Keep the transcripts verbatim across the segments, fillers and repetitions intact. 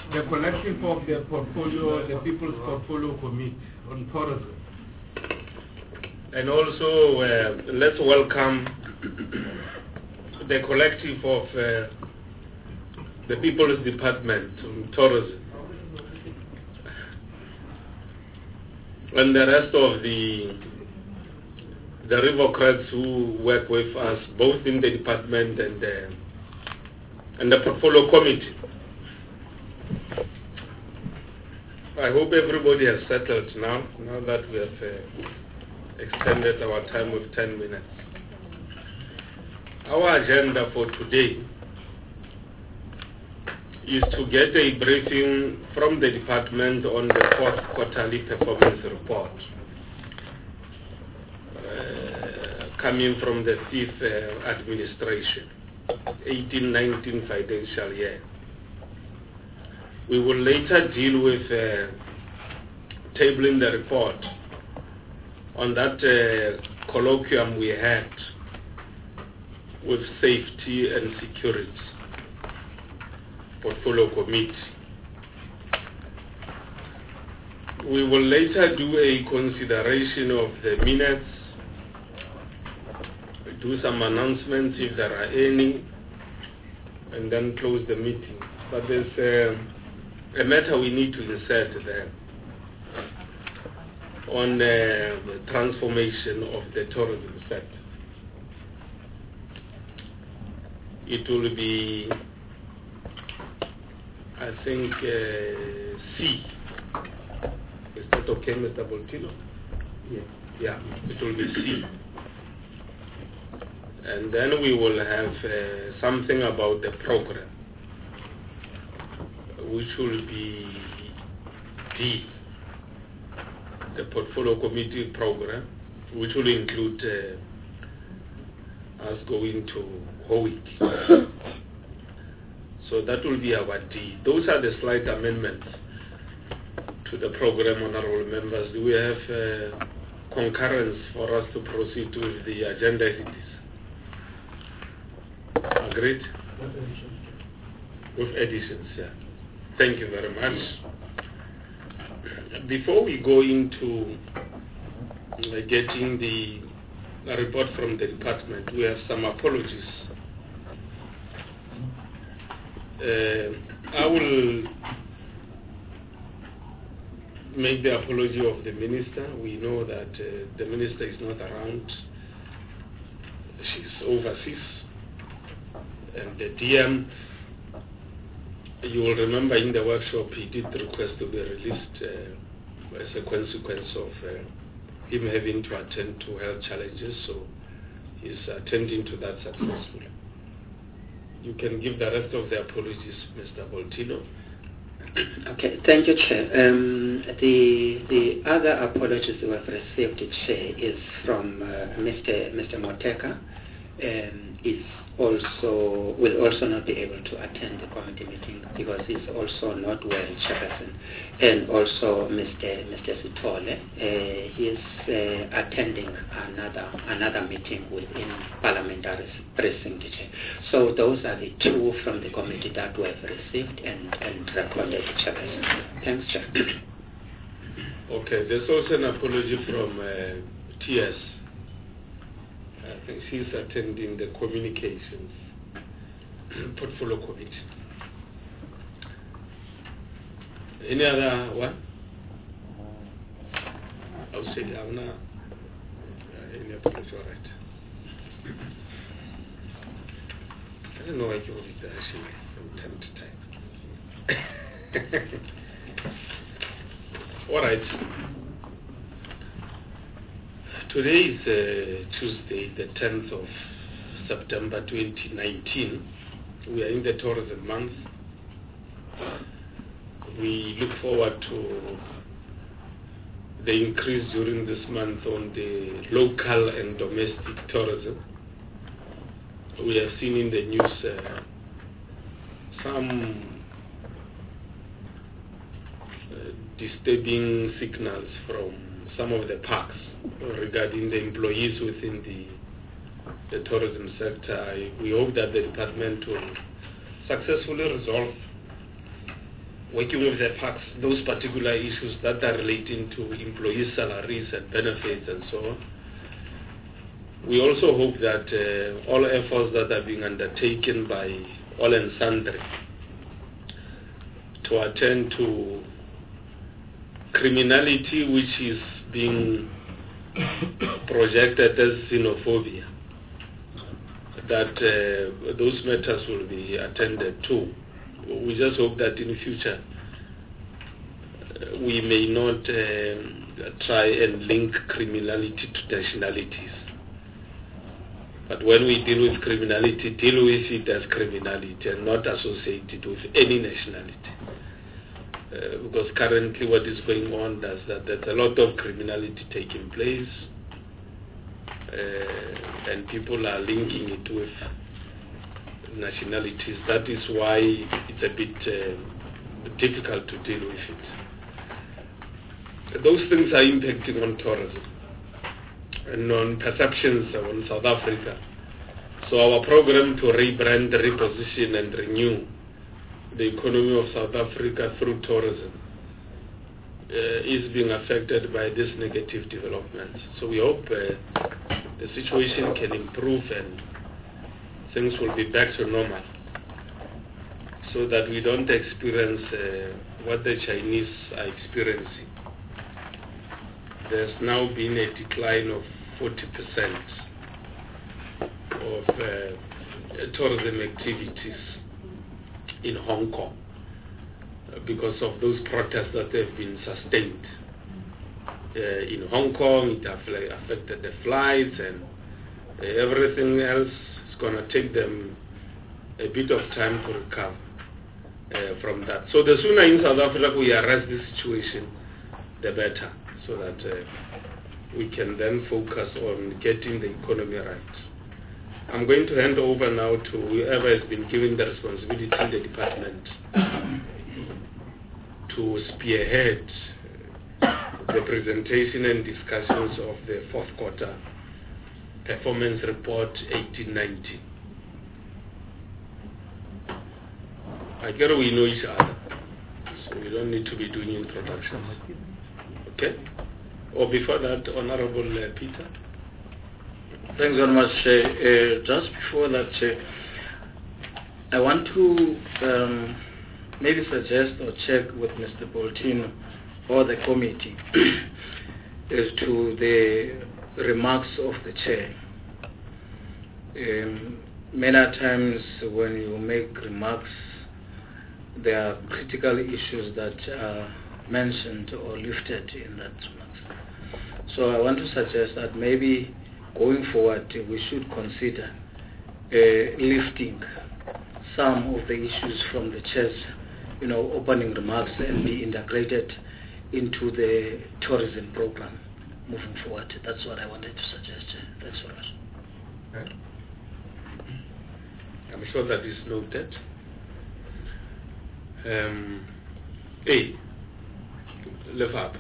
the collective of the portfolio, the People's Portfolio Committee on Tourism. And also, uh, let's welcome the collective of uh, the People's Department on Tourism and the rest of the the Rivocrats who work with us, both in the department and the, and the portfolio committee. I hope everybody has settled now, now that we have uh, extended our time with ten minutes. Our agenda for today is to get a briefing from the department on the fourth quarterly performance report, uh, coming from the fifth uh, administration, eighteen nineteen financial year. We will later deal with uh, tabling the report on that uh, colloquium we had with Safety and Security Portfolio Committee. We will later do a consideration of the minutes, do some announcements if there are any, and then close the meeting. But there's uh, a matter we need to insert there on uh, the transformation of the tourism sector. It will be, I think, uh, C. Is that okay, Mister Boltino? Yes. Yeah, it will be C. And then we will have uh, something about the program, which will be D, the Portfolio Committee program, which will include uh, us going to Howick. So that will be our D. Those are the slight amendments to the program, honorable members. Do we have uh, concurrence for us to proceed with the agenda as it is? Agreed? With additions, yeah. Thank you very much. Before we go into uh, getting the, the report from the department, we have some apologies. Uh, I will make the apology of the minister. We know that uh, the minister is not around. She's overseas. And the D M, you will remember in the workshop, he did request to be released uh, as a consequence of uh, him having to attend to health challenges, so he's attending to that successfully. You can give the rest of the apologies, Mister Boltino. Okay, thank you, Chair. Um, the the other apologies we have received, Chair, is from uh, Mister Mister Moteka. Um, is also will also not be able to attend the committee meeting because he's also not well, Chairperson, and also Mister Mister Sitole, uh, he is uh, attending another another meeting within parliamentary precinct. So those are the two from the committee that we have received and and recorded, Chairperson. Thanks, Chair. Okay, there's also an apology from uh, T S. I think she's attending the communications portfolio committee. Any other one? I'll say I'm not. Any apology, all right. I don't know why you read that actually from time to time. All right. Today is uh, Tuesday, the tenth of September twenty nineteen. We are in the tourism month. We look forward to the increase during this month on the local and domestic tourism. We have seen in the news uh, some uh, disturbing signals from some of the parks regarding the employees within the the tourism sector. I, we hope that the department will successfully resolve working with the parks, those particular issues that are relating to employee salaries and benefits and so on. We also hope that uh, all efforts that are being undertaken by all and sundry to attend to criminality which is being projected as xenophobia, that uh, those matters will be attended to. We just hope that in the future uh, we may not uh, try and link criminality to nationalities. But when we deal with criminality, deal with it as criminality and not associate it with any nationality. Uh, because currently what is going on is that there's a lot of criminality taking place, uh, and people are linking it with nationalities. That is why it's a bit uh, difficult to deal with it. Those things are impacting on tourism and on perceptions on South Africa. So our program to rebrand, reposition and renew the economy of South Africa through tourism uh, is being affected by these negative developments. So we hope uh, the situation can improve and things will be back to normal, so that we don't experience uh, what the Chinese are experiencing. There's now been a decline of forty percent of uh, tourism activities in Hong Kong uh, because of those protests that have been sustained. Uh, in Hong Kong, it have affected the flights and uh, everything else. It's going to take them a bit of time to recover uh, from that. So the sooner in South Africa we arrest this situation, the better, so that uh, we can then focus on getting the economy right. I'm going to hand over now to whoever has been given the responsibility in the department to spearhead the presentation and discussions of the fourth quarter performance report eighteen nineteen. I guess we know each other, so we don't need to be doing introductions. Okay? Or before that, Honorable uh, Peter. Thanks very much. Uh, uh, just before that, uh, I want to um, maybe suggest or check with Mister Boltino or the committee as to the remarks of the chair. Um, many times when you make remarks, there are critical issues that are mentioned or lifted in that remarks. So I want to suggest that maybe going forward, we should consider uh, lifting some of the issues from the chair's, you know, opening remarks and be integrated into the tourism program moving forward. That's what I wanted to suggest. Thanks very much. Okay. I'm sure that is noted. Um, A. Lefap.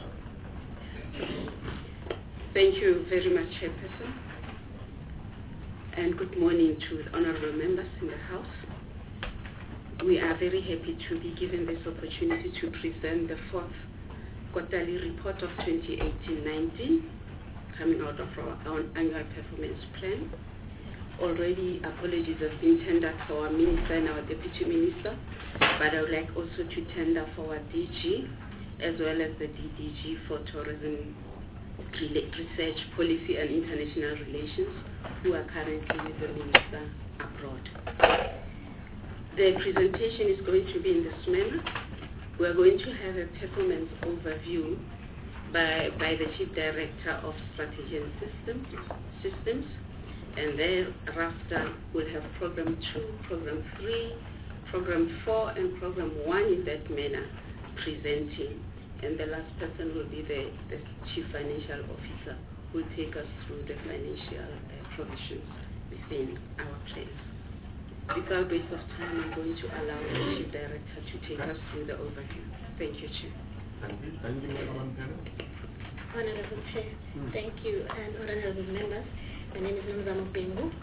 Thank you very much, Chairperson, and good morning to the honorable members in the House. We are very happy to be given this opportunity to present the fourth quarterly report of twenty eighteen nineteen, coming out of our own annual performance plan. Already apologies have been tendered for our Minister and our Deputy Minister, but I would like also to tender for our D G as well as the D D G for Tourism Research, Policy and International Relations, who are currently with the Minister abroad. The presentation is going to be in this manner. We are going to have a performance overview by, by the Chief Director of Strategy and Systems, Systems, and thereafter we'll have Program two, Program three, Program four, and Program one in that manner presenting. And the last person will be the, the Chief Financial Officer, who will take us through the financial uh, provisions within our plans. Without waste of time, I'm going to allow the Chief Director to take us through the overview. Thank you, Chair. Thank you. Thank you, Madam Chair. Honorable Chair, thank you, and honorable members. My name is Nomzamo Bengu.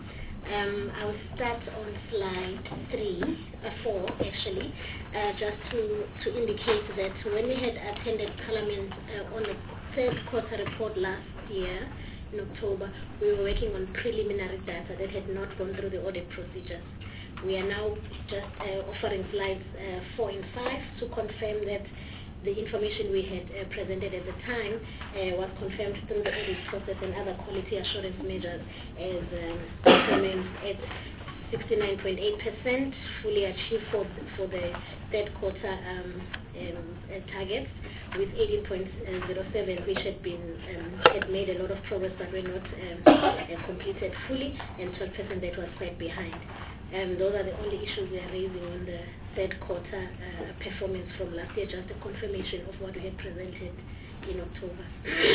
Um, I will start on slide three, uh, four actually, uh, just to, to indicate that when we had attended Parliament uh, on the third quarter report last year, in October, we were working on preliminary data that had not gone through the audit procedures. We are now just uh, offering slides uh, four and five to confirm that the information we had uh, presented at the time uh, was confirmed through the audit process and other quality assurance measures as um, documents at sixty-nine point eight percent fully achieved for, for the third quarter um, um, uh, targets, with eighteen point zero seven which had been um, had made a lot of progress but were not um, uh, completed fully, and twelve percent that was quite behind. Um, those are the only issues we are raising on the third quarter uh, performance from last year, just a confirmation of what we had presented in October.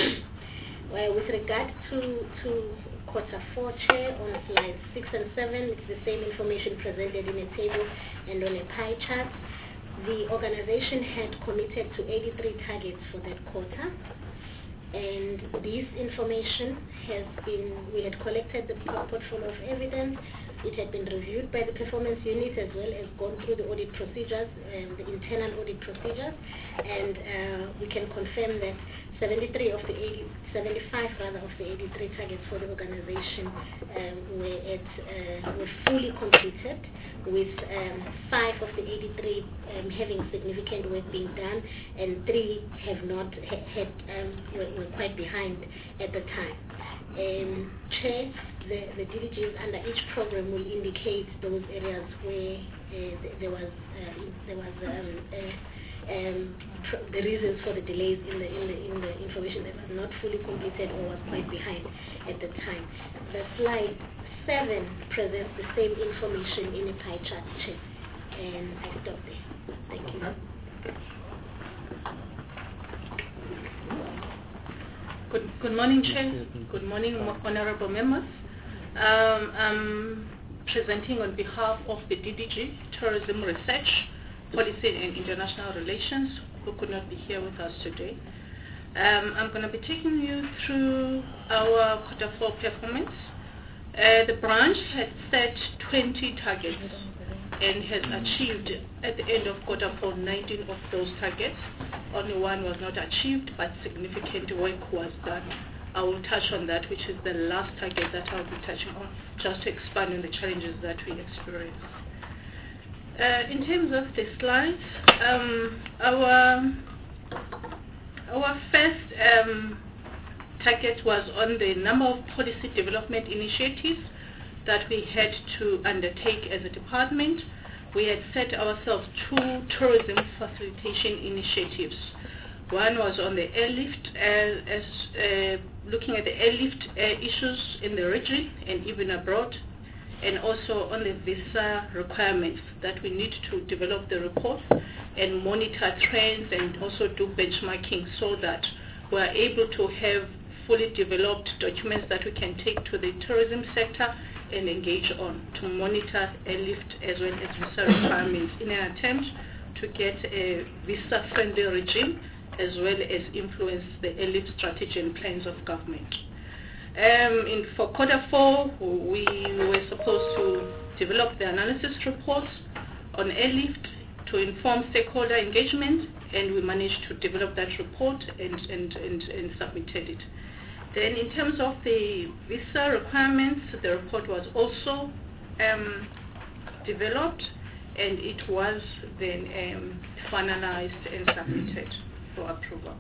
Well, with regard to, to quarter four, Chair, on slides six and seven, it's the same information presented in a table and on a pie chart. The organization had committed to eighty-three targets for that quarter, and this information has been, we had collected the portfolio of evidence. It had been reviewed by the performance unit as well as gone through the audit procedures, um, the internal audit procedures, and uh, we can confirm that seventy-three of the eighty, seventy-five rather of the eighty-three targets for the organization um, were at uh, were fully completed, with um, five of the eighty-three um, having significant work being done, and three have not ha- had um, were, were quite behind at the time. Um, Chair, the, the D D Gs under each program will indicate those areas where uh, th- there was uh, there was um, uh, um, pr- the reasons for the delays in the, in the in the information that was not fully completed or was quite behind at the time. The slide seven presents the same information in a pie chart, Chair, and I stop there. Thank you. Good, good morning, Chair. Good morning, honorable members. Um, I'm presenting on behalf of the D D G, Tourism Research, Policy and International Relations, who could not be here with us today. Um, I'm going to be taking you through our quarter four performance. Uh, the branch had set twenty targets and has achieved at the end of quarter four nineteen of those targets. Only one was not achieved, but significant work was done. I will touch on that, which is the last target that I'll be touching on, just to expand on the challenges that we experience. Uh, in terms of the slides, um, our, our first um, target was on the number of policy development initiatives that we had to undertake as a department. We had set ourselves two tourism facilitation initiatives. One was on the airlift, uh, as, uh, looking at the airlift uh, issues in the region and even abroad, and also on the visa requirements that we need to develop the report and monitor trends and also do benchmarking so that we are able to have fully developed documents that we can take to the tourism sector and engage on to monitor airlift as well as visa requirements in an attempt to get a visa-friendly regime as well as influence the airlift strategy and plans of government. Um, in, for quarter four, we were supposed to develop the analysis reports on airlift to inform stakeholder engagement, and we managed to develop that report and, and, and, and submitted it. Then in terms of the visa requirements, the report was also um, developed, and it was then um, finalized and submitted for approval.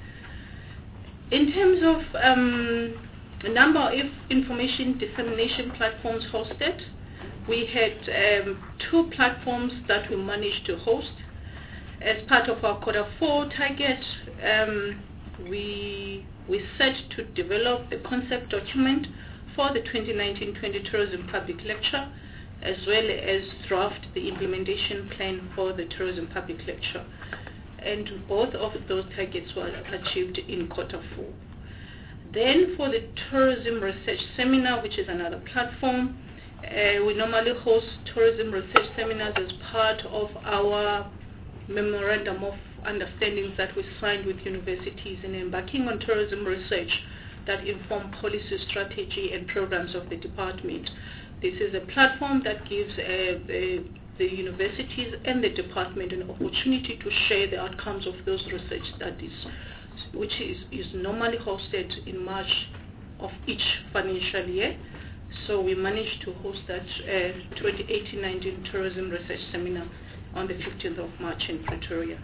In terms of um, the number of information dissemination platforms hosted, we had um, two platforms that we managed to host. As part of our quarter four target, um, we we set to develop the concept document for the twenty nineteen twenty Tourism Public Lecture, as well as draft the implementation plan for the Tourism Public Lecture. And both of those targets were achieved in quarter four. Then for the Tourism Research Seminar, which is another platform, uh, we normally host tourism research seminars as part of our memorandum of understandings that we signed with universities in embarking on tourism research that inform policy, strategy, and programs of the department. This is a platform that gives uh, the, the universities and the department an opportunity to share the outcomes of those research studies, which is, is normally hosted in March of each financial year. So we managed to host that uh, twenty eighteen nineteen Tourism Research Seminar on the fifteenth of March in Pretoria.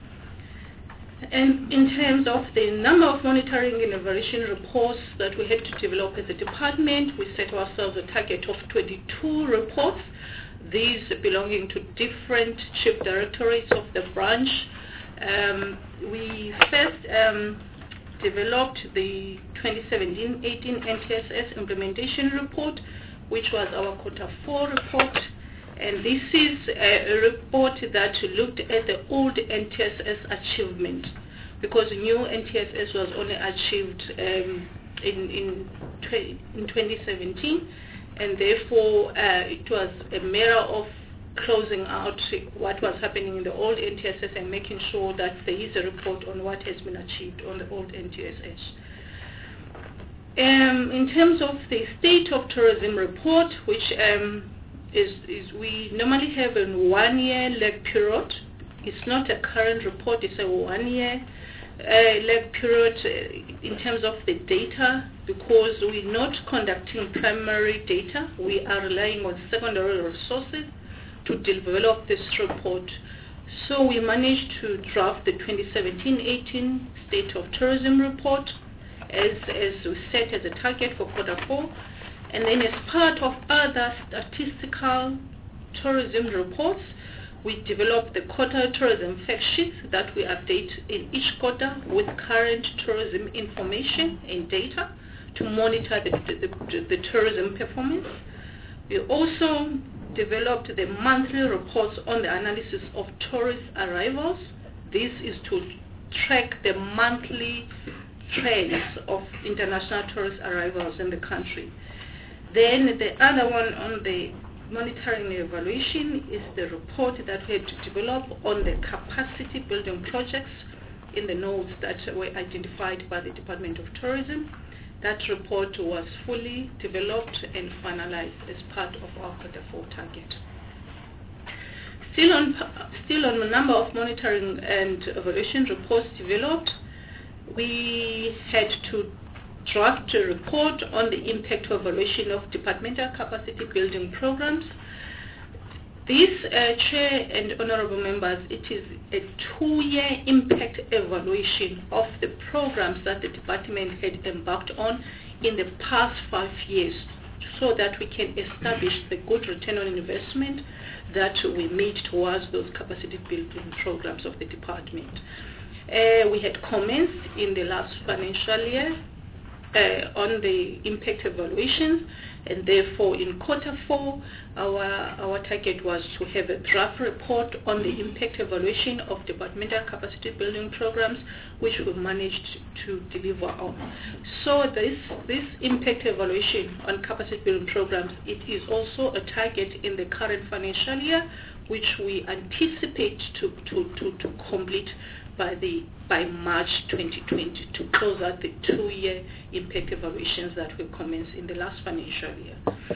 And in terms of the number of monitoring and evaluation reports that we had to develop as a department, we set ourselves a target of twenty-two reports, these belonging to different chief directorates of the branch. Um, we first um, developed the twenty seventeen eighteen N T S S implementation report, which was our quarter four report. And this is a report that looked at the old N T S S achievement, because new N T S S was only achieved um, in, in, in twenty seventeen, and therefore uh, it was a matter of closing out what was happening in the old N T S S and making sure that there is a report on what has been achieved on the old N T S S. Um, in terms of the State of Tourism report, which um, Is, is we normally have a one-year lag period. It's not a current report, it's a one-year uh, lag period uh, in terms of the data, because we're not conducting primary data. We are relying on secondary resources to develop this report. So we managed to draft the twenty seventeen eighteen State of Tourism report as, as we set as a target for quarter four. And then as part of other statistical tourism reports, we developed the quarter tourism fact sheets that we update in each quarter with current tourism information and data to monitor the, the, the, the tourism performance. We also developed the monthly reports on the analysis of tourist arrivals. This is to track the monthly trends of international tourist arrivals in the country. Then the other one on the monitoring and evaluation is the report that we had to develop on the capacity building projects in the nodes that were identified by the Department of Tourism. That report was fully developed and finalized as part of our quarter four target. Still on, still on the number of monitoring and evaluation reports developed, we had to draft a report on the impact evaluation of departmental capacity building programs. This, uh, Chair and Honorable Members, it is a two-year impact evaluation of the programs that the department had embarked on in the past five years, so that we can establish the good return on investment that we made towards those capacity building programs of the department. Uh, we had commenced in the last financial year Uh, on the impact evaluations, and therefore in quarter four our our target was to have a draft report on the impact evaluation of departmental capacity building programs, which we managed to deliver on. So this this impact evaluation on capacity building programs, it is also a target in the current financial year, which we anticipate to to, to, to complete by the by March twenty twenty, to close out the two-year impact evaluations that we commenced in the last financial year.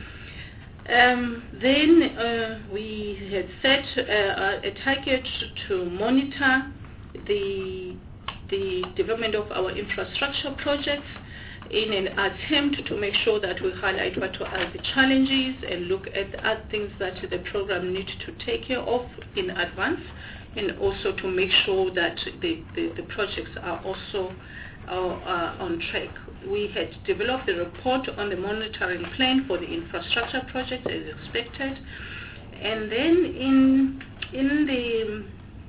Um, then uh, we had set uh, a target to monitor the the development of our infrastructure projects in an attempt to make sure that we highlight what are the challenges and look at the other things that the program needs to take care of in advance, and also to make sure that the, the, the projects are also uh, uh, on track. We had developed a report on the monitoring plan for the infrastructure project as expected, and then in in the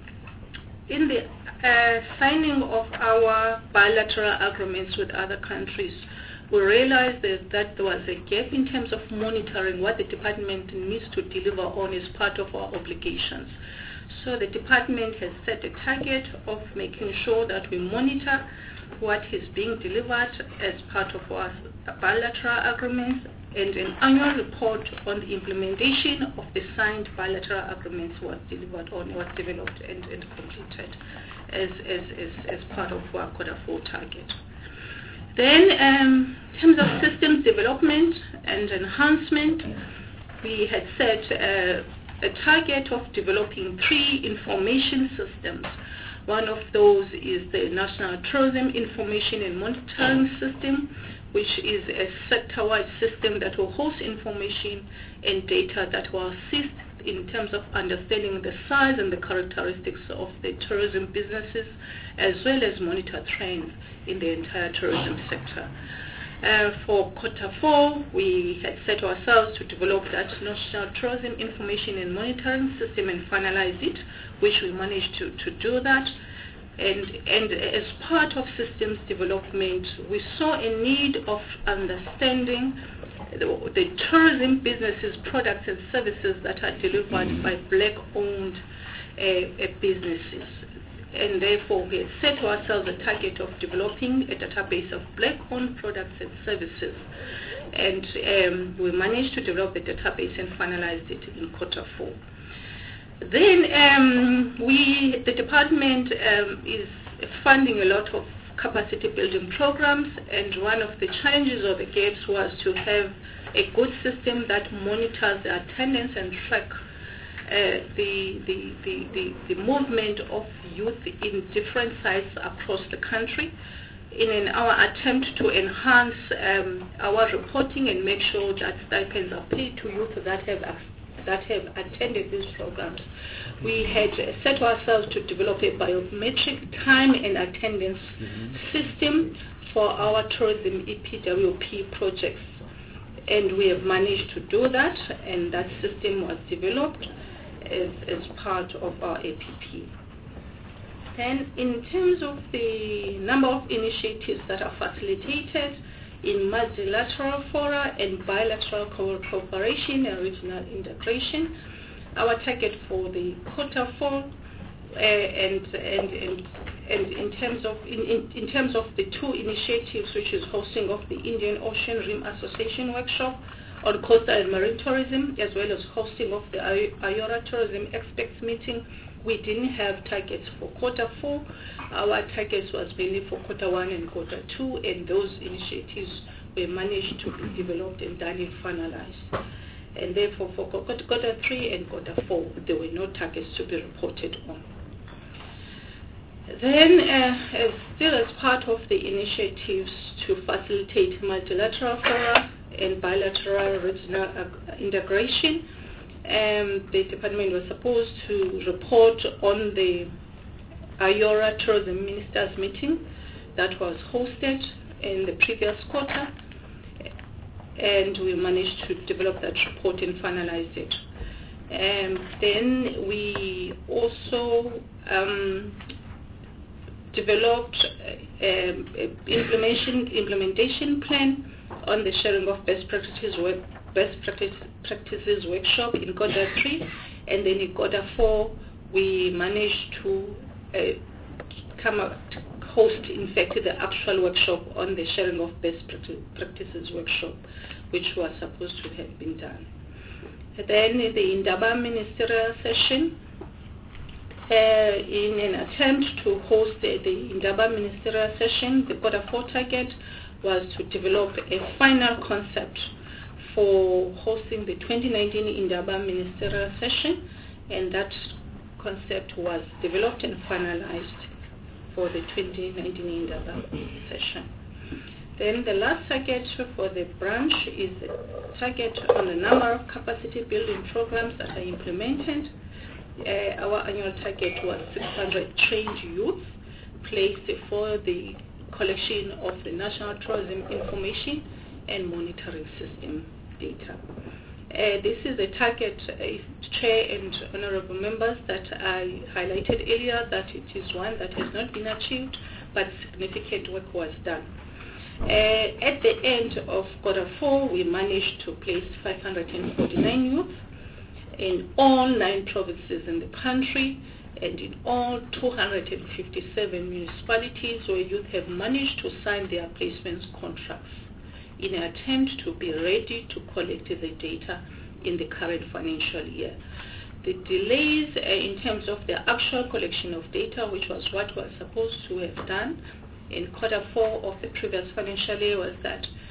in the uh, signing of our bilateral agreements with other countries, we realized that, that there was a gap in terms of monitoring what the department needs to deliver on as part of our obligations. So the department has set a target of making sure that we monitor what is being delivered as part of our bilateral agreements, and an annual report on the implementation of the signed bilateral agreements was delivered on, was developed and, and completed as, as, as, as part of our quarter four target. Then um, in terms of systems development and enhancement, we had set uh, a target of developing three information systems. One of those is the National Tourism Information and Monitoring System, which is a sector-wide system that will host information and data that will assist in terms of understanding the size and the characteristics of the tourism businesses, as well as monitor trends in the entire tourism sector. Uh, for quarter four, we had set ourselves to develop that National Tourism Information and Monitoring System and finalize it, which we managed to, to do that. And, and as part of systems development, we saw a need of understanding the, the tourism businesses, products and services that are delivered by black-owned uh, uh, businesses. And therefore, we had set ourselves a target of developing a database of black-owned products and services. And um, we managed to develop the database and finalized it in quarter four. Then um, we, the department um, is funding a lot of capacity building programs, and one of the challenges or the gaps was to have a good system that monitors the attendance and track Uh, the, the, the, the, the movement of youth in different sites across the country in an, our attempt to enhance um, our reporting and make sure that stipends are paid to youth that have that have attended these programs. We had set ourselves to develop a biometric time and attendance mm-hmm. system for our tourism E P W P projects, and we have managed to do that, and that system was developed As, as part of our A P P. Then in terms of the number of initiatives that are facilitated in multilateral fora and bilateral co cooperation and regional integration, our target for the quarter four uh, and, and, and, and in terms of in, in, in terms of the two initiatives, which is hosting of the Indian Ocean Rim Association workshop on coastal and marine tourism, as well as hosting of the IORA Tourism Experts meeting. We didn't have targets for quarter four. Our targets was mainly for quarter one and quarter two, and those initiatives were managed to be developed and done and finalized. And therefore, for quarter three and quarter four, there were no targets to be reported on. Then, uh, as still as part of the initiatives to facilitate multilateral fora and bilateral regional uh, integration, um, the department was supposed to report on the IORA Tourism Ministers meeting that was hosted in the previous quarter, and we managed to develop that report and finalize it. Um, then we also um, developed an implementation, implementation plan on the sharing of best practices work, best practice, practices workshop in quarter three, and then in quarter four we managed to uh, come up, host in fact the actual workshop on the sharing of best practices workshop, which was supposed to have been done. And then the Indaba ministerial session, uh, in an attempt to host the, the Indaba ministerial session, the quarter four target was to develop a final concept for hosting the twenty nineteen Indaba ministerial session, and that concept was developed and finalized for the twenty nineteen Indaba session. Then the last target for the branch is a target on the number of capacity building programs that are implemented. Uh, our annual target was six hundred trained youth placed for the collection of the National Tourism Information and Monitoring System data. Uh, this is a target, uh, Chair and Honorable Members, that I highlighted earlier, that it is one that has not been achieved, but significant work was done. Uh, at the end of quarter four, we managed to place five hundred forty-nine youth in all nine provinces in the country, and in all two hundred fifty-seven municipalities where youth have managed to sign their placements contracts in an attempt to be ready to collect the data in the current financial year. The delays uh, in terms of the actual collection of data, which was what was supposed to have done in quarter four of the previous financial year, was that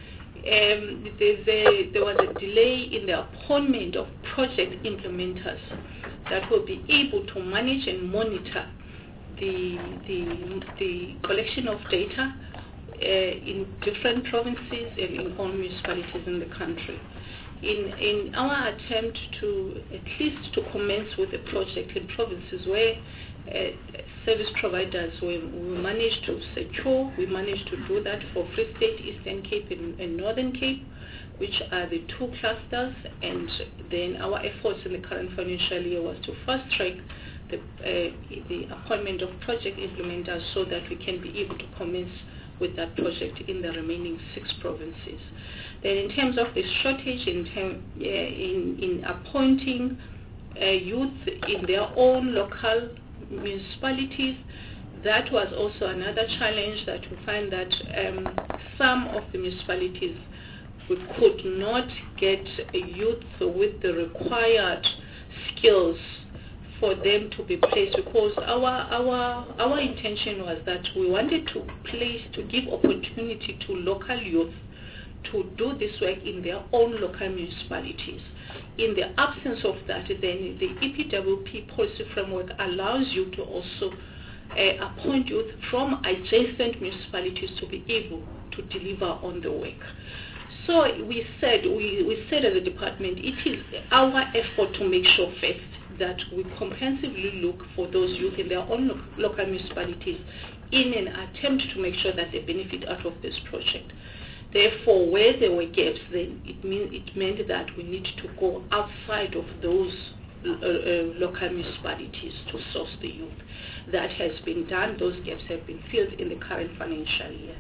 um, there's a, there was a delay in the appointment of project implementers that will be able to manage and monitor the, the, the collection of data uh, in different provinces and in all municipalities in the country. In, in our attempt to at least to commence with the project in provinces where uh, service providers we, we managed to secure, we managed to do that for Free State, Eastern Cape and, and Northern Cape, which are the two clusters, and then our efforts in the current financial year was to fast track the, uh, the appointment of project implementers so that we can be able to commence with that project in the remaining six provinces. Then in terms of the shortage in, term, uh, in, in appointing uh, youth in their own local municipalities, that was also another challenge, that we find that um, some of the municipalities we could not get a youth with the required skills for them to be placed, because our our our intention was that we wanted to place to give opportunity to local youth to do this work in their own local municipalities. In the absence of that, then the E P W P policy framework allows you to also uh, appoint youth from adjacent municipalities to be able to deliver on the work. So we said, we, we said as a department, it is our effort to make sure first that we comprehensively look for those youth in their own lo local municipalities in an attempt to make sure that they benefit out of this project. Therefore, where there were gaps, then it, mean, it meant that we need to go outside of those uh, uh, local municipalities to source the youth. That has been done. Those gaps have been filled in the current financial year.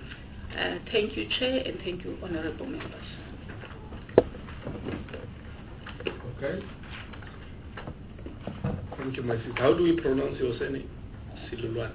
Uh, thank you, Chair, and thank you, honourable members. Okay. Thank you, my sister. How do we pronounce your surname? Silulwani.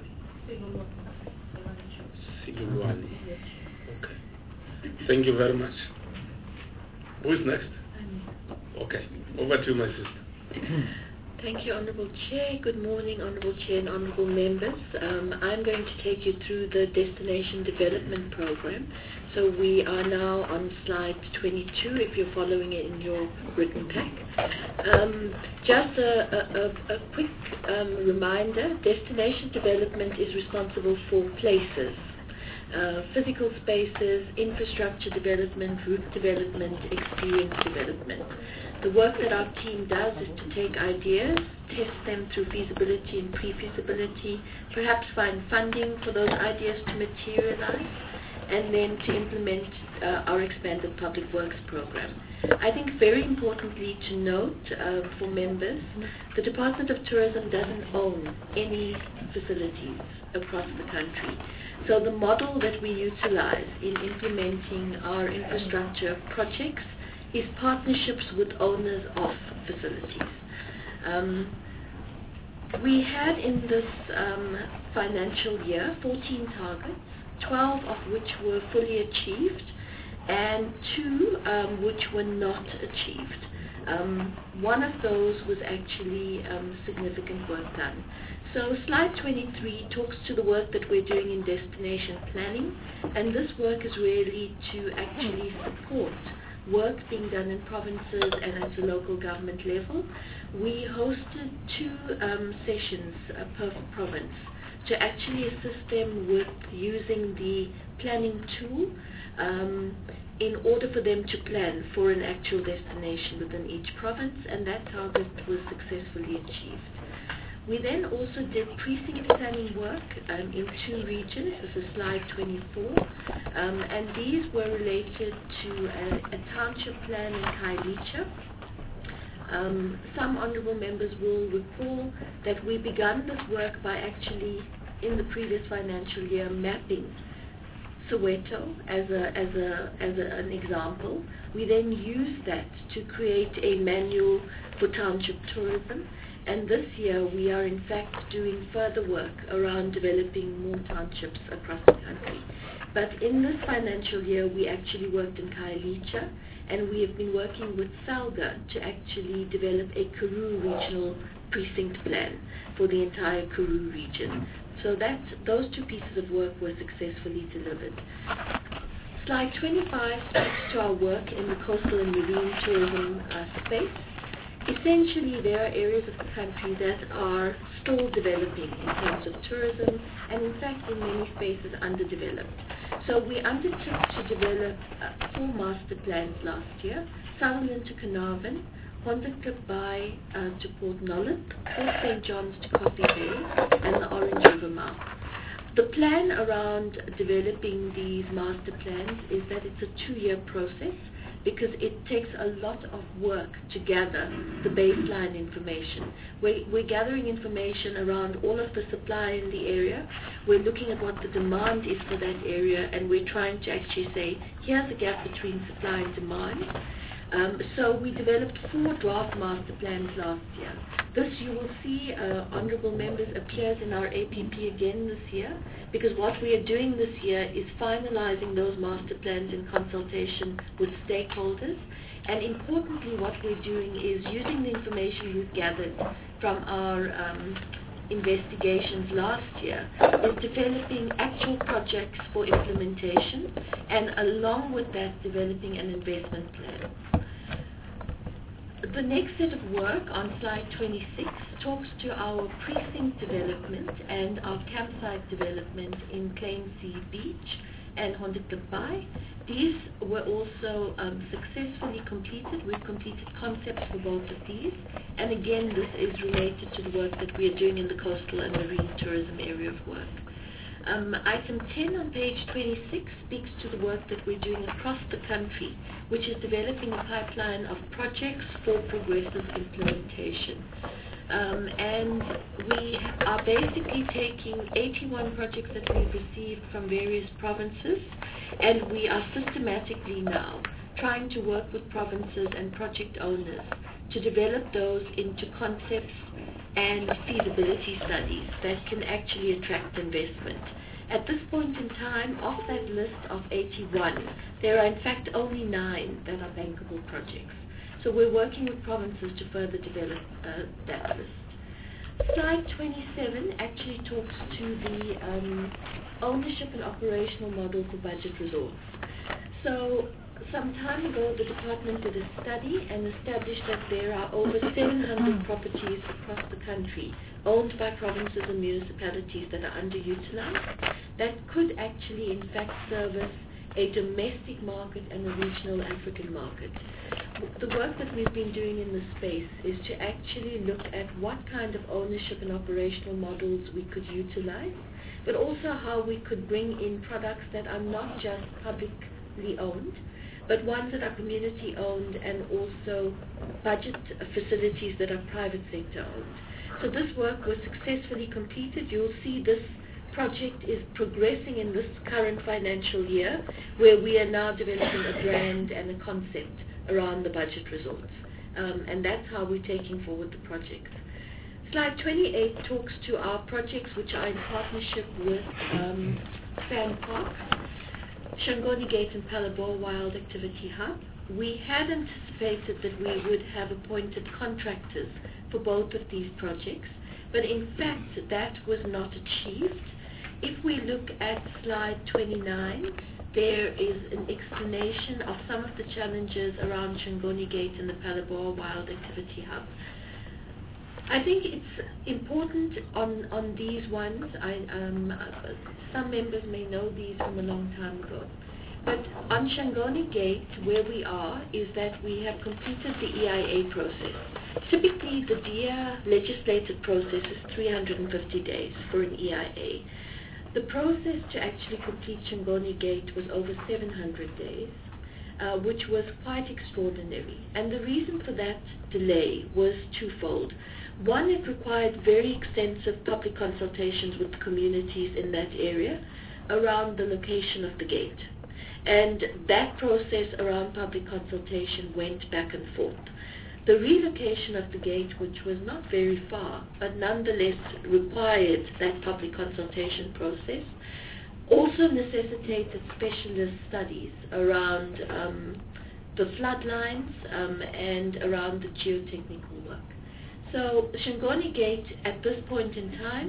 Silulwani. Okay. Thank you very much. Who is next? Okay. Over to you, my sister. Thank you, Honourable Chair. Good morning, Honourable Chair and Honourable Members. Um, I'm going to take you through the Destination Development Programme. So we are now on slide twenty-two, if you're following it in your written pack. Um, just a, a, a quick um, reminder, Destination Development is responsible for places. Uh, physical spaces, infrastructure development, route development, experience development. The work that our team does is to take ideas, test them through feasibility and pre-feasibility, perhaps find funding for those ideas to materialize, and then to implement uh, our expanded public works program. I think very importantly to note uh, for members, the Department of Tourism doesn't own any facilities across the country. So the model that we utilize in implementing our infrastructure projects is partnerships with owners of facilities. Um, we had in this um, financial year fourteen targets, twelve of which were fully achieved and two um, which were not achieved. Um, one of those was actually um, significant work done. So slide twenty-three talks to the work that we're doing in destination planning, and this work is really to actually support work being done in provinces and at the local government level. We hosted two um, sessions uh, per province to actually assist them with using the planning tool um, in order for them to plan for an actual destination within each province, and that target was successfully achieved. We then also did precinct planning work um, in two regions. This is slide twenty-four, um, and these were related to a, a township plan in Khayelitsha. Um, some honourable members will recall that we began this work by actually, in the previous financial year, mapping Soweto as a as a as a, an example. We then used that to create a manual for township tourism. And this year we are in fact doing further work around developing more townships across the country. But in this financial year we actually worked in Khayelitsha, and we have been working with SALGA to actually develop a Karoo regional precinct plan for the entire Karoo region. So that, those two pieces of work were successfully delivered. Slide twenty-five speaks to our work in the coastal and marine tourism uh, space. Essentially, there are areas of the country that are still developing in terms of tourism, and in fact, in many spaces, underdeveloped. So we undertook to develop uh, four master plans last year: Sutherland to Carnarvon, Honderklip Bay uh, to Port Nolloth, Port Saint John's to Coffee Bay, and the Orange River mouth. The plan around developing these master plans is that it's a two-year process, because it takes a lot of work to gather the baseline information. We're, we're gathering information around all of the supply in the area. We're looking at what the demand is for that area, and we're trying to actually say, here's a gap between supply and demand. Um, so we developed four draft master plans last year. This, you will see, uh, honourable members, appears in our A P P again this year, because what we are doing this year is finalising those master plans in consultation with stakeholders. And importantly, what we're doing is using the information we've gathered from our um, investigations last year, is developing actual projects for implementation, and along with that, developing an investment plan. The next set of work on slide twenty-six talks to our precinct development and our campsite development in Claimsea Beach and Honderklip Bay. These were also um, successfully completed. We've completed concepts for both of these, and again, this is related to the work that we are doing in the coastal and marine tourism area of work. Um, item ten on page twenty-six speaks to the work that we're doing across the country, which is developing a pipeline of projects for progressive implementation. Um, and we are basically taking eighty-one projects that we've received from various provinces, and we are systematically now trying to work with provinces and project owners to develop those into concepts and feasibility studies that can actually attract investment. At this point in time, of that list of eighty-one, there are in fact only nine that are bankable projects. So we're working with provinces to further develop uh, that list. Slide twenty-seven actually talks to the um, ownership and operational model for budget resorts. So some time ago, the department did a study and established that there are over seven hundred properties across the country owned by provinces and municipalities that are underutilized, that could actually in fact service a domestic market and a regional African market. The work that we've been doing in this space is to actually look at what kind of ownership and operational models we could utilize, but also how we could bring in products that are not just publicly owned, but ones that are community owned, and also budget facilities that are private sector owned. So this work was successfully completed. You'll see this project is progressing in this current financial year, where we are now developing a brand and a concept around the budget resorts. Um, and that's how we're taking forward the projects. Slide twenty-eight talks to our projects which are in partnership with um, Fan Park, Shangoni Gate and Palabor Wild Activity Hub. We had anticipated that we would have appointed contractors for both of these projects, but in fact that was not achieved. If we look at slide twenty-nine, there is an explanation of some of the challenges around Shangoni Gate and the Palabor Wild Activity Hub. I think it's important on, on these ones. I, um, uh, some members may know these from a long time ago. But on Shangoni Gate, where we are, is that we have completed the E I A process. Typically, the D I A legislative process is three hundred fifty days for an E I A. The process to actually complete Shangoni Gate was over seven hundred days, uh, which was quite extraordinary. And the reason for that delay was twofold. One, it required very extensive public consultations with the communities in that area around the location of the gate. And that process around public consultation went back and forth. The relocation of the gate, which was not very far, but nonetheless required that public consultation process, also necessitated specialist studies around um, the floodlines um, and around the geotechnical work. So Shangoni Gate, at this point in time,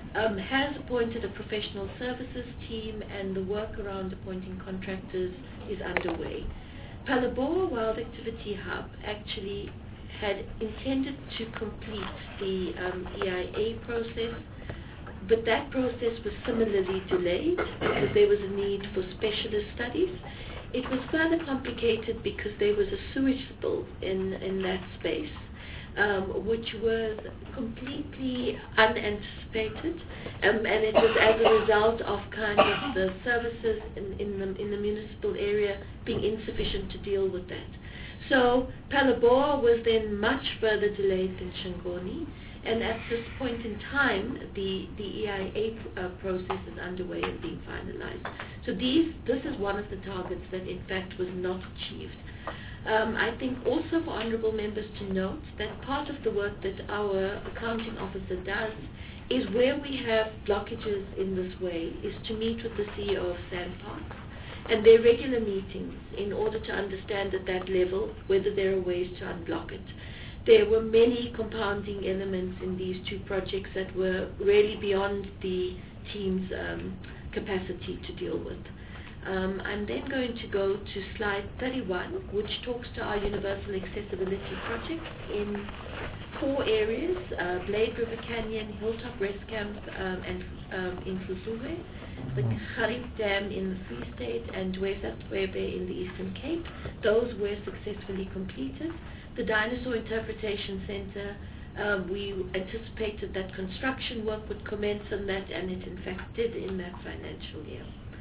um, has appointed a professional services team, and the work around appointing contractors is underway. Phalaborwa Wild Activity Hub actually had intended to complete the um, E I A process, but that process was similarly delayed because there was a need for specialist studies. It was further complicated because there was a sewage spill in, in that space, um, which was completely unanticipated, um, and it was as a result of kind of the services in, in, the, in the municipal area being insufficient to deal with that. So Phalaborwa was then much further delayed than Shongoni, and at this point in time, the, the E I A uh, process is underway and being finalized. So these, this is one of the targets that in fact was not achieved. Um, I think also for honourable members to note that part of the work that our accounting officer does is where we have blockages in this way is to meet with the C E O of Sandparks and their regular meetings in order to understand at that level whether there are ways to unblock it. There were many compounding elements in these two projects that were really beyond the team's um, capacity to deal with. Um, I'm then going to go to slide thirty-one, which talks to our universal accessibility projects in four areas, uh, Blade River Canyon, Hilltop Rest Camp, um, and um, in Flusube, the Kharif Dam in the Free State, and Dwesa-Twebe in the Eastern Cape. Those were successfully completed. The Dinosaur Interpretation Center, um, we anticipated that construction work would commence on that, and it in fact did in that financial year.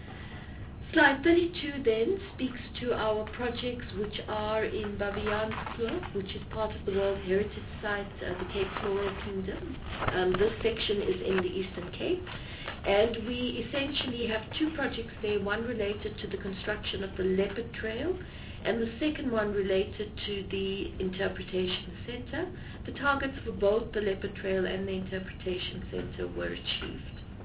Slide thirty-two then speaks to our projects which are in Baviaanskloof, which is part of the World Heritage Site, uh, the Cape Floral Kingdom. Um, this section is in the Eastern Cape. And we essentially have two projects there, one related to the construction of the Leopard Trail, and the second one related to the Interpretation Center. The targets for both the Leopard Trail and the Interpretation Center were achieved.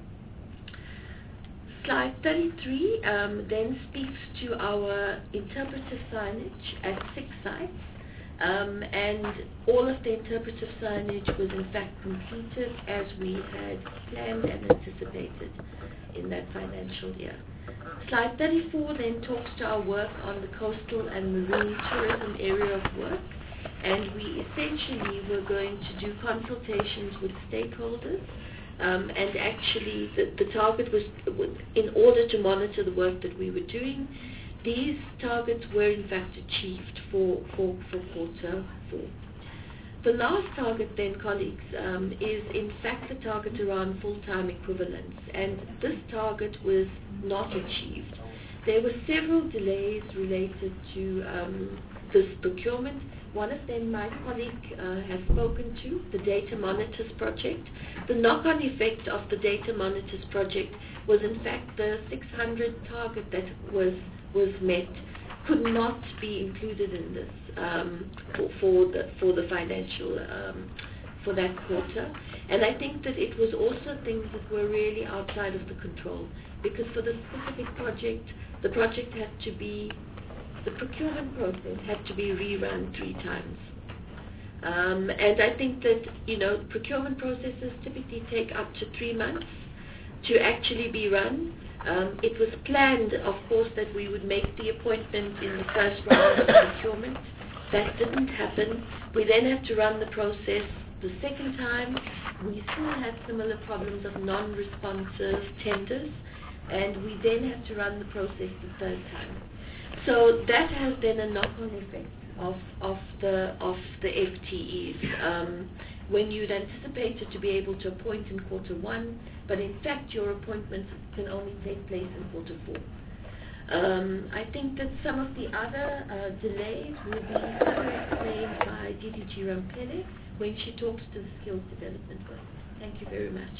Slide thirty-three um, then speaks to our interpretive signage at six sites, um, and all of the interpretive signage was in fact completed as we had planned and anticipated in that financial year. Slide thirty-four then talks to our work on the coastal and marine tourism area of work, and we essentially were going to do consultations with stakeholders. Um, and actually, the, the target was, in order to monitor the work that we were doing, these targets were in fact achieved for, for, for quarter four. The last target then, colleagues, um, is in fact the target around full-time equivalents, and this target was not achieved. There were several delays related to um, this procurement. One of them my colleague uh, has spoken to, the Data Monitors project. The knock-on effect of the Data Monitors project was in fact the six hundred target that was, was met could not be included in this um, for, for, the, for the financial, um, for that quarter. And I think that it was also things that were really outside of the control, because for the specific project, the project had to be The procurement process had to be rerun three times. Um, and I think that, you know, procurement processes typically take up to three months to actually be run. Um, it was planned, of course, that we would make the appointment in the first round of procurement. That didn't happen. We then had to run the process the second time. We still had similar problems of non-responsive tenders, and we then had to run the process the third time. So that has then a knock-on effect of, of the of the F T Es. Um, when you'd anticipated to be able to appoint in quarter one, but in fact your appointments can only take place in quarter four. Um, I think that some of the other uh, delays will be further explained by D D G Rampele when she talks to the skills development work. Thank you very much.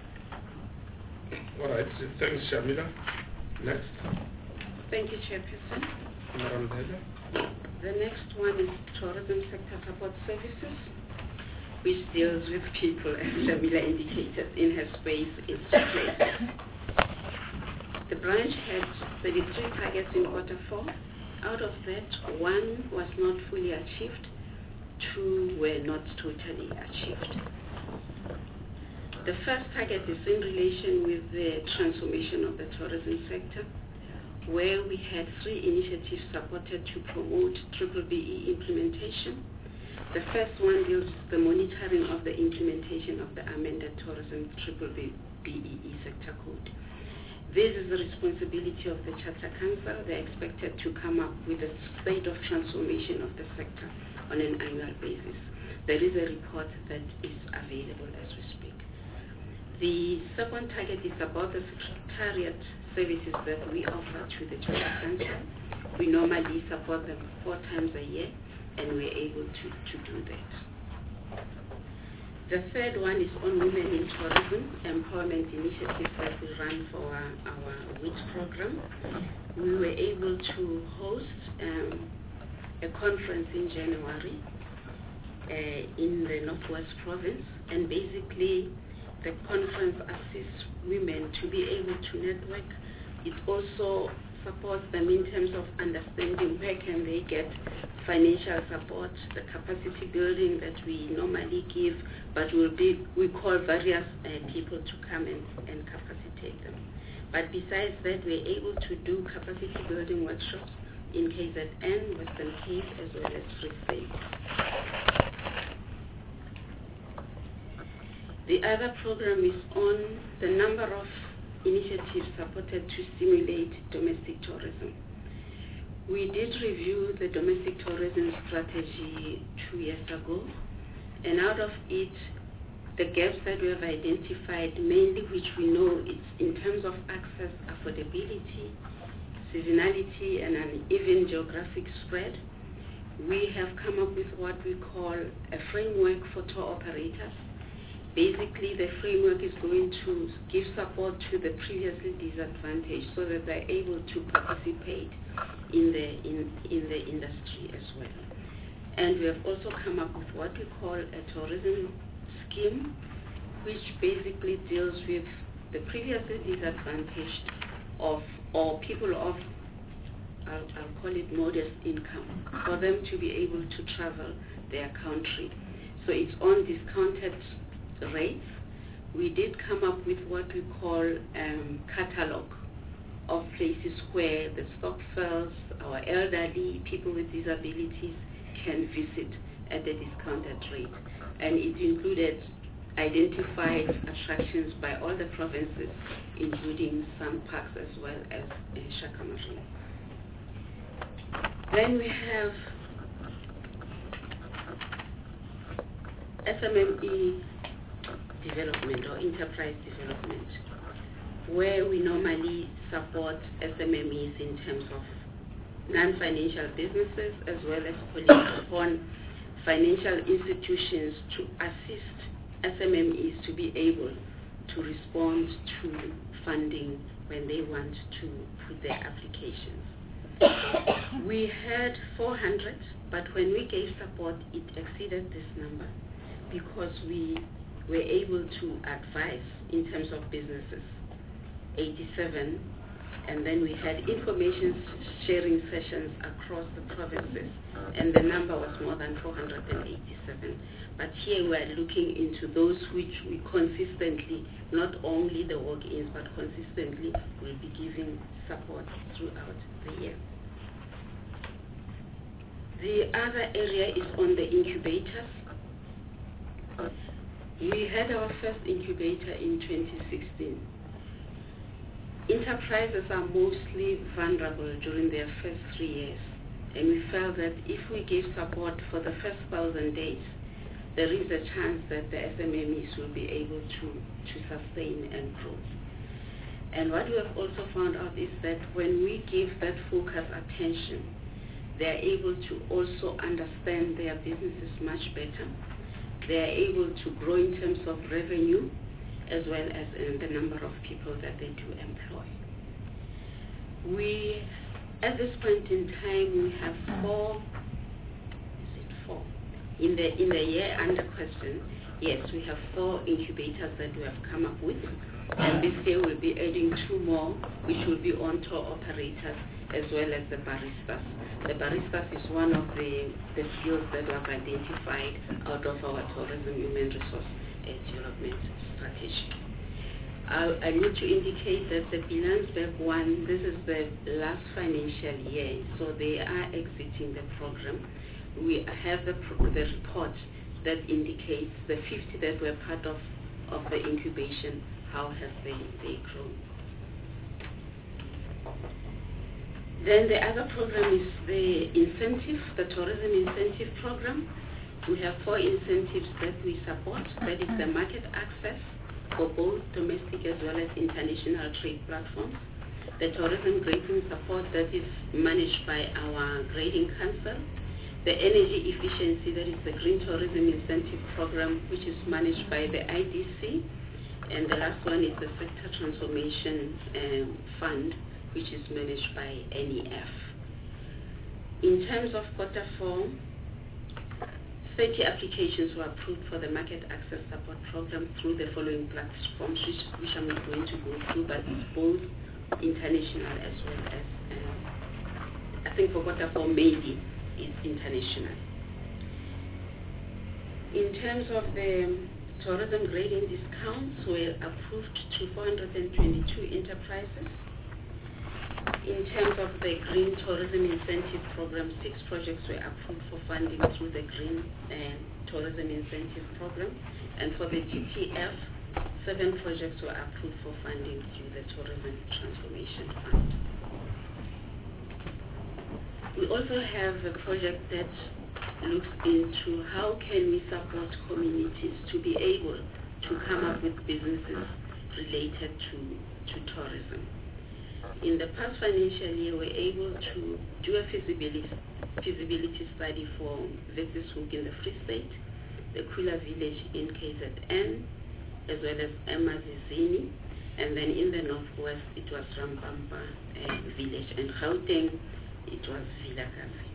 All right, thanks, Shamila. Next. Thank you, Chairperson. Madam Taylor. The next one is Tourism Sector Support Services, which deals with people, as Shamila indicated in her space, is place. The branch had thirty-three targets in quarter four. Out of that, one was not fully achieved, two were not totally achieved. The first target is in relation with the transformation of the tourism sector, where we had three initiatives supported to promote triple B E implementation. The first one deals with the monitoring of the implementation of the amended tourism triple B E sector code. This is the responsibility of the Charter Council. They're expected to come up with a state of transformation of the sector on an annual basis. There is a report that is available as we speak. The second target is about the secretariat services that we offer to the Charter Council. We normally support them four times a year, and we're able to, to do that. The third one is on women in tourism, empowerment initiatives that we run for our, our W I T program. We were able to host um, a conference in January uh, in the Northwest Province, and basically the conference assists women to be able to network. It also supports them in terms of understanding where can they get financial support, the capacity building that we normally give, but will be, we call various uh, people to come and, and capacitate them. But besides that, we're able to do capacity building workshops in K Z N, Western Cape, as well as Free State. The other program is on the number of initiatives supported to stimulate domestic tourism. We did review the domestic tourism strategy two years ago, and out of it, the gaps that we have identified, mainly which we know it's in terms of access, affordability, seasonality, and an even geographic spread. We have come up with what we call a framework for tour operators. Basically, the framework is going to give support to the previously disadvantaged so that they're able to participate in the, in, in the industry as well. And we have also come up with what we call a tourism scheme, which basically deals with the previously disadvantaged of, or people of, I'll, I'll call it modest income, for them to be able to travel their country. So it's on discounted rates. We did come up with what we call um, catalog of places where the Stokvels, our elderly, people with disabilities can visit at a discounted rate. And it included identified attractions by all the provinces, including some parks as well as uh, Shaka Marine. Then we have S M M E development or enterprise development, where we normally support S M M Es in terms of non-financial businesses as well as calling upon financial institutions to assist S M M Es to be able to respond to funding when they want to put their applications. We had four hundred, but when we gave support, it exceeded this number because we were able to advise in terms of businesses, eighty-seven, and then we had information sharing sessions across the provinces, and the number was more than four hundred eighty-seven. But here we are looking into those which we consistently, not only the walk-ins, but consistently will be giving support throughout the year. The other area is on the incubators. We had our first incubator in twenty sixteen. Enterprises are mostly vulnerable during their first three years, and we felt that if we give support for the first thousand days, there is a chance that the S M M Es will be able to, to sustain and grow. And what we have also found out is that when we give that focused attention, they are able to also understand their businesses much better. They are able to grow in terms of revenue as well as in the number of people that they do employ. We, at this point in time, we have four, is it four? In the, in the year under question, yes, we have four incubators that we have come up with. And this year we'll be adding two more, which will be on tour operators as well as the baristas. The baristas is one of the, the skills that we have identified out of our tourism human resource uh, development strategy. I, I need to indicate that the Bilansberg one, this is the last financial year, so they are exiting the program. We have the, pro the report that indicates the fifty that were part of, of the incubation, how have they, they grown. Then the other program is the incentive, the tourism incentive program. We have four incentives that we support. That is the market access for both domestic as well as international trade platforms. The tourism grading support that is managed by our grading council. The energy efficiency, that is the Green Tourism Incentive Program, which is managed by the I D C. And the last one is the Sector Transformation um, Fund, which is managed by N E F. In terms of quarter four, thirty applications were approved for the Market Access Support Program through the following platforms, which, which I'm not going to go through, but it's both international as well as, uh, I think for quarter four maybe, it's international. In terms of the tourism grading discounts, were approved to four hundred twenty-two enterprises. In terms of the Green Tourism Incentive Program, six projects were approved for funding through the Green uh, Tourism Incentive Program. And for the T T F, seven projects were approved for funding through the Tourism Transformation Fund. We also have a project that looks into how can we support communities to be able to come up with businesses related to, to tourism. In the past financial year, we were able to do a feasibility, feasibility study for Wesselshoek in the Free State, the Kula Village in K Z N, as well as Emazizini, and then in the northwest it was Rampampa uh, Village, and Gauteng it was Vilakazi.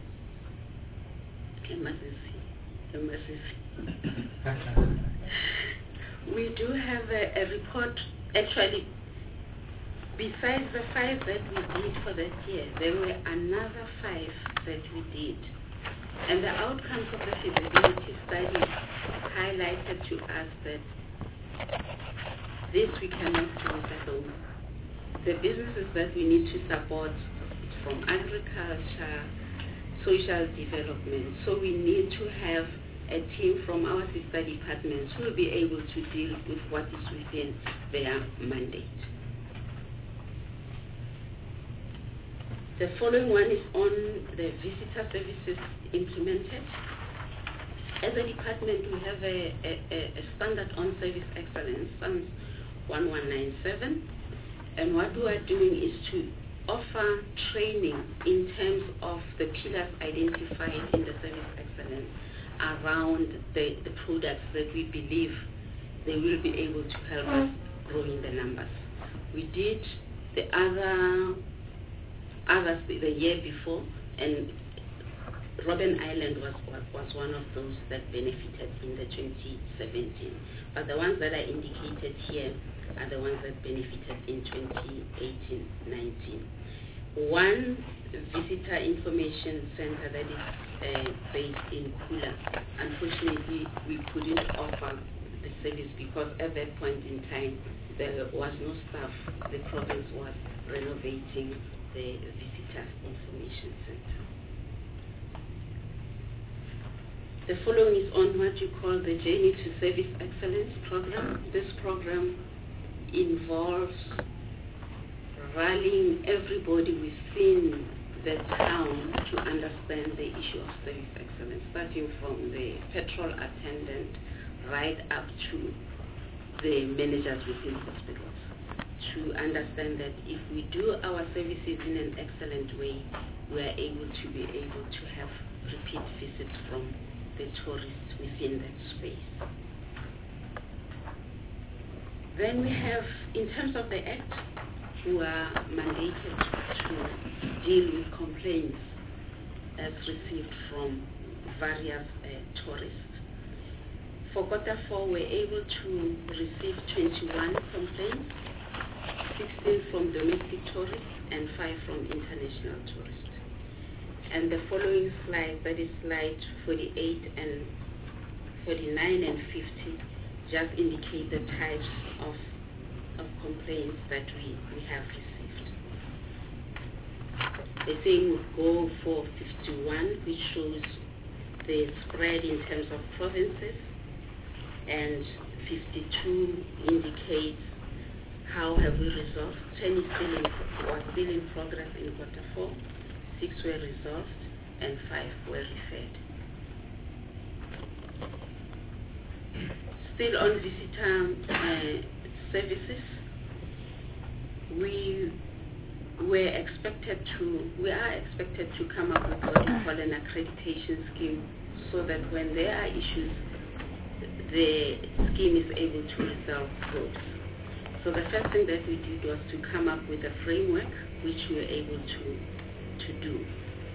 Emazizini. Emazizini. We do have a, a report, actually. Besides the five that we did for that year, there were another five that we did. And the outcomes of the feasibility study highlighted to us that this we cannot do alone. The businesses that we need to support from agriculture, social development. So we need to have a team from our sister departments who will be able to deal with what is within their mandate. The following one is on the visitor services implemented. As a department, we have a, a, a standard on service excellence, SANS one one nine seven, and what we are doing is to offer training in terms of the pillars identified in the service excellence around the, the products that we believe they will be able to help us growing the numbers. We did the other others the year before, and Robben Island was, was, was one of those that benefited in the twenty seventeen. But the ones that I indicated here are the ones that benefited in twenty eighteen nineteen. One visitor information center that is uh, based in Kula. Unfortunately, we couldn't offer the service because at that point in time there was no staff. The province was renovating the visitor information center. The following is on what you call the Journey to Service Excellence program. This program involves rallying everybody within the town to understand the issue of service excellence, starting from the petrol attendant right up to the managers within hospitals, to understand that if we do our services in an excellent way, we are able to be able to have repeat visits from the tourists within that space. Then we have, in terms of the Act, who are mandated to deal with complaints as received from various uh, tourists. For quarter four, we're able to receive twenty-one complaints, sixteen from domestic tourists and five from international tourists. And the following slide, that is slide forty-eight and forty-nine and fifty, just indicate the types of, of complaints that we, we have received. The same would go for fifty-one, which shows the spread in terms of provinces, and fifty-two indicates how have we resolved. ten is still in, was still in progress in quarter four, six were resolved, and five were referred. Still on visitor uh, services, we were expected to, we are expected to come up with what we call an accreditation scheme, so that when there are issues, the scheme is able to resolve those. So the first thing that we did was to come up with a framework which we were able to, to do.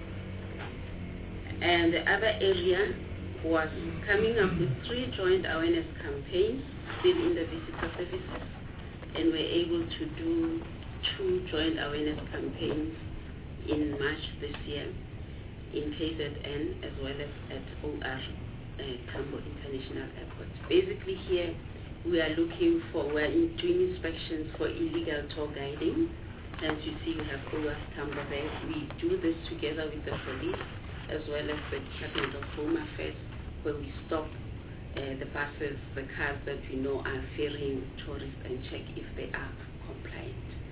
And the other area was coming up with three joint awareness campaigns still in the visitor services, and we're able to do two joint awareness campaigns in March this year in K Z N as well as at O R uh, Tambo International Airport. Basically here we are looking for, we're in doing inspections for illegal tour guiding. As you see, we have O R Tambo there. We do this together with the police as well as the Department of Home Affairs, where we stop uh, the buses, the cars that we know are ferrying tourists, and check if they are compliant.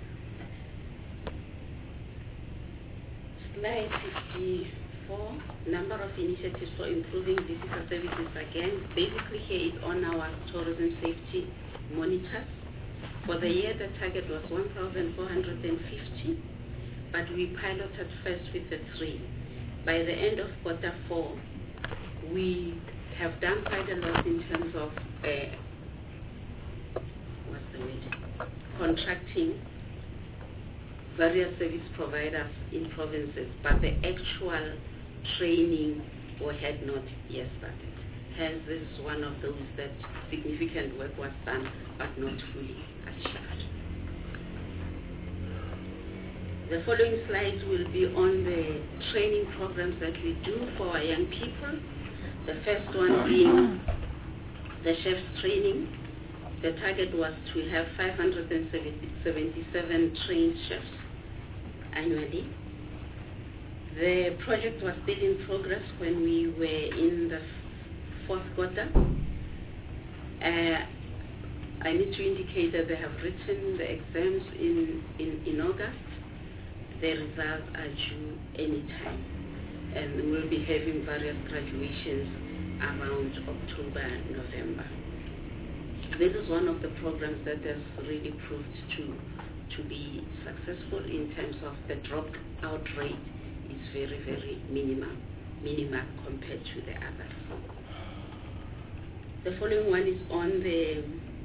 Slide fifty-four, number of initiatives for improving visitor services. Again, basically here is on our tourism safety monitors. For the year, the target was one thousand four hundred fifty, but we piloted first with the three. By the end of quarter four, we have done quite a lot in terms of uh, what's the word? contracting various service providers in provinces, but the actual training or had not yet started. Hence, this is one of those that significant work was done, but not fully achieved. The following slides will be on the training programs that we do for our young people. The first one being the chef's training. The target was to have five hundred seventy-seven trained chefs annually. The project was still in progress when we were in the fourth quarter. Uh, I need to indicate that they have written the exams in, in, in August. The results are due anytime, and we'll be having various graduations around October, November. This is one of the programs that has really proved to, to be successful in terms of the dropout rate is very, very minimal, minimal compared to the others. The following one is on the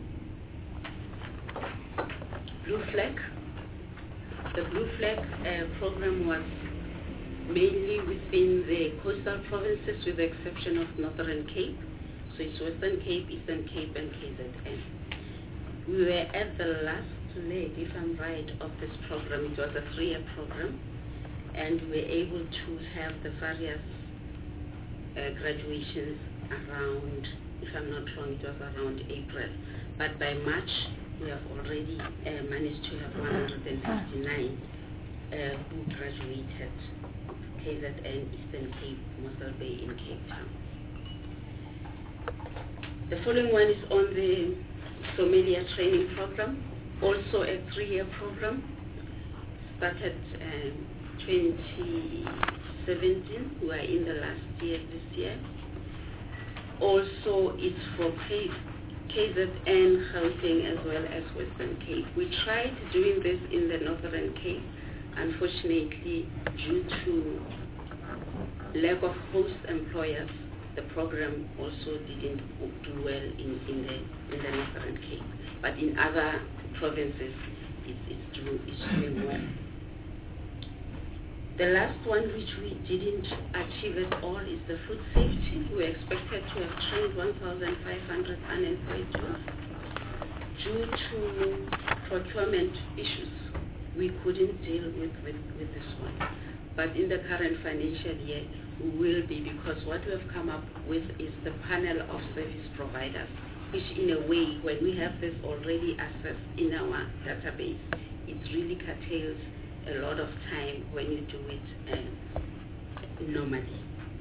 Blue Flag. The Blue Flag uh, program was mainly within the coastal provinces with the exception of Northern Cape. So it's Western Cape, Eastern Cape, and K Z N. We were at the last leg, if I'm right, of this program. It was a three-year program, and we were able to have the various uh, graduations around, if I'm not wrong, it was around April. But by March, we have already uh, managed to have one hundred fifty-nine uh, who graduated K Z N, Eastern Cape, Mossel Bay in Cape Town. The following one is on the Somalia training program, also a three-year program, started um, twenty seventeen, we are in the last year this year. Also, it's for K Z N, Gauteng, as well as Western Cape. We tried doing this in the Northern Cape. Unfortunately, due to lack of host employers, the program also didn't do well in, in, the, in the Northern Cape. But in other provinces, it's, it's, do, it's doing well. The last one which we didn't achieve at all is the food safety. We expected to have trained one thousand five hundred unemployed youth. Due to procurement issues, we couldn't deal with, with, with this one. But in the current financial year, we will be, because what we have come up with is the panel of service providers which in a way, when we have this already assessed in our database, it really curtails a lot of time when you do it uh, normally.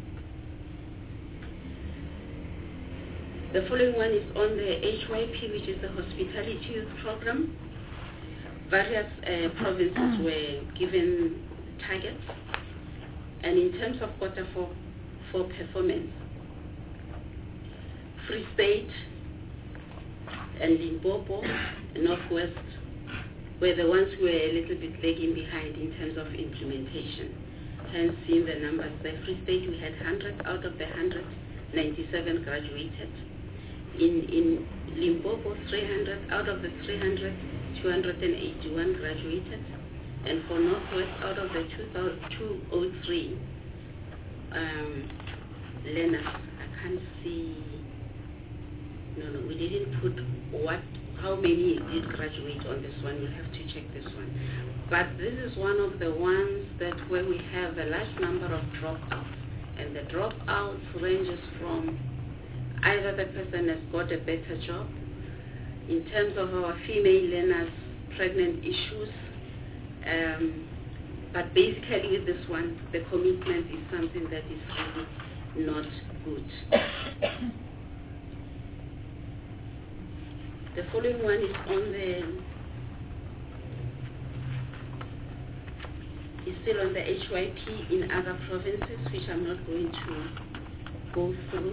The following one is on the H Y P, which is the Hospitality Youth Program. Various uh, provinces were given targets, and in terms of quarter four for performance, Free State and Limpopo, Northwest, were the ones who were a little bit lagging behind in terms of implementation. Hence, seeing the numbers, the Free State, we had one hundred out of the one hundred, ninety-seven graduated. In, in Limpopo, three hundred out of the three hundred, two hundred eighty-one graduated. And for Northwest, out of the two oh three um, learners, I can't see, no, no, we didn't put what, how many did graduate on this one. We'll have to check this one. But this is one of the ones that where we have a large number of dropouts. And the dropouts ranges from either the person has got a better job, in terms of our female learners, pregnant issues, um, but basically with this one, the commitment is something that is really not good. The following one is on the, is still on the H Y P in other provinces, which I'm not going to go through.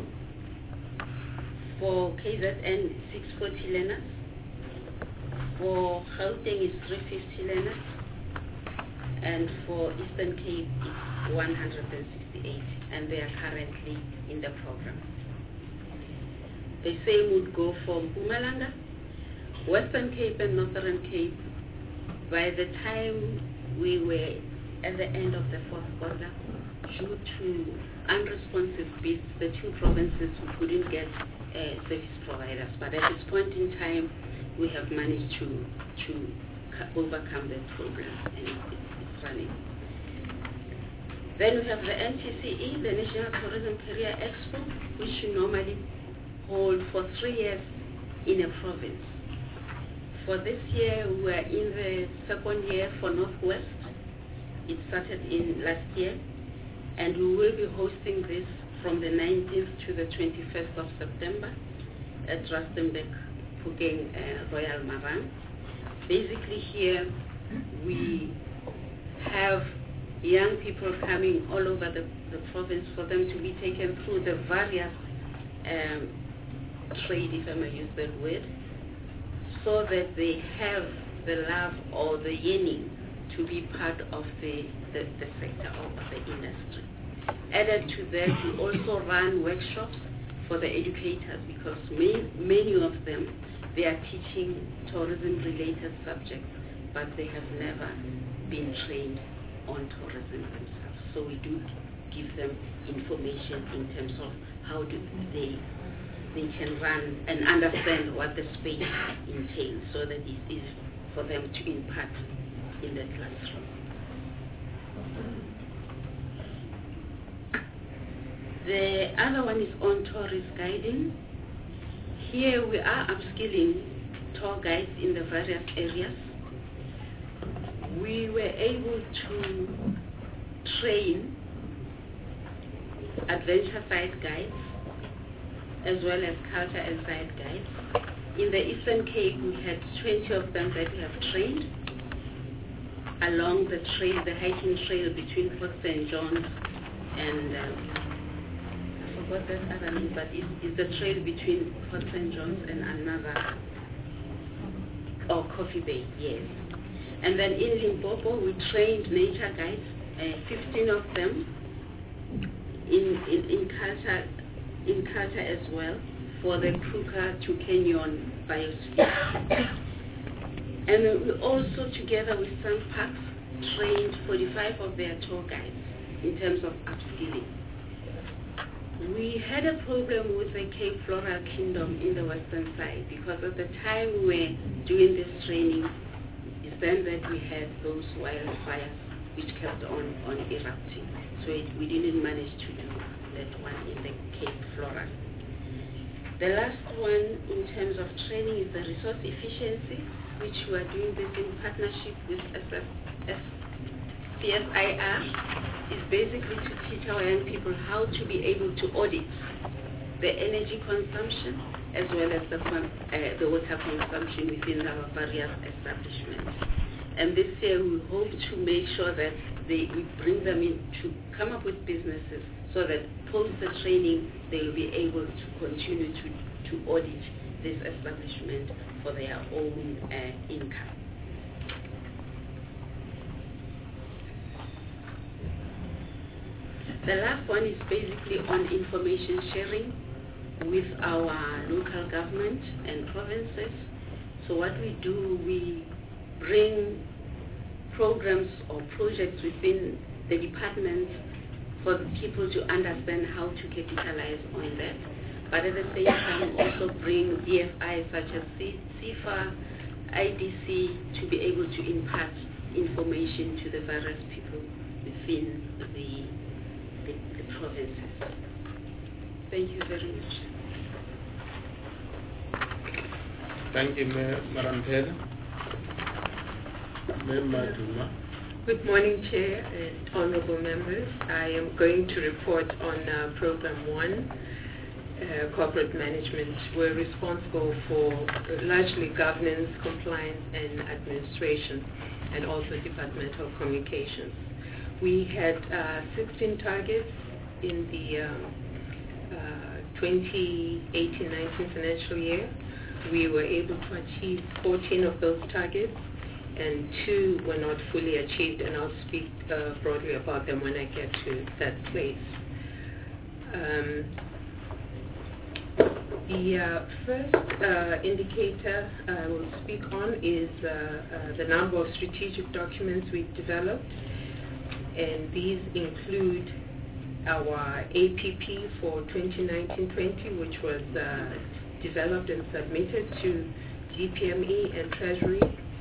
For K Z N, six hundred forty learners. For Gauteng, is three hundred fifty learners. And for Eastern Cape, it's one hundred sixty-eight. And they are currently in the program. The same would go for Mpumalanga, Western Cape and Northern Cape. By the time we were at the end of the fourth quarter, due to unresponsive bids, the two provinces couldn't get uh, service providers. But at this point in time, we have managed to to overcome that problem, and it's, it's running. Then we have the N T C E, the National Tourism Career Expo, which we normally hold for three years in a province. For this year, we are in the second year for Northwest. It started in last year, and we will be hosting this from the nineteenth to the twenty-first of September at Rustenburg, Phokeng, uh, Royal Marang. Basically here, we have young people coming all over the, the province for them to be taken through the various um, trade, if I may use that word, so that they have the love or the yearning to be part of the, the, the sector of the industry. Added to that, we also run workshops for the educators, because many, many of them, they are teaching tourism-related subjects, but they have never been trained on tourism themselves. So we do give them information in terms of how do they they can run and understand what the space entails, so that it's easy for them to impart in the classroom. The other one is on tourist guiding. Here we are upskilling tour guides in the various areas. We were able to train adventure site guides as well as culture and site guides. In the Eastern Cape, we had twenty of them that we have trained along the trail, the hiking trail between Fort Saint John's and um, I forgot that other name, but it's, it's the trail between Fort Saint John's and another, oh, Coffee Bay, yes. And then in Limpopo, we trained nature guides, uh, fifteen of them in, in, in culture in culture as well, for the Kruger to Canyon biosphere. And we also, together with some parks, trained forty-five of their tour guides in terms of upskilling. We had a problem with the Cape Floral Kingdom in the western side, because at the time we were doing this training, it's then that we had those wildfires which kept on, on erupting. So it, we didn't manage to do that one in the Cape Floral. The last one in terms of training is the resource efficiency, which we are doing this in partnership with C S I R. Is basically to teach our young people how to be able to audit the energy consumption as well as the, uh, the water consumption within our various establishments. And this year we hope to make sure that they, we bring them in to come up with businesses so that post the training they will be able to continue to, to audit this establishment for their own uh, income. The last one is basically on information sharing with our local government and provinces. So what we do, we bring programs or projects within the departments for the people to understand how to capitalize on that. But at the same time also bring D F I such as C F A, I D C to be able to impart information to the various people within the, the, the provinces. Thank you very much. Thank you, Madam Taylor. Good morning, Chair and honorable members. I am going to report on uh, Program one, uh, Corporate Management. We're responsible for uh, largely governance, compliance, and administration, and also departmental communications. We had uh, sixteen targets in the um, uh, twenty eighteen nineteen financial year. We were able to achieve fourteen of those targets, and two were not fully achieved, and I'll speak uh, broadly about them when I get to that place. Um, the uh, first uh, indicator I will speak on is uh, uh, the number of strategic documents we've developed, and these include our A P P for twenty nineteen twenty, which was uh, developed and submitted to G P M E and Treasury.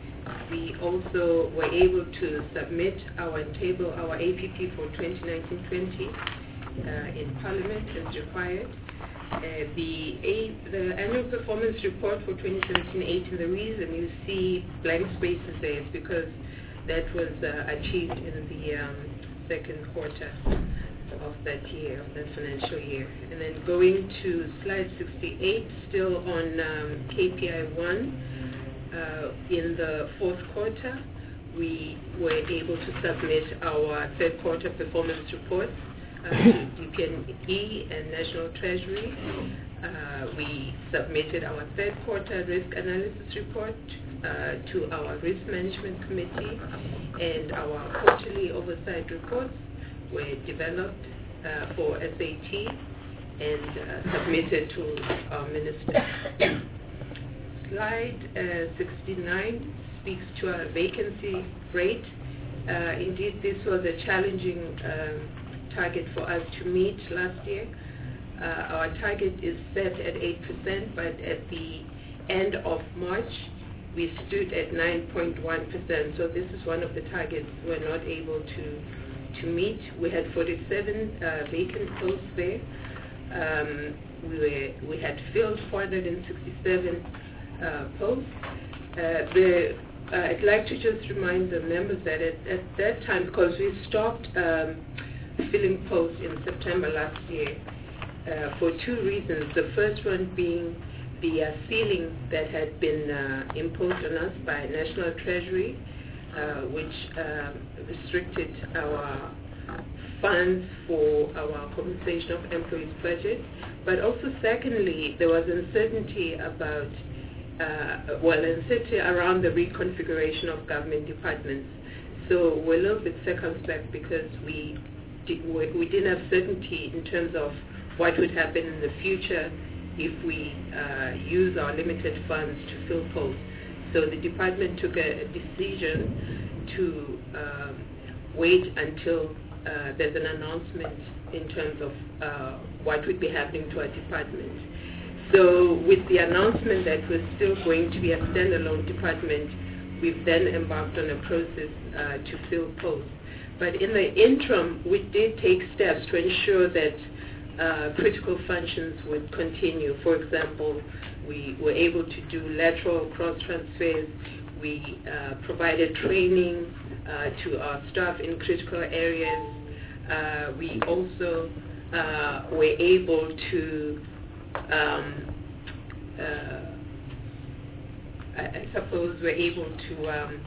We also were able to submit our table, our A P P for twenty nineteen twenty uh, in Parliament as required. Uh, the, a, the annual performance report for twenty seventeen eighteen, the reason you see blank spaces there is because that was uh, achieved in the um, second quarter of that year, of that financial year. And then going to slide sixty-eight, still on um, K P I one, uh, in the fourth quarter, we were able to submit our third quarter performance reports uh, to D P M E and National Treasury. Uh, we submitted our third quarter risk analysis report uh, to our risk management committee, and our quarterly oversight reports were developed uh, for S A T and uh, submitted to our minister. Slide uh, sixty-nine speaks to our vacancy rate. Uh, indeed, this was a challenging um, target for us to meet last year. Uh, our target is set at eight percent, but at the end of March, we stood at nine point one percent. So this is one of the targets we're not able to to meet. We had forty-seven uh, vacant posts there. Um, we, were, we had filled four hundred sixty-seven uh, posts. Uh, the, uh, I'd like to just remind the members that at, at that time, because we stopped um, filling posts in September last year uh, for two reasons. The first one being the uh, ceiling that had been uh, imposed on us by National Treasury, Uh, which um, restricted our funds for our compensation of employees' budget. But also, secondly, there was uncertainty about, uh, well, uncertainty around the reconfiguration of government departments. So we're a little bit circumspect because we, did, we, we didn't have certainty in terms of what would happen in the future if we uh, use our limited funds to fill posts. So the department took a, a decision to um, wait until uh, there's an announcement in terms of uh, what would be happening to our department. So with the announcement that we're still going to be a standalone department, we've then embarked on a process uh, to fill posts. But in the interim, we did take steps to ensure that uh, critical functions would continue. For example, we were able to do lateral cross transfers. We uh, provided training uh, to our staff in critical areas. Uh, we also uh, were able to, um, uh, I, I suppose, we're able to um,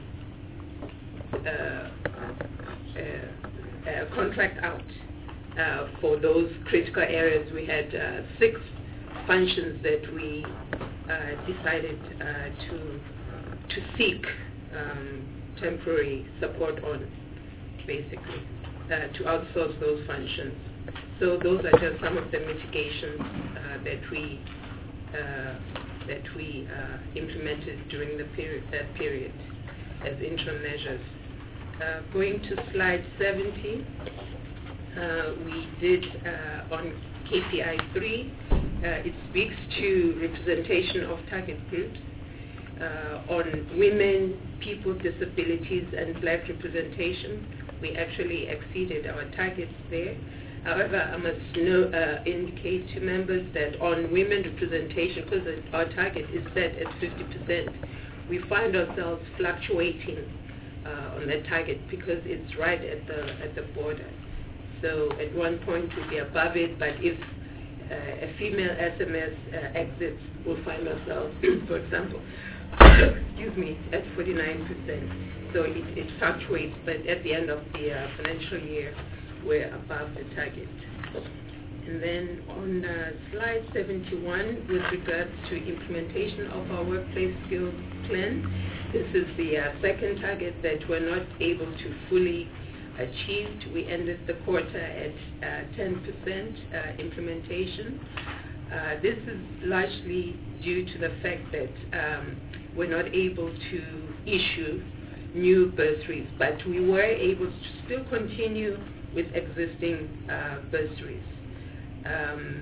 uh, uh, uh, contract out uh, for those critical areas. We had uh, six functions that we uh, decided uh, to to seek um, temporary support on, basically, uh, to outsource those functions. So those are just some of the mitigations uh, that we uh, that we uh, implemented during the period, that period as interim measures. Uh, going to slide seventy, uh, we did uh, on K P I three, uh, it speaks to representation of target groups. Uh, on women, people with disabilities, and black representation, we actually exceeded our targets there. However, I must know, uh, indicate to members that on women representation, because our target is set at fifty percent, we find ourselves fluctuating uh, on that target because it's right at the at the border. So at one point we'll be above it, but if uh, a female S M S uh, exits, we'll find ourselves, for example, excuse me, at forty-nine percent. So it, it fluctuates, but at the end of the uh, financial year, we're above the target. And then on uh, slide seventy-one, with regards to implementation of our workplace skills plan, this is the uh, second target that we're not able to fully achieve. We ended the quarter at uh, ten percent uh, implementation. Uh, this is largely due to the fact that um, we're not able to issue new bursaries, but we were able to still continue with existing uh, bursaries. Um,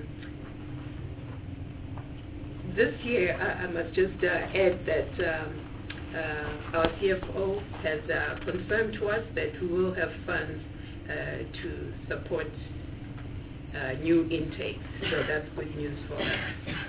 this year, I, I must just uh, add that um, uh, our C F O has uh, confirmed to us that we will have funds uh, to support uh, new intakes, so that's good news for us.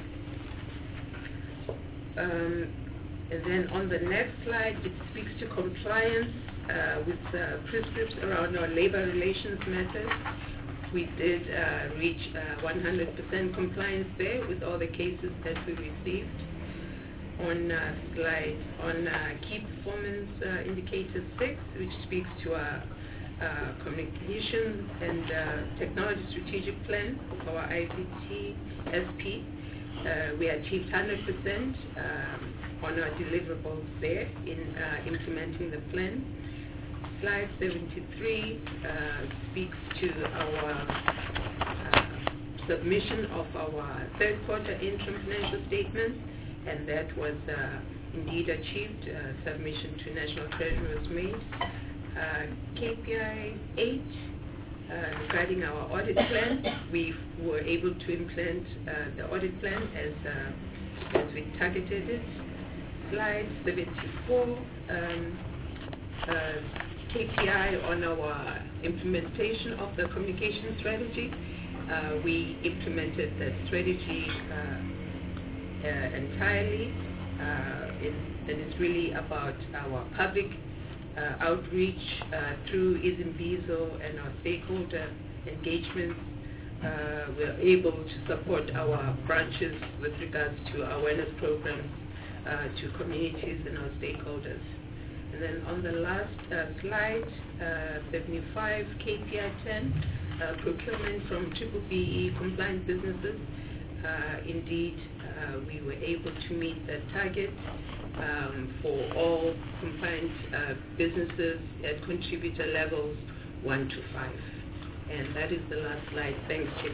Um, and then on the next slide, it speaks to compliance uh, with uh, prescripts around our labor relations methods. We did uh, reach uh, one hundred percent compliance there with all the cases that we received. On uh, slide, on uh, key performance uh, indicator six, which speaks to our uh, communication and uh, technology strategic plan, our I C T S P. Uh, we achieved one hundred percent um, on our deliverables there in uh, implementing the plan. Slide seventy-three uh, speaks to our uh, submission of our third quarter interim financial statement, and that was uh, indeed achieved. Uh, submission to National Treasury was made. Uh, K P I eight, uh, regarding our audit plan, we were able to implement uh, the audit plan as, uh, as we targeted it. Slide seventy-four, um, uh, K P I on our implementation of the communication strategy. Uh, we implemented the strategy uh, uh, entirely, uh, it, and it's really about our public uh, outreach uh, through Izimbizo and our stakeholder engagements. Uh, we're able to support our branches with regards to awareness programs uh, to communities and our stakeholders. And then on the last uh, slide, uh, seventy-five, K P I ten, uh, procurement from triple B E compliant businesses. Uh, indeed, uh, we were able to meet the target um, for all compliant uh, businesses at contributor levels one to five. And that is the last slide. Thanks, Chief.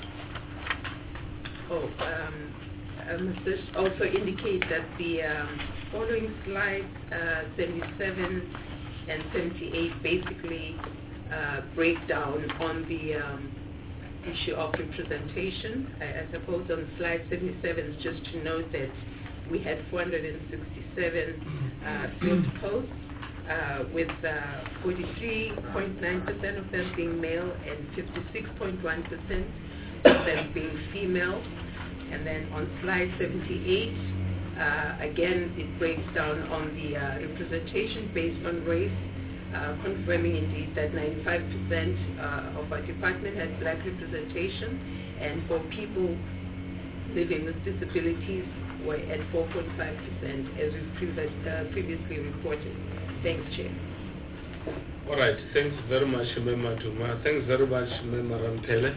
Oh, um, I must just also indicate that the um, following slides, uh, seventy-seven and seventy-eight, basically uh, break down on the um, issue of representation. I, I suppose on slide seventy-seven is just to note that we had four hundred sixty-seven uh, field posts, uh, with forty-three point nine percent uh, of them being male and fifty-six point one percent of them being female. And then on slide seventy-eight, uh, again, it breaks down on the uh, representation based on race, uh, confirming indeed that ninety-five percent uh, of our department had black representation, and for people living with disabilities, we're at four point five percent, as we've previous, uh, previously reported. Thanks, Chair. All right, thanks very much, Member Duma. Thanks very much, Member Rampele.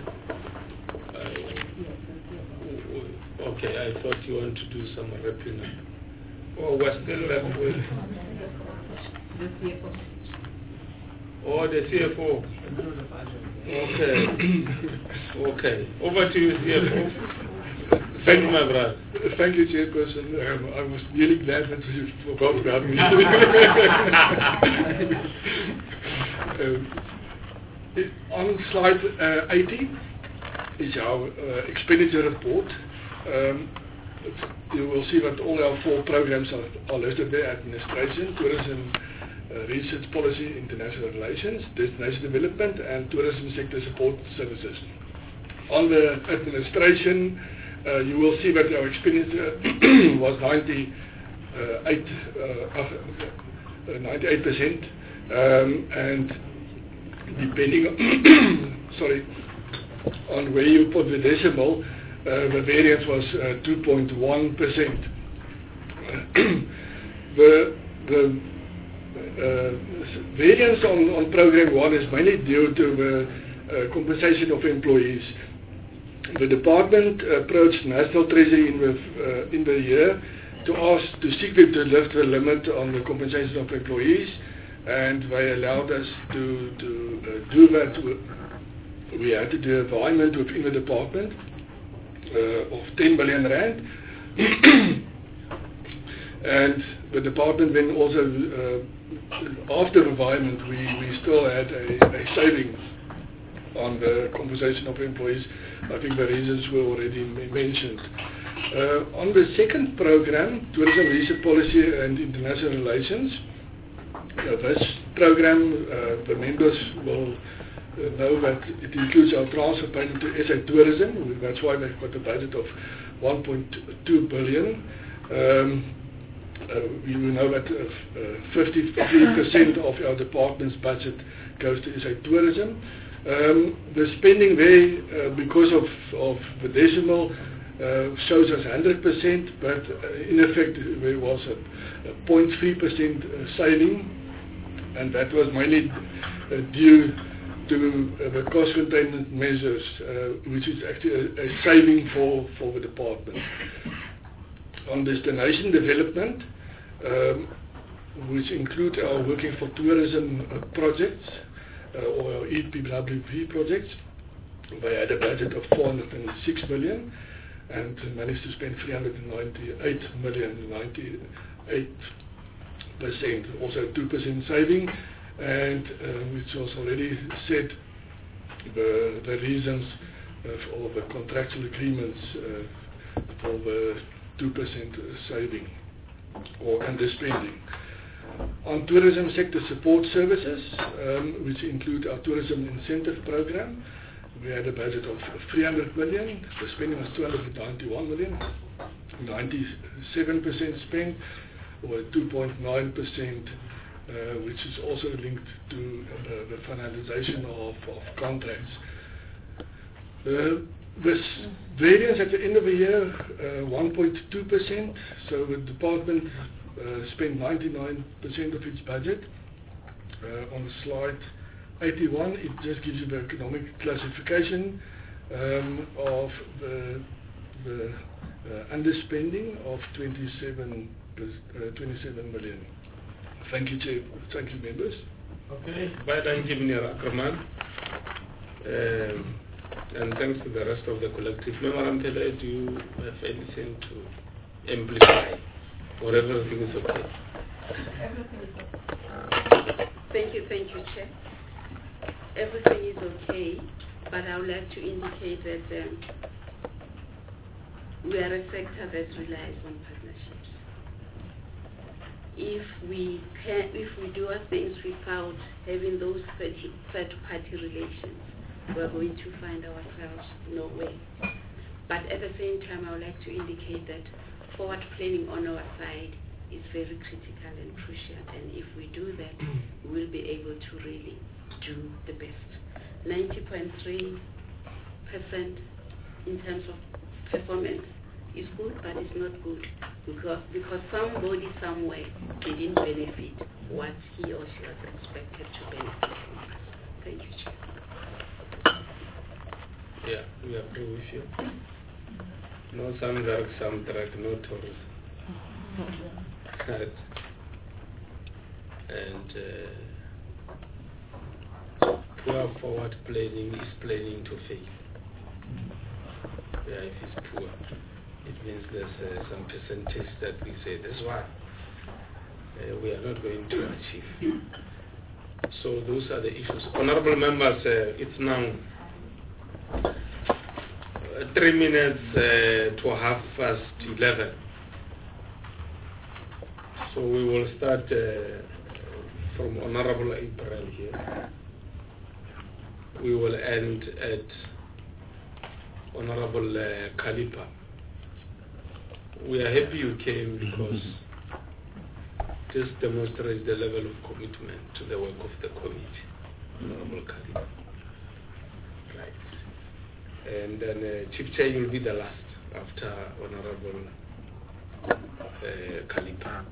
Uh, okay, I thought you want to do some wrapping up. Oh, we're still left with... The C F O. Oh, the C F O. Okay. Okay. Over to you, C F O. Thank you, my brother. Thank you, Chairperson. Um, I was really glad that you forgot about me. um, it, on slide uh, eighty is our uh, expenditure report. Um, you will see that all our four programs are, are listed there: administration, tourism, uh, research policy, international relations, destination development, and tourism sector support services. On the administration, Uh, you will see that our expenditure was ninety-eight percent, um, and depending on sorry on where you put the decimal, uh, the variance was uh, two point one percent. the the uh, variance on, on program one is mainly due to the uh, compensation of employees. The department approached National Treasury in the, uh, in the year to ask to seek them to lift the limit on the compensation of employees, and they allowed us to, to uh, do that. We had to do a payment within the department uh, of ten million rand, and the department then also, uh, after the payment, we, we still had a, a saving on the compensation of employees. I think the reasons were already mentioned. Uh, on the second program, Tourism Research Policy and International Relations, uh, this program, uh, the members will uh, know that it includes our transfer payment to S A Tourism. That's why they've got a budget of one point two billion. Um, uh, we know that uh, fifty-three percent of our department's budget goes to S A Tourism. Um, the spending there, uh, because of, of the decimal, uh, shows us one hundred percent, but uh, in effect there was a, a zero point three percent saving, and that was mainly uh, due to uh, the cost containment measures, uh, which is actually a, a saving for, for the department. On destination development, um, which include our Working for Tourism uh, projects, Uh, or E P W P projects, they had a budget of four hundred six million and managed to spend three hundred ninety-eight million, ninety-eight percent, also two percent saving, and uh, which was already said, the, the reasons uh, for the contractual agreements uh, for the two percent saving or underspending. On tourism sector support services, um, which include our tourism incentive program, we had a budget of three hundred million. The spending was two hundred ninety-one million, ninety-seven percent spent, or two point nine percent, uh, which is also linked to uh, the finalization of, of contracts. Uh, this variance at the end of the year, uh, one point two percent, so the department Uh, spend ninety-nine percent of its budget. Uh, on slide eighty-one, it just gives you the economic classification um, of the, the uh, underspending of twenty-seven, uh, twenty-seven million. Thank you, Chair. Thank you, members. Okay. Bye, thank you, Mister Ackerman. Um, and thanks to the rest of the collective. Member Rampele, do you have anything to amplify? Or everything is okay? Everything is okay. Thank you, thank you, Chair. Everything is okay, but I would like to indicate that um, we are a sector that relies on partnerships. If we can, if we do our things without having those third-party relations, we're going to find ourselves nowhere. But at the same time, I would like to indicate that forward planning on our side is very critical and crucial, and if we do that, we'll be able to really do the best. ninety point three percent in terms of performance is good, but it's not good because because somebody somewhere didn't benefit what he or she was expected to benefit from us. Thank you, Chair. Yeah, we agree with you. No Samzarg, Samtrak, no tourism. And uh, poor forward planning is planning to fail. Yeah, if it's poor, it means there's uh, some percentage that we say that's why uh, we are not going to achieve. So those are the issues. Honorable members, uh, it's now uh, three minutes uh, to half past eleven. So we will start uh, from Honorable April here. We will end at Honorable uh, Kalipa. We are happy you came because this demonstrates the level of commitment to the work of the committee. Honorable Kalipa. Right. And then uh, Chief Chair will be the last after Honorable uh, Kalipa.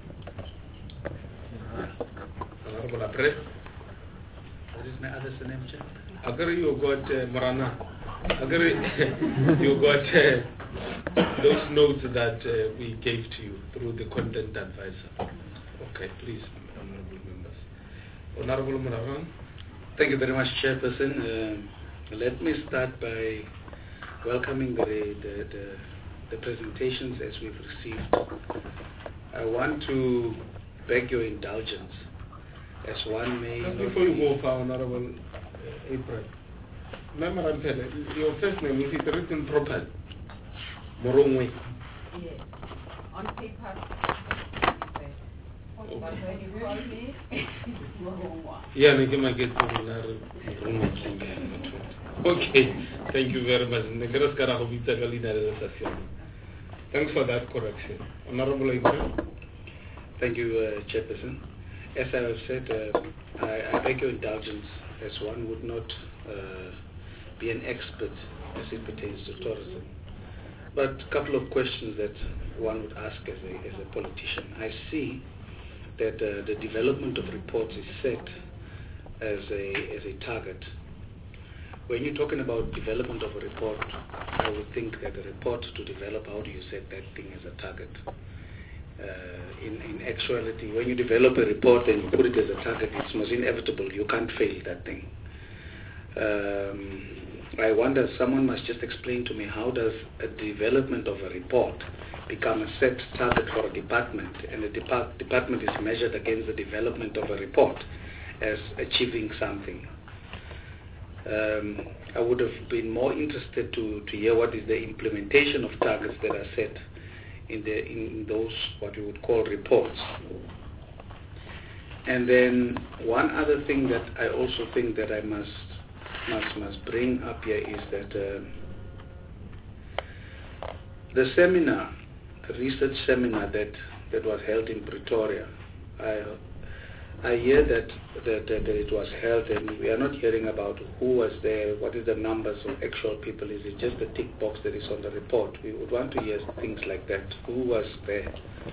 Honorable Apre. What is my other name, Chair? Agree you got uh, Morana. Agree you got uh, those notes that uh, we gave to you through the content advisor. Okay, please, honorable members. Honorable Morana. Thank you very much, Chairperson. Uh, let me start by welcoming the, the, the, the presentations as we've received. I want to beg your indulgence as one may... Just before you go for Honorable uh, April, remember, your first name, is it written properly? Morongwe. Yes. On paper, okay. But when you call me, Morongwa. Yeah, make him get Okay, thank you very much. Thanks for that correction. Honorable April. Thank you, uh, Chairperson. As I have said, uh, I, I beg your indulgence as one would not uh, be an expert as it pertains to tourism. But a couple of questions that one would ask as a, as a politician. I see that uh, the development of reports is set as a, as a target. When you're talking about development of a report, I would think that a report to develop, how do you set that thing as a target? Uh, in, in actuality, when you develop a report and you put it as a target, it's most inevitable. You can't fail that thing. Um, I wonder, someone must just explain to me, how does a development of a report become a set target for a department, and the depart department is measured against the development of a report as achieving something? Um, I would have been more interested to, to hear what is the implementation of targets that are set in the in those what we would call reports. And then one other thing that I also think that I must must must bring up here is that uh, the seminar, the research seminar that that was held in Pretoria, I I hear that that, that that it was held, and we are not hearing about who was there, what is the numbers of actual people. Is it just the tick box that is on the report? We would want to hear things like that. Who was there?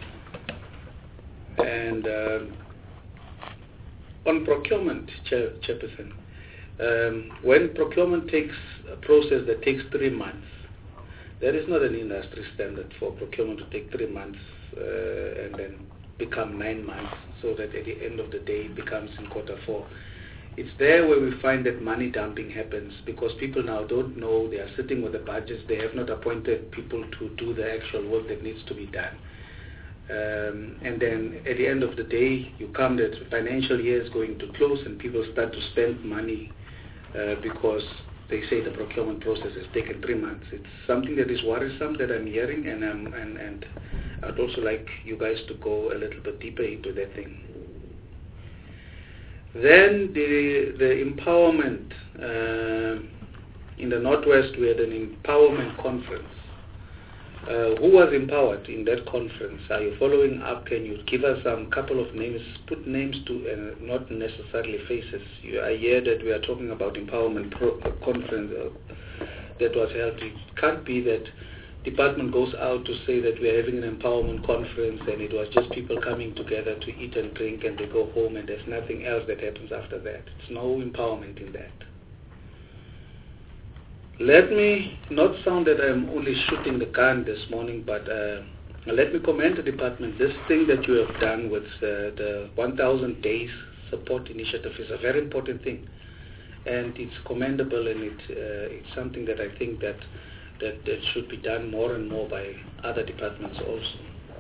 And um, on procurement, Chair, Chairperson, um, when procurement takes a process that takes three months, there is not an industry standard for procurement to take three months uh, and then become nine months, so that at the end of the day it becomes in quarter four. It's there where we find that money dumping happens, because people now don't know, they are sitting with the budgets, they have not appointed people to do the actual work that needs to be done. Um, and then at the end of the day, you come that financial year is going to close and people start to spend money uh, because they say the procurement process has taken three months. It's something that is worrisome that I'm hearing, and, um, and, and I'd also like you guys to go a little bit deeper into that thing. Then the, the empowerment uh, in the Northwest, we had an empowerment conference. Uh, who was empowered in that conference? Are you following up? Can you give us some couple of names, put names to, uh, not necessarily faces? You, I hear that we are talking about empowerment pro- uh, conference uh, that was held. It can't be that department goes out to say that we are having an empowerment conference and it was just people coming together to eat and drink and they go home and there's nothing else that happens after that. It's no empowerment in that. Let me not sound that I'm only shooting the gun this morning, but uh, let me commend the department. This thing that you have done with uh, the one thousand days support initiative is a very important thing, and it's commendable, and it, uh, it's something that I think that, that that should be done more and more by other departments also.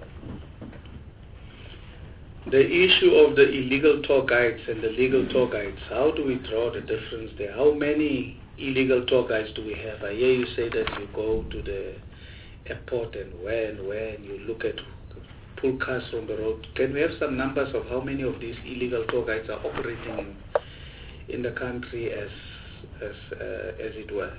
The issue of the illegal tour guides and the legal tour guides, how do we draw the difference there? How many illegal tour guides do we have? I hear you say that you go to the airport and where and where and you look at pull cars from the road. Can we have some numbers of how many of these illegal tour guides are operating in, in the country as as uh, as it were?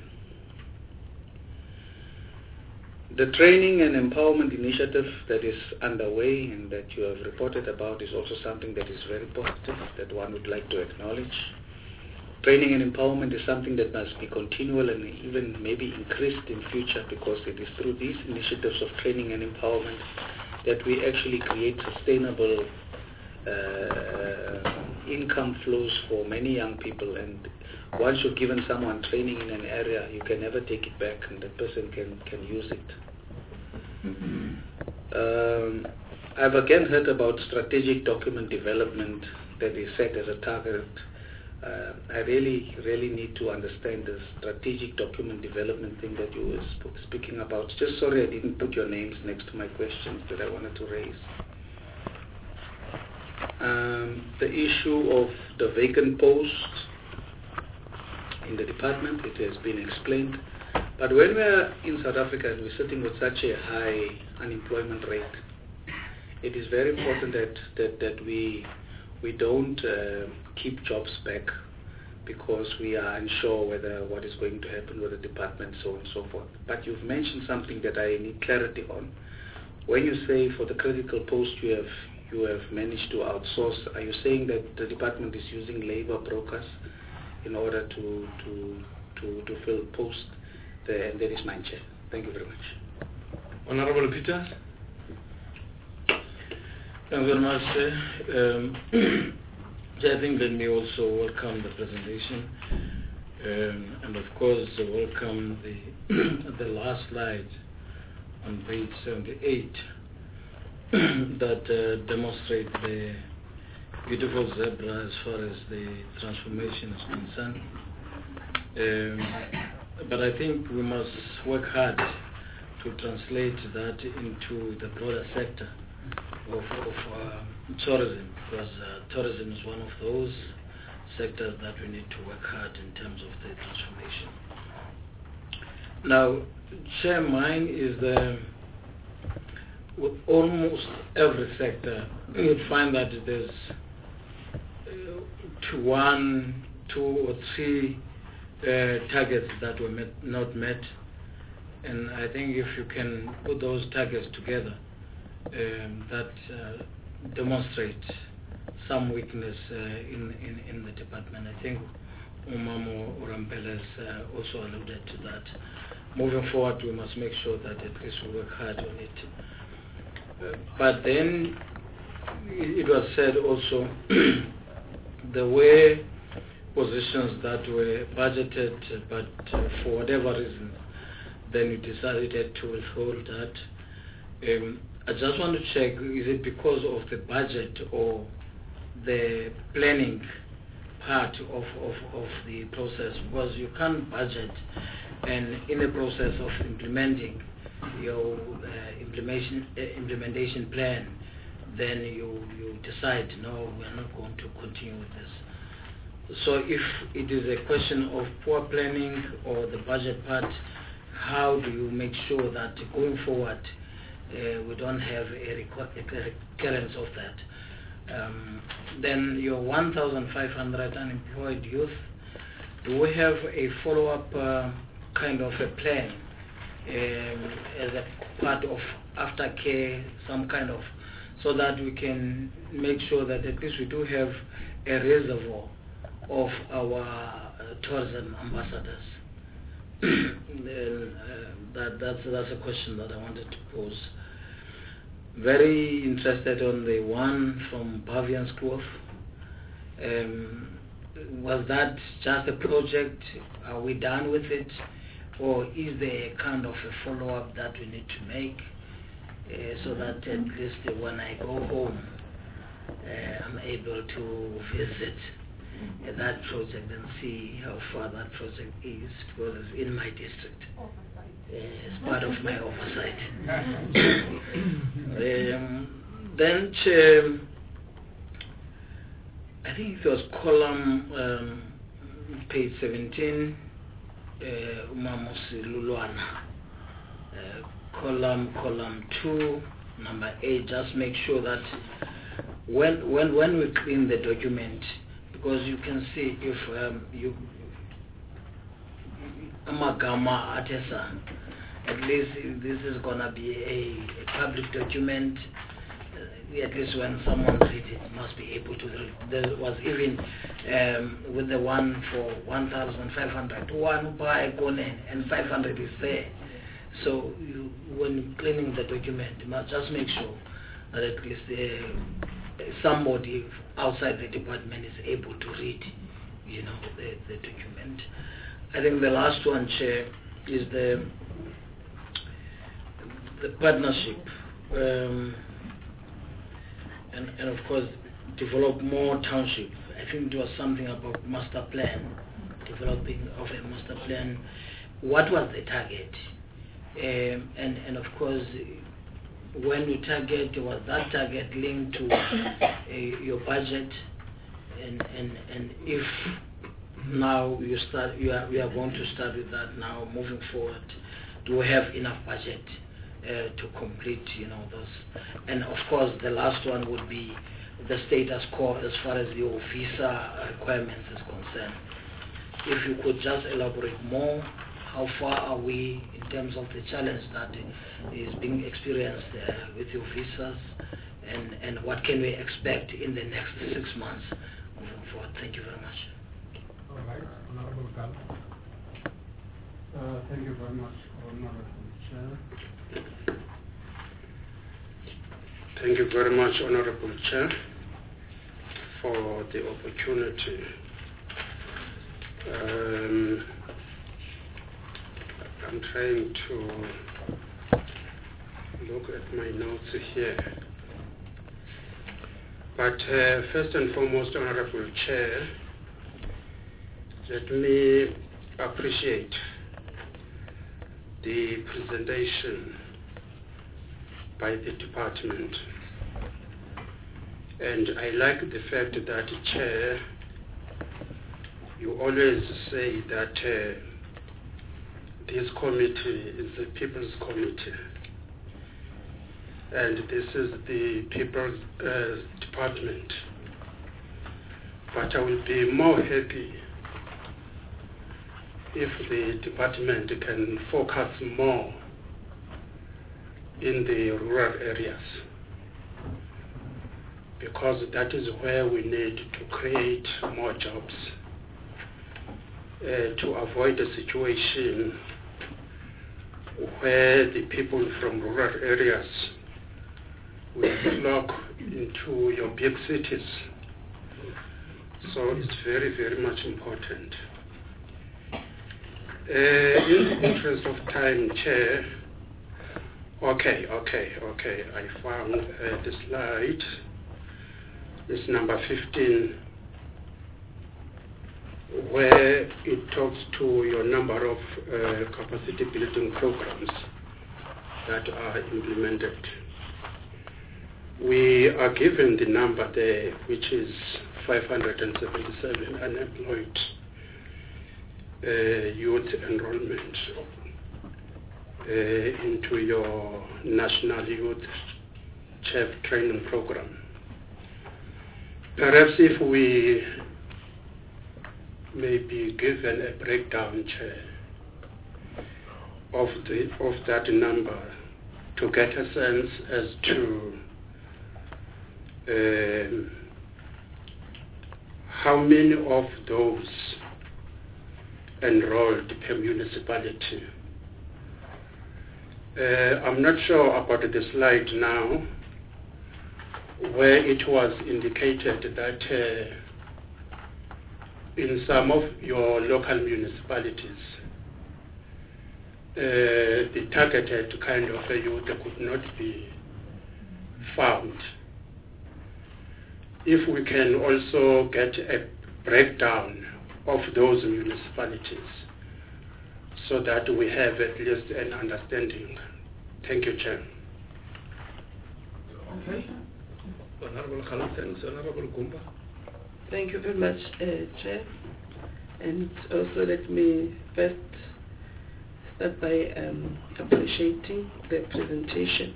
The training and empowerment initiative that is underway and that you have reported about is also something that is very positive, that one would like to acknowledge. Training and empowerment is something that must be continual and even maybe increased in future, because it is through these initiatives of training and empowerment that we actually create sustainable uh, income flows for many young people. And once you've given someone training in an area, you can never take it back and the person can, can use it. Mm-hmm. um, I've again heard about strategic document development that is set as a target. Uh, I really, really need to understand the strategic document development thing that you were sp- speaking about. Just sorry I didn't put your names next to my questions that I wanted to raise. Um, the issue of the vacant posts in the department, it has been explained. But when we are in South Africa and we're sitting with such a high unemployment rate, it is very important that, that, that we we don't uh, keep jobs back because we are unsure whether what is going to happen with the department, so on and so forth. But you've mentioned something that I need clarity on. When you say for the critical post you have you have managed to outsource, are you saying that the department is using labor brokers in order to to to, to fill posts? There, and that is my chair. Thank you very much. Honorable Peters. Thank you very much, um, I think let me also welcome the presentation, um, and of course welcome the the last slide on page seventy-eight that uh, demonstrate the beautiful zebra as far as the transformation is concerned. Um, but I think we must work hard to translate that into the broader sector of, of uh, tourism, because uh, tourism is one of those sectors that we need to work hard in terms of the transformation. Now, Chair, mine is the, with almost every sector, you'd find that there's uh, to one, two or three uh, targets that were met, not met, and I think if you can put those targets together, Um, that uh, demonstrate some weakness uh, in, in, in the department. I think Umamo Orampela has uh, also alluded to that. Moving forward, we must make sure that at least we work hard on it. Uh, but then it was said also the way positions that were budgeted, but uh, for whatever reason, then we decided to withhold that. Um, I just want to check, is it because of the budget or the planning part of, of, of the process? Because you can't budget and in the process of implementing your uh, implementation, uh, implementation plan, then you, you decide, no, we're not going to continue with this. So if it is a question of poor planning or the budget part, how do you make sure that going forward Uh, we don't have a, requ- a recurrence of that? Um, then your one thousand five hundred unemployed youth, do we have a follow-up uh, kind of a plan um, as a part of aftercare, some kind of, so that we can make sure that at least we do have a reservoir of our uh, tourism ambassadors? Then, uh, that, that's, that's a question that I wanted to pose. Very interested on the one from Pavian's Grove. Um, was that just a project? Are we done with it? Or is there a kind of a follow-up that we need to make uh, so that at least when I go home, uh, I'm able to visit uh, that project and see how far that project is, because it's in my district. Uh, it's part of my oversight. um, then, um, I think it was column um, page seventeen, Umamusi uh, Luluana. Uh, column column two, number eight. Just make sure that when when when we clean the document, because you can see if um, you amagama atesa, at least this is gonna be a, a public document. At least when someone reads it, must be able to read. There was even um, with the one for one thousand five hundred, one by Gonen, and five hundred is there. So you, when cleaning the document, you must just make sure that at least uh, somebody outside the department is able to read, you know, the, the document. I think the last one, Chair, is the the partnership. Um, And, and of course, develop more township. I think it was something about master plan, developing of a master plan. What was the target? Um, and, and of course, when we target, was that target linked to uh, your budget? And, and, and if now you start, you are, we are going to start with that now, moving forward, do we have enough budget Uh, to complete, you know, those? And of course, the last one would be the status quo as far as your visa requirements is concerned. If you could just elaborate more, how far are we in terms of the challenge that is being experienced uh, with your visas, and, and what can we expect in the next six months moving forward? Thank you very much. All right, Honorable Gal. Uh, thank you very much, Honorable Chair. Thank you very much, Honorable Chair, for the opportunity. Um, I'm trying to look at my notes here. But uh, first and foremost, Honorable Chair, let me appreciate the presentation by the department. And I like the fact that, Chair, you always say that uh, this committee is the People's Committee. And this is the People's uh, Department. But I will be more happy if the department can focus more in the rural areas, because that is where we need to create more jobs uh, to avoid a situation where the people from rural areas will flock into your big cities. So it's very, very much important. Uh, in the interest of time, Chair, okay, okay, okay, I found uh, the slide. It's number fifteen, where it talks to your number of uh, capacity building programs that are implemented. We are given the number there, which is five hundred seventy-seven unemployed uh, youth enrollment uh, into your National Youth Chief Training Program. Perhaps if we may be given a breakdown, Chair, of the of that number to get a sense as to um, how many of those enrolled per municipality. Uh, I'm not sure about the slide now, where it was indicated that uh, in some of your local municipalities, uh, the targeted kind of a youth could not be found. If we can also get a breakdown of those municipalities so that we have at least an understanding. Thank you, Chair. Okay. Honorable Khalid, thanks. Honorable Gumba. Thank you very much, uh, Chair. And also let me first start by um, appreciating the presentation.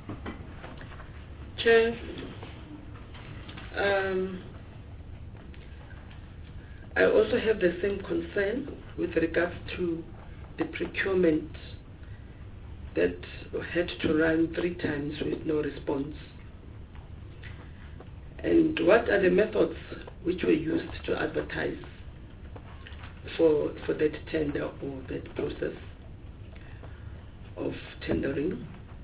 Chair, um, I also have the same concern with regards to the procurement that had to run three times with no response. And what are the methods which were used to advertise for, for that tender or that process of tendering?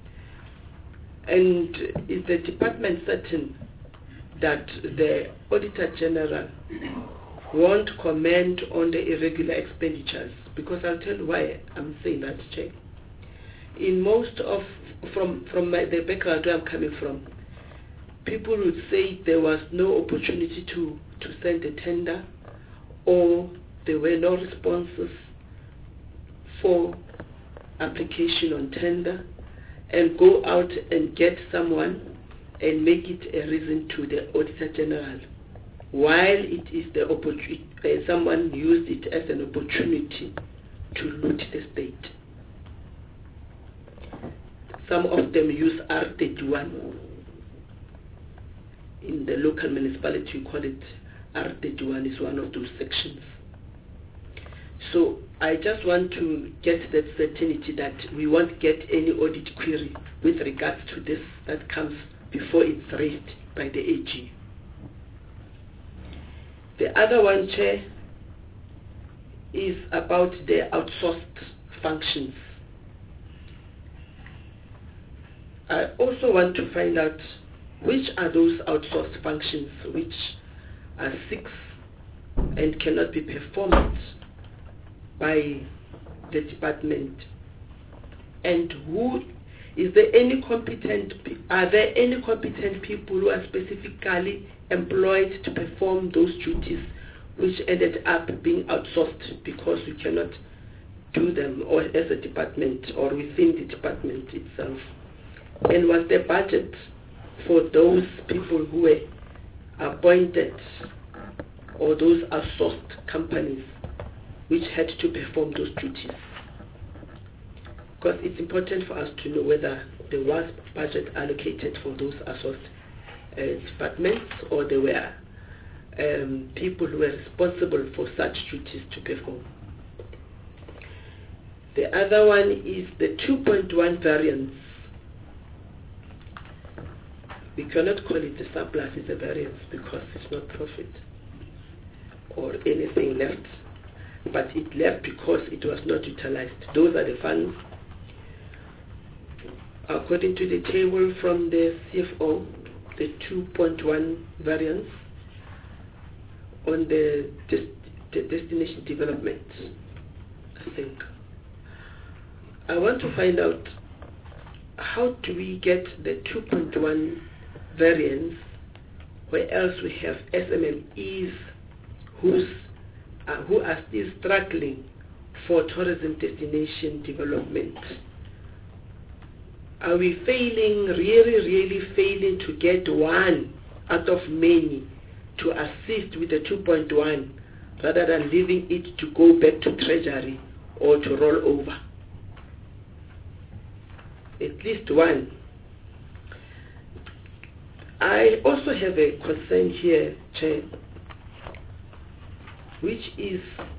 And is the department certain that the Auditor General won't comment on the irregular expenditures? Because I'll tell you why I'm saying that, Chair. In most of, from, from my, the background where I'm coming from, people would say there was no opportunity to, to send a tender, or there were no responses for application on tender, and go out and get someone and make it a reason to the Auditor General, while it is the opportunity, uh, someone used it as an opportunity to loot the state. Some of them use R thirty-one. In the local municipality, you call it R thirty-one, is one of those sections. So I just want to get that certainty that we won't get any audit query with regards to this that comes before it's raised by the A G. The other one, Chair, is about the outsourced functions. I also want to find out which are those outsourced functions which are six and cannot be performed by the department, and who is there any competent are there any competent people who are specifically employed to perform those duties which ended up being outsourced because we cannot do them or as a department or within the department itself? And was there budget for those people who were appointed or those outsourced companies which had to perform those duties? Because it's important for us to know whether there was budget allocated for those outsourced uh, departments, or there were um, people who were responsible for such duties to perform. The other one is the two point one variance. We cannot call it a surplus, it's a variance because it's not profit or anything left. But it left because it was not utilized. Those are the funds. According to the table from the C F O, the two point one variance on the, des the destination development, I think. I want to find out how do we get the two point one variance where else we have S M M Es who's, uh, who are still struggling for tourism destination development. Are we failing, really, really failing to get one out of many to assist with the two point one rather than leaving it to go back to Treasury or to roll over? At least one. I also have a concern here, Chair, which is,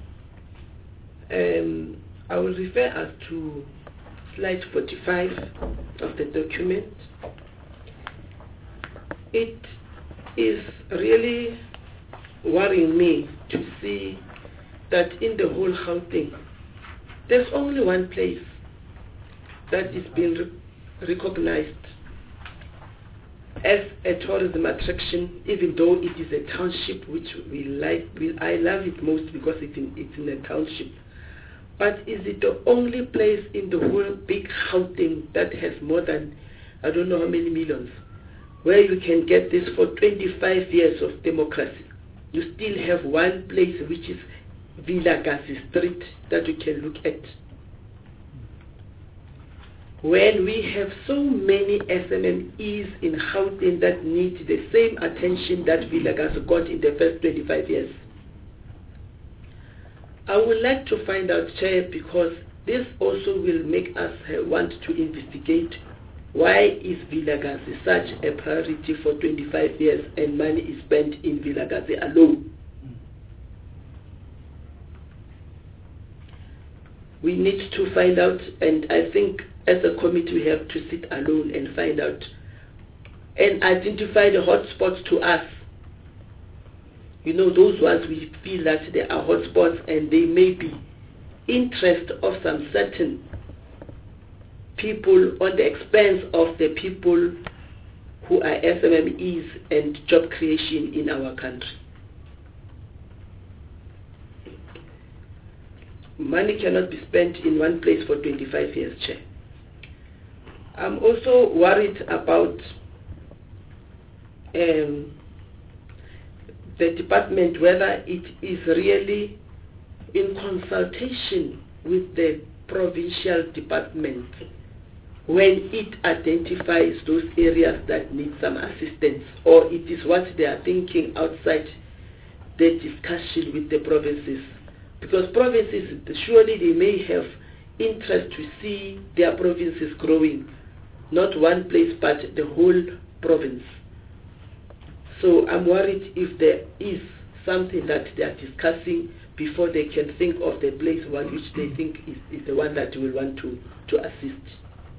um, I will refer us to slide forty-five of the document. It is really worrying me to see that in the whole Gauteng, there's only one place that is being re recognized as a tourism attraction, even though it is a township, which we like. We, I love it most because it's in, it's in a township. But is it the only place in the whole big Gauteng that has more than, I don't know how many millions, where you can get this for twenty-five years of democracy? You still have one place, which is Vilakazi Street, that you can look at. When we have so many S M M Es in Gauteng that need the same attention that Vilakazi got in the first twenty-five years. I would like to find out, Chair, because this also will make us uh, want to investigate why is Vilakazi such a priority for twenty-five years and money is spent in Vilakazi alone. We need to find out, and I think as a committee we have to sit alone and find out and identify the hotspots to us. You know, those ones we feel that they are hotspots and they may be interest of some certain people on the expense of the people who are S M M Es and job creation in our country. Money cannot be spent in one place for twenty-five years, Chair. I'm also worried about um, the department, whether it is really in consultation with the provincial department when it identifies those areas that need some assistance, or it is what they are thinking outside the discussion with the provinces. Because provinces, surely they may have interest to see their provinces growing, not one place but the whole province. So I'm worried if there is something that they are discussing before they can think of the place one which they think is, is the one that will want to, to assist.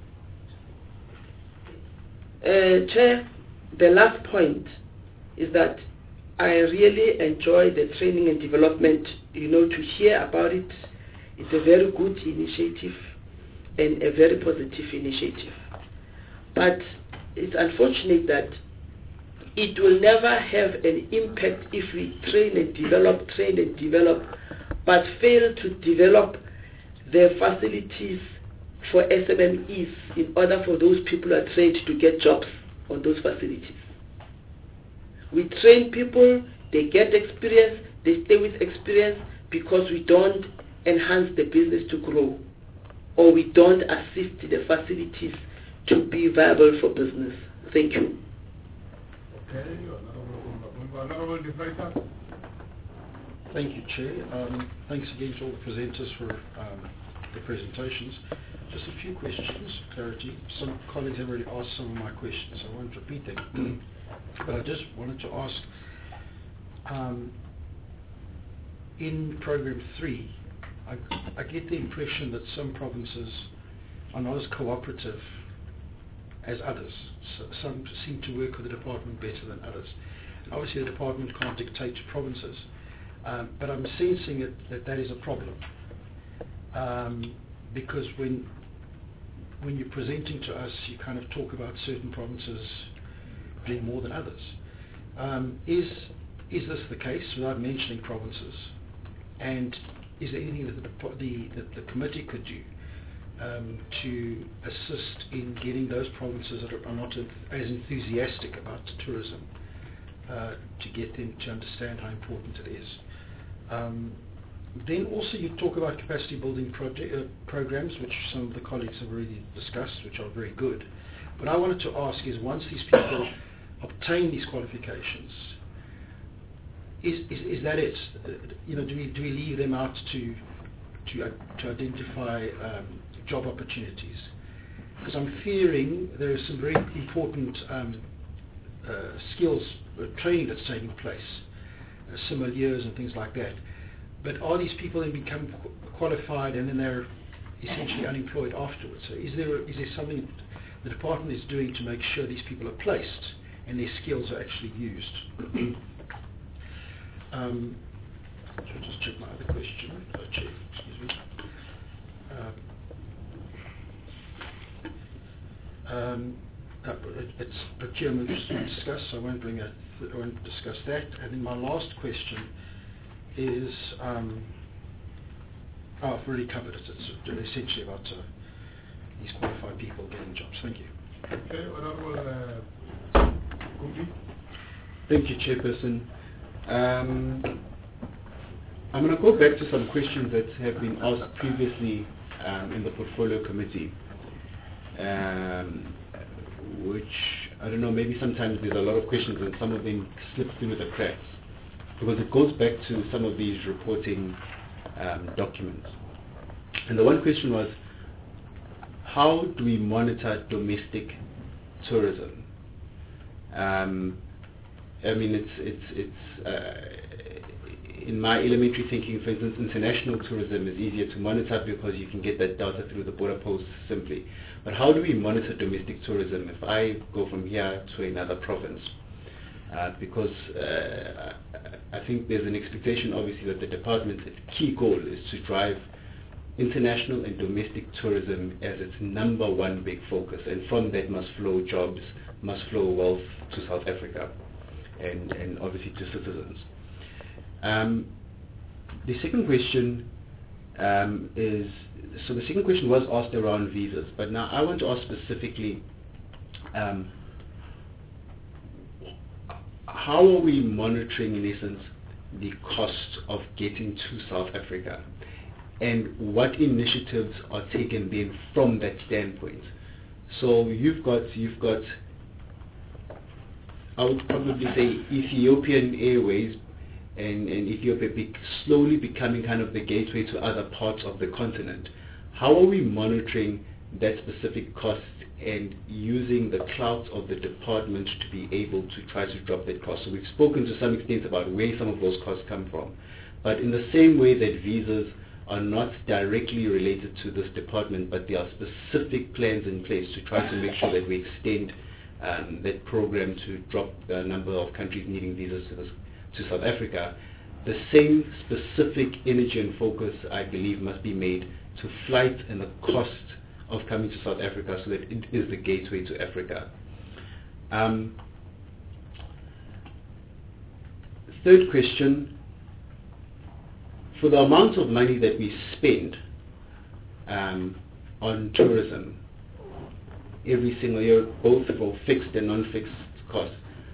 Uh, Chair, the last point is that I really enjoy the training and development. You know, to hear about it, it's a very good initiative and a very positive initiative. But it's unfortunate that it will never have an impact if we train and develop, train and develop, but fail to develop the facilities for S M M Es in order for those people who are trained to get jobs on those facilities. We train people, they get experience, they stay with experience because we don't enhance the business to grow, or we don't assist the facilities to be viable for business. Thank you. Okay, Honorable Defrater. Thank you, Chair. Um, thanks again to all the presenters for um, the presentations. Just a few questions, clarity. Some colleagues have already asked some of my questions, so I won't repeat them. But I just wanted to ask, um, in Program three, I, I get the impression that some provinces are not as cooperative as others. So some seem to work with the department better than others. And obviously the department can't dictate to provinces, um, but I'm sensing it, that that is a problem. Um, because when when you're presenting to us, you kind of talk about certain provinces doing more than others. Um, is is this the case, without mentioning provinces? And is there anything that the, the, that the committee could do um, to assist in getting those provinces that are not as enthusiastic about tourism, uh, to get them to understand how important it is? Um, then also you talk about capacity building project, uh, programs, which some of the colleagues have already discussed, which are very good. But I wanted to ask is, once these people obtain these qualifications, is, is, is that it? Uh, you know, do we, do we leave them out to, to, uh, to identify um, job opportunities? Because I'm fearing there is some very important um, uh, skills uh, training that's taking place, uh, sommeliers and things like that. but are these people then become qu- qualified and then they're essentially unemployed afterwards? So is there is there something the department is doing to make sure these people are placed and their skills are actually used? um, so I'll just check my other question. Uh, check, excuse me. Um, um, uh, it, it's procurement to discuss, so I won't bring it. I won't discuss that. And then my last question is, um, oh, I've already covered it. It's essentially about uh, these qualified people getting jobs. Thank you. Okay, Honorable uh, Kubi. Thank you, Chairperson. Um, I'm going to go back to some questions that have been asked previously um, in the Portfolio Committee, um, which, I don't know, maybe sometimes there's a lot of questions and some of them slip through the cracks, because it goes back to some of these reporting um, documents. And the one question was, how do we monitor domestic tourism? Um, I mean, it's it's it's uh, in my elementary thinking, for instance, international tourism is easier to monitor because you can get that data through the border posts simply. But how do we monitor domestic tourism if I go from here to another province? Uh, because uh, I think there's an expectation, obviously, that the department's key goal is to drive international and domestic tourism as its number one big focus, and from that must flow jobs, must flow wealth to South Africa, and, and obviously to citizens. Um, the second question um, is, so the second question was asked around visas, but now I want to ask specifically, um, how are we monitoring, in essence, the cost of getting to South Africa? And what initiatives are taken then from that standpoint? So you've got, you've got, I would probably say Ethiopian Airways, and, and Ethiopia be slowly becoming kind of the gateway to other parts of the continent. How are we monitoring that specific cost and using the clout of the department to be able to try to drop that cost? So we've spoken to some extent about where some of those costs come from. But in the same way that visas are not directly related to this department, but there are specific plans in place to try to make sure that we extend um, that program to drop the number of countries needing visas to, this, to South Africa. The same specific energy and focus, I believe, must be made to flight and the cost of coming to South Africa, so that it is the gateway to Africa. Um, third question. For the amount of money that we spend um, on tourism every single year, both for fixed and non-fixed costs,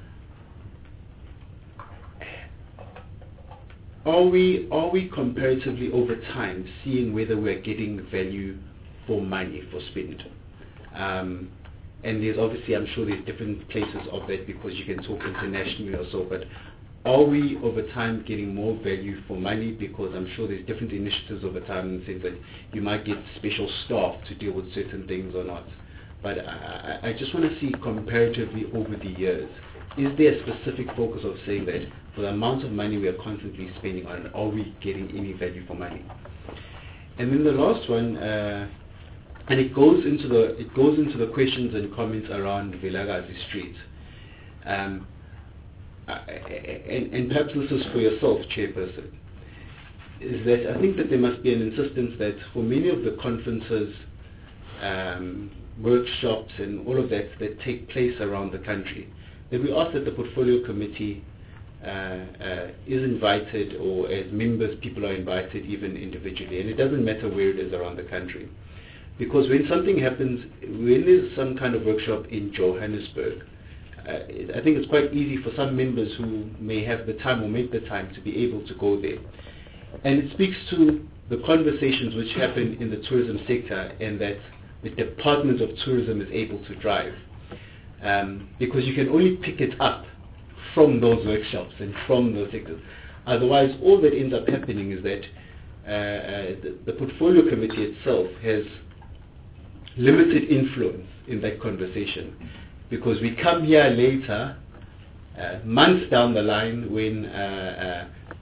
are we are we comparatively over time seeing whether we're getting value for money for spend? Um, and there's obviously, I'm sure there's different places of that, because you can talk internationally or so, but are we over time getting more value for money? Because I'm sure there's different initiatives over time in the sense that you might get special staff to deal with certain things or not. But I, I just want to see comparatively over the years, is there a specific focus of saying that for the amount of money we are constantly spending on, are we getting any value for money? And then the last one, uh, and it goes into the it goes into the questions and comments around Vilakazi Street. Um, Uh, and, and perhaps this is for yourself, Chairperson, is that I think that there must be an insistence that for many of the conferences, um, workshops and all of that that take place around the country, that we ask that the Portfolio Committee uh, uh, is invited, or as members people are invited even individually, and it doesn't matter where it is around the country. Because when something happens, when there's some kind of workshop in Johannesburg, Uh, I think it's quite easy for some members who may have the time or make the time to be able to go there. And it speaks to the conversations which happen in the tourism sector, and that the Department of Tourism is able to drive. Um, because you can only pick it up from those workshops and from those sectors. Otherwise, all that ends up happening is that uh, uh, the, the Portfolio Committee itself has limited influence in that conversation. Because we come here later, uh, months down the line, when uh, uh,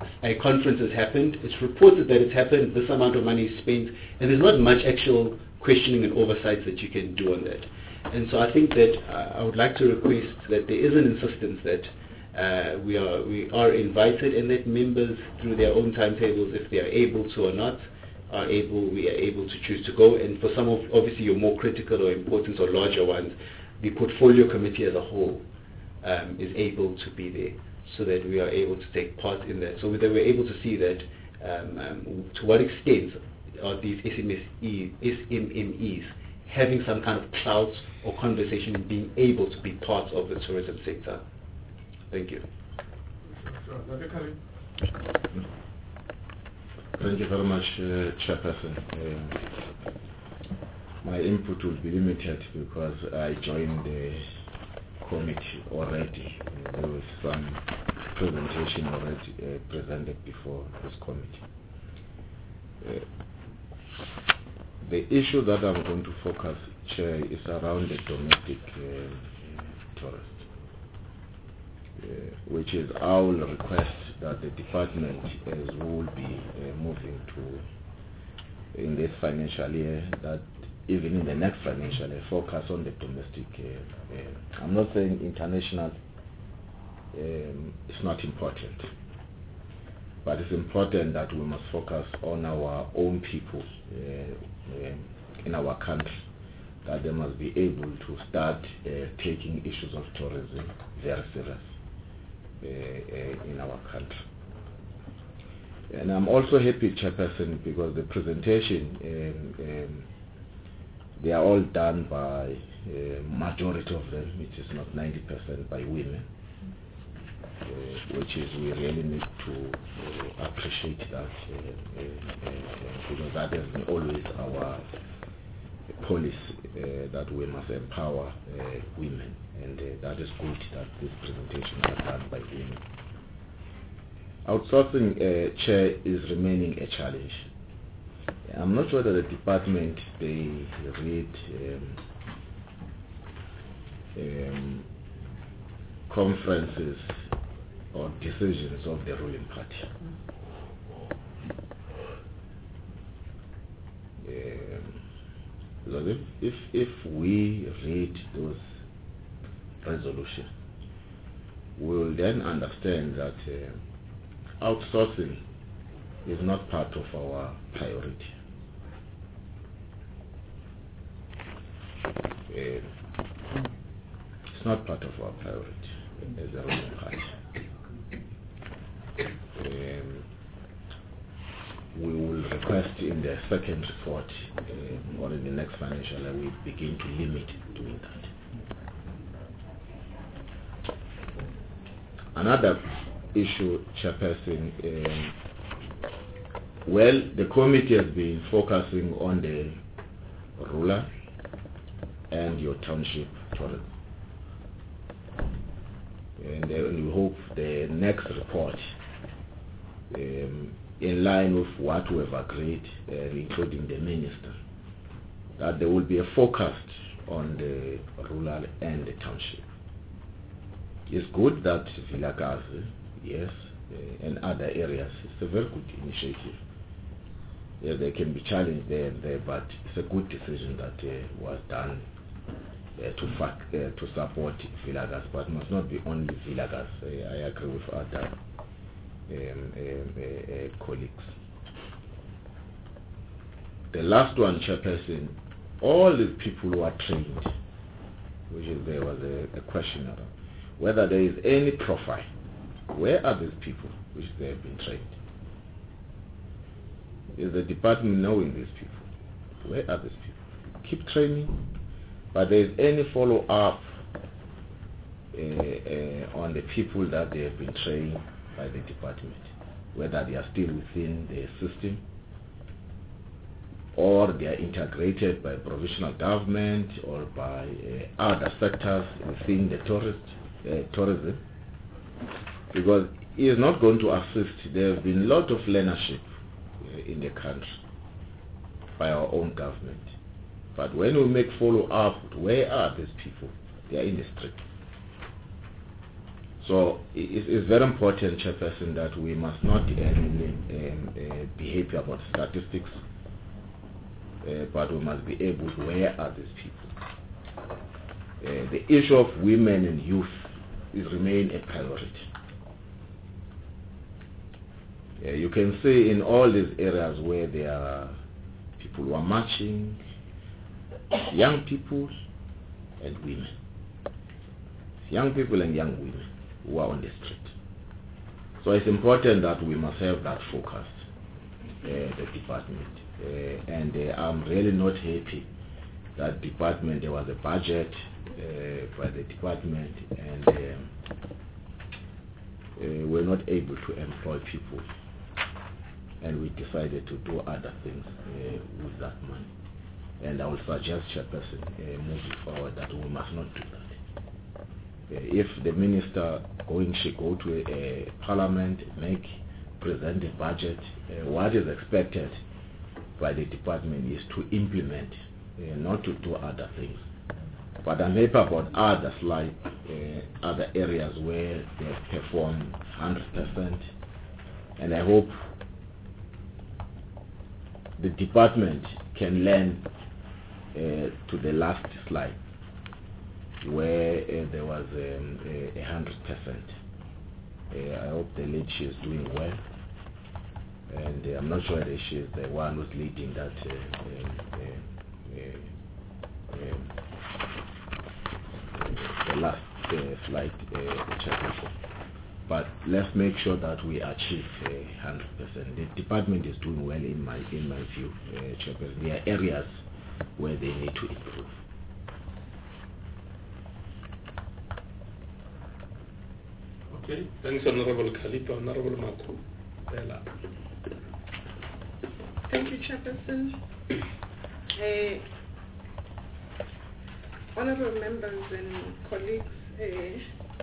a conference has happened, it's reported that it's happened, this amount of money is spent, and there's not much actual questioning and oversight that you can do on that. And so I think that uh, I would like to request that there is an insistence that uh, we are we are invited, and that members, through their own timetables, if they are able to or not, are able we are able to choose to go. And for some of obviously your more critical or important or larger ones, the portfolio committee as a whole um, is able to be there, so that we are able to take part in that, so that we're able to see that um, um, to what extent are these S M M Es having some kind of clout or conversation in being able to be part of the tourism sector. Thank you. Thank you very much, uh, Chairperson. Uh, my input will be limited because I joined the committee already. There was some presentation already uh, presented before this committee. Uh, the issue that I'm going to focus, Chair, is around the domestic uh, tourist, uh, which is our request that the department, as we will be uh, moving to in this financial year, that even in the next financial year, focus on the domestic. Uh, uh, I'm not saying international um, is not important, but it's important that we must focus on our own people uh, uh, in our country, that they must be able to start uh, taking issues of tourism very serious uh, uh, in our country. And I'm also happy, Chairperson, because the presentation, um, um, they are all done by uh, majority of them, which is not ninety percent, by women. Uh, which is we really need to uh, appreciate that uh, uh, uh, because that has been always our policy, uh, that we must empower uh, women, and uh, that is good that this presentation is done by women. Outsourcing, uh, Chair, is remaining a challenge. I'm not sure that the department, they read um, um, conferences or decisions of the ruling party. Um, because if, if, if we read those resolutions, we will then understand that uh, outsourcing is not part of our priority. Um, it's not part of our priority as a ruling party. Um, we will request in the second report um, or in the next financial year we begin to limit doing that. Another issue, Chairperson, um, well, the committee has been focusing on the rural and your township tourism. And uh, we hope the next report, um, in line with what we have agreed, uh, including the minister, that there will be a focus on the rural and the township. It's good that Vilakazi, yes, uh, and other areas, it's a very good initiative. Yeah, there can be challenges there and there, but it's a good decision that uh, was done uh, to fact, uh, to support Vilakazi, but must not be only Vilakazi. Uh, I agree with other um, um, uh, uh, colleagues. The last one, Chairperson, all the people who are trained, which is there was a, a question about whether there is any profile. Where are these people which they have been trained? Is the department knowing these people? Where are these people? Keep training, but there is any follow-up uh, uh, on the people that they have been trained by the department, whether they are still within the system or they are integrated by provisional government or by uh, other sectors within the tourist uh, tourism, because it is not going to assist. There have been a lot of learnership in the country by our own government. But when we make follow-up, where are these people? They are in the street. So it, it's very important, Chairperson, that we must not eliminate um, uh, behavior about statistics, uh, but we must be able to, where are these people? Uh, the issue of women and youth is remain a priority. Uh, you can see in all these areas where there are people who are marching, young people and women. Young people and young women who are on the street. So it's important that we must have that focus, uh, the department. Uh, and uh, I'm really not happy that department, there was a budget uh, by the department, and um, uh, we're not able to employ people. And we decided to do other things uh, with that money. And I will suggest, Chairperson, uh, moving forward, that we must not do that. Uh, if the minister going should go to a, a parliament, make, present a budget, uh, what is expected by the department is to implement, uh, not to do other things. But I'm happy about others, like uh, other areas where they perform one hundred percent. And I hope the department can learn uh, to the last slide, where uh, there was um, a one hundred percent. Uh, I hope the lead she is doing well, and uh, I'm not sure that she is the one who's leading that uh, um, uh, uh, um, the last uh, slide, uh, chairperson. But let's make sure that we achieve uh, one hundred percent. The department is doing well in my in my view, uh, chairperson. There are areas where they need to improve. Okay, thanks, Honorable Khalipa. Honorable Maku. Thank you, Chairperson. Uh, honorable members and colleagues, uh,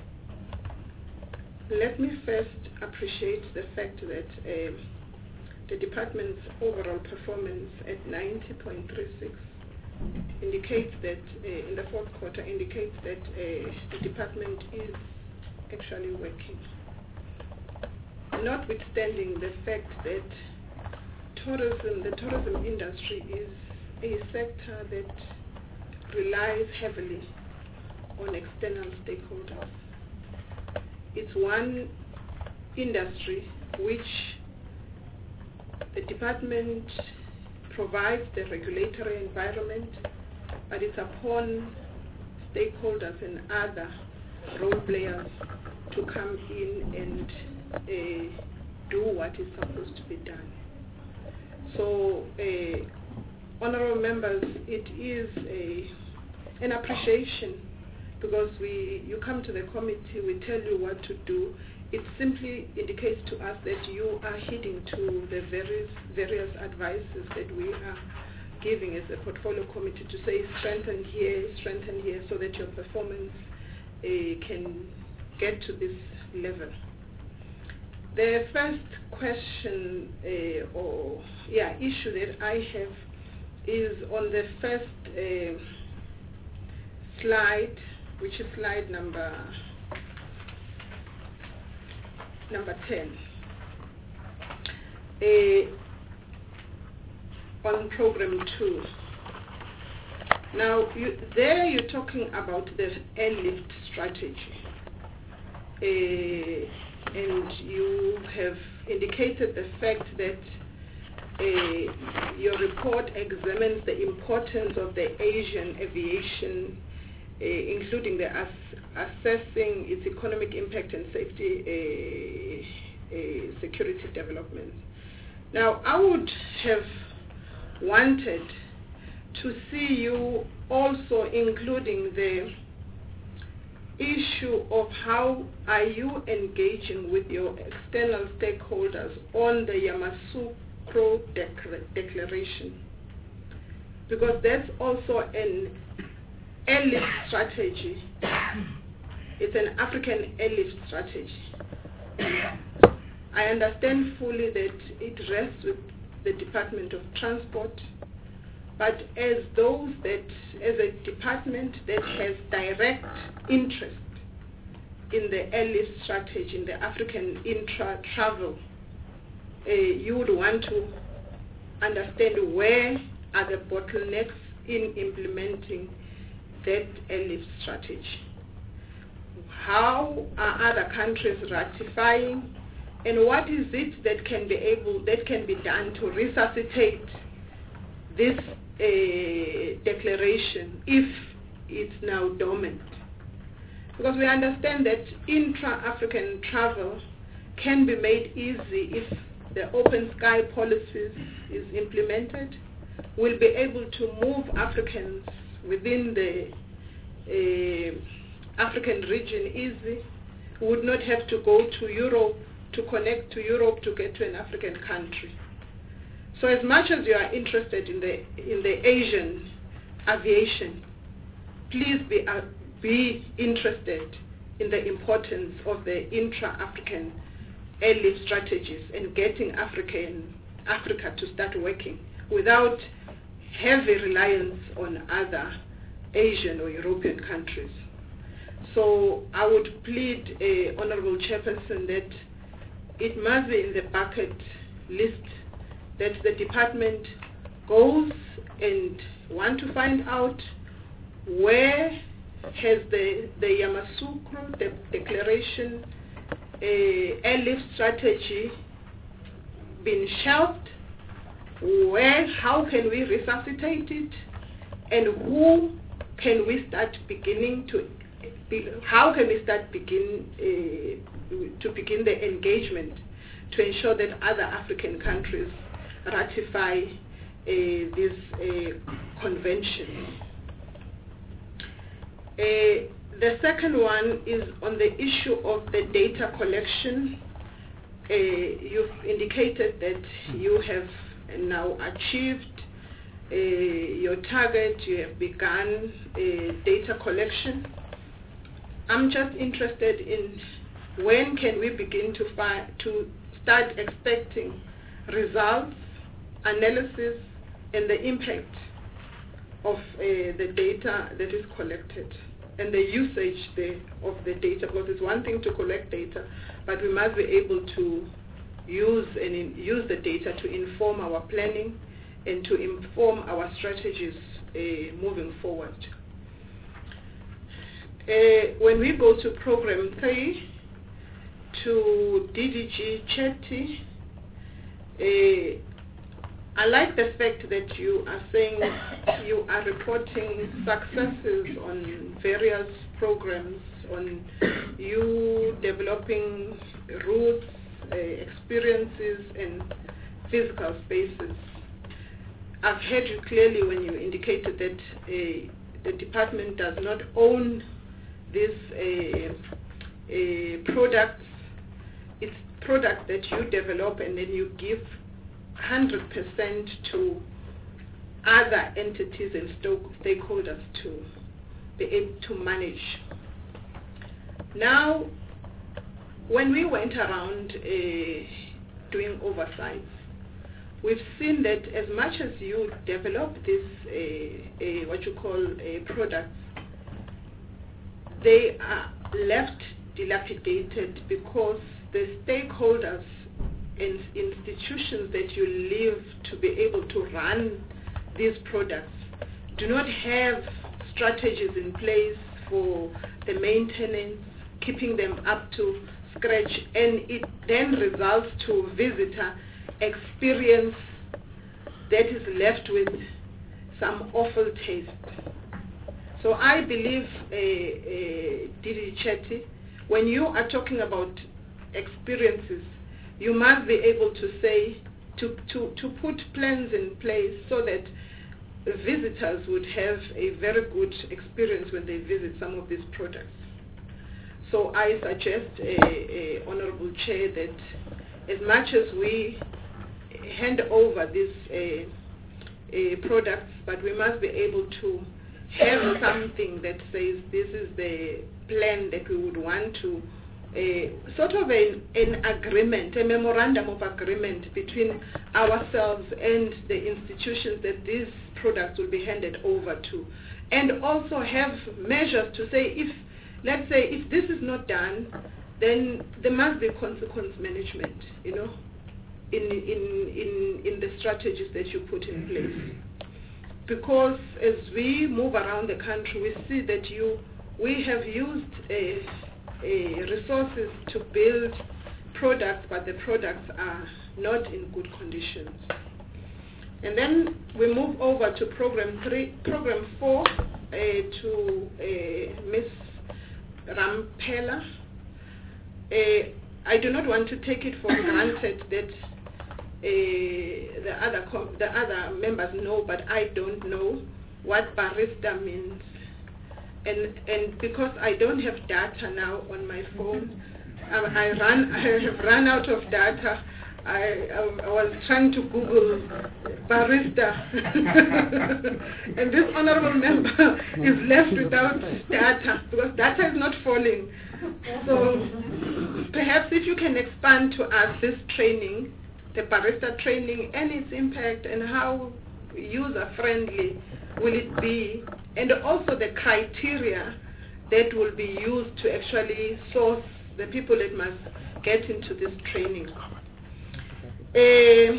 let me first appreciate the fact that uh, the department's overall performance at ninety point three six indicates that uh, in the fourth quarter indicates that uh, the department is actually working. Notwithstanding the fact that tourism, the tourism industry is a sector that relies heavily on external stakeholders. It's one industry which the department provides the regulatory environment, but it's upon stakeholders and other role players to come in and uh, do what is supposed to be done. So, uh, honorable members, it is a, an appreciation, because we, you come to the committee, we tell you what to do. It simply indicates to us that you are heeding to the various various advices that we are giving as a portfolio committee to say strengthen here, strengthen here, so that your performance uh, can get to this level. The first question uh, or yeah issue that I have is on the first uh, slide, which is slide number number ten. Uh, on program two. Now, you, there you're talking about the airlift strategy. Uh, and you have indicated the fact that uh, your report examines the importance of the Asian aviation, uh, including the ass assessing its economic impact and safety uh, uh, security development. Now, I would have wanted to see you also including the issue of how are you engaging with your external stakeholders on the Yamoussoukro Declaration, because that's also an airlift strategy. It's an African airlift strategy. I understand fully that it rests with the Department of Transport, but as those that, as a department that has direct interest in the airlift strategy, in the African intra-travel, uh, you would want to understand where are the bottlenecks in implementing that airlift strategy. How are other countries ratifying, and what is it that can be able, that can be done to resuscitate this uh, declaration if it's now dormant? Because we understand that intra-African travel can be made easy if the open sky policies is implemented. We'll be able to move Africans within the uh, African region easy. We would not have to go to Europe to connect to Europe to get to an African country. So as much as you are interested in the in the Asian aviation, please be uh, be interested in the importance of the intra-African airlift strategies and getting African Africa to start working without heavy reliance on other Asian or European countries. So I would plead, uh, Honorable Chairperson, that it must be in the bucket list that the department goes and want to find out where has the, the Yamoussoukro the declaration uh, airlift strategy been shelved, where, how can we resuscitate it, and who can we start beginning to, be, how can we start begin uh, to begin the engagement to ensure that other African countries ratify uh, this uh, convention. Uh, the second one is on the issue of the data collection. Uh, you've indicated that you have now achieved uh, your target, you have begun uh, data collection. I'm just interested in when can we begin to, fi- to start expecting results, analysis, and the impact of uh, the data that is collected and the usage the, of the data, because it's one thing to collect data, but we must be able to use and in, use the data to inform our planning and to inform our strategies uh, moving forward. Uh, when we go to program three, to D D G Chetty, uh, I like the fact that you are saying you are reporting successes on various programs, on you developing routes, uh, experiences, and physical spaces. I've heard you clearly when you indicated that uh, the department does not own these uh, uh, products. It's products that you develop and then you give one hundred percent to other entities and stakeholders to be able to manage. Now, when we went around uh, doing oversight, we've seen that as much as you develop this, uh, uh, what you call uh, products, they are left dilapidated because the stakeholders and institutions that you leave to be able to run these products do not have strategies in place for the maintenance, keeping them up to scratch, and it then results to visitor experience that is left with some awful taste. So I believe, uh, uh, D D Chetty, when you are talking about experiences, you must be able to say, to, to, to put plans in place so that visitors would have a very good experience when they visit some of these products. So I suggest, uh, uh, Honorable Chair, that as much as we hand over these uh, uh, products, but we must be able to have something that says this is the plan that we would want to, uh, sort of an, an agreement, a memorandum of agreement between ourselves and the institutions that these products will be handed over to. And also have measures to say if let's say if this is not done, then there must be consequence management, you know, in, in, in, in the strategies that you put in place. Because as we move around the country, we see that you, we have used a, a resources to build products, but the products are not in good conditions. And then we move over to program three, program four, uh, to uh, Miz Rampela. Uh, I do not want to take it for granted that uh, the other com the other members know, but I don't know what barista means. And and because I don't have data now on my phone, I, I run I have run out of data. I, I, I was trying to Google barista, and this honorable member is left without data because data is not falling. So perhaps if you can expand to us this training, the barista training, and its impact and how user-friendly will it be, and also the criteria that will be used to actually source the people that must get into this training. Uh,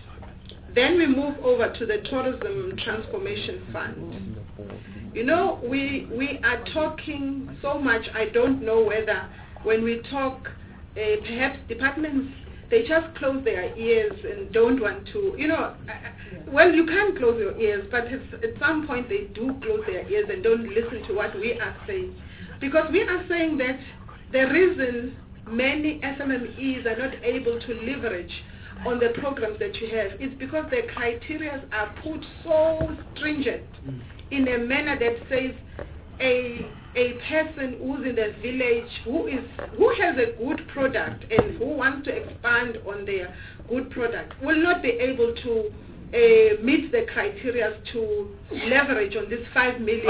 then we move over to the Tourism Transformation Fund. You know, we we are talking so much, I don't know whether when we talk, uh, perhaps departments, they just close their ears and don't want to, you know, uh, well, you can't close your ears, but at some point they do close their ears and don't listen to what we are saying. Because we are saying that the reason many S M M Es are not able to leverage on the programs that you have is because the criteria are put so stringent in a manner that says a a person who's in the village who is who has a good product and who wants to expand on their good product will not be able to uh, meet the criteria to leverage on this five million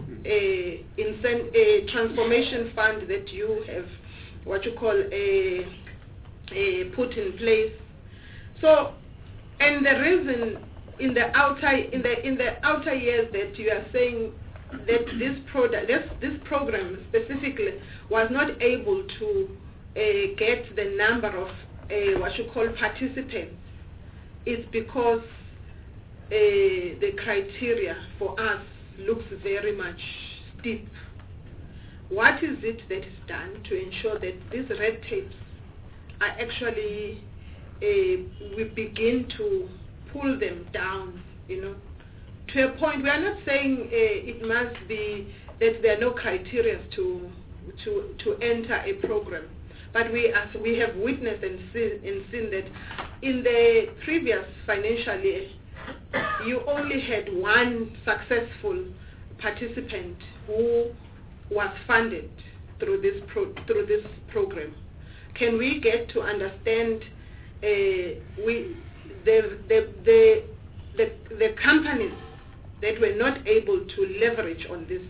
uh, incent, uh, transformation fund that you have what you call a, a put in place. So, and the reason in the outer in the in the outer years that you are saying that this product this this program specifically was not able to uh, get the number of uh, what you call participants is because uh, the criteria for us looks very much steep. What is it that is done to ensure that these red tapes are actually uh, we begin to pull them down, you know, to a point? We are not saying uh, it must be that there are no criteria to to to enter a program, but we as we have witnessed and seen and seen that in the previous financial year, you only had one successful participant who was funded through this pro through this program. Can we get to understand uh, we the the the the the companies that were not able to leverage on this?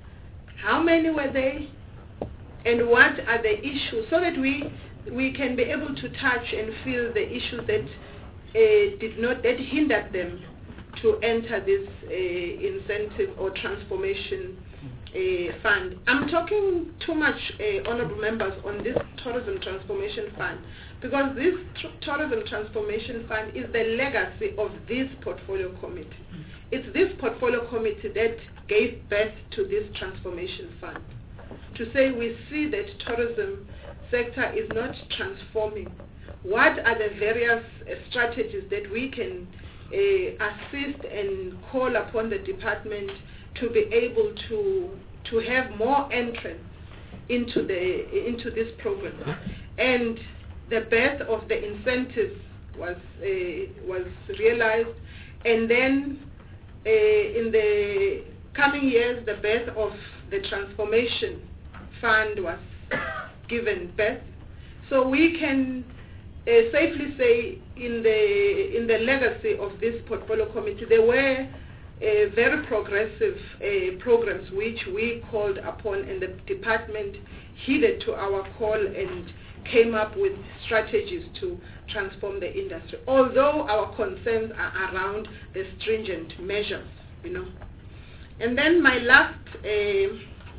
How many were they, and what are the issues, so that we we can be able to touch and feel the issues that uh, did not that hindered them to enter this uh, incentive or transformation uh, fund. I'm talking too much, uh, honorable members, on this tourism transformation fund, because this tr tourism transformation fund is the legacy of this portfolio committee. It's this portfolio committee that gave birth to this transformation fund, to say we see that tourism sector is not transforming. What are the various uh, strategies that we can uh, assist and call upon the department to be able to to have more entrance into the into this program? And the birth of the incentives was uh, was realized, and then uh, in the coming years, the birth of the transformation fund was given birth. So we can uh, safely say, in the in the legacy of this portfolio committee, there were uh, very progressive uh, programs which we called upon, and the department heeded to our call and came up with strategies to transform the industry, although our concerns are around the stringent measures, you know. And then my last uh,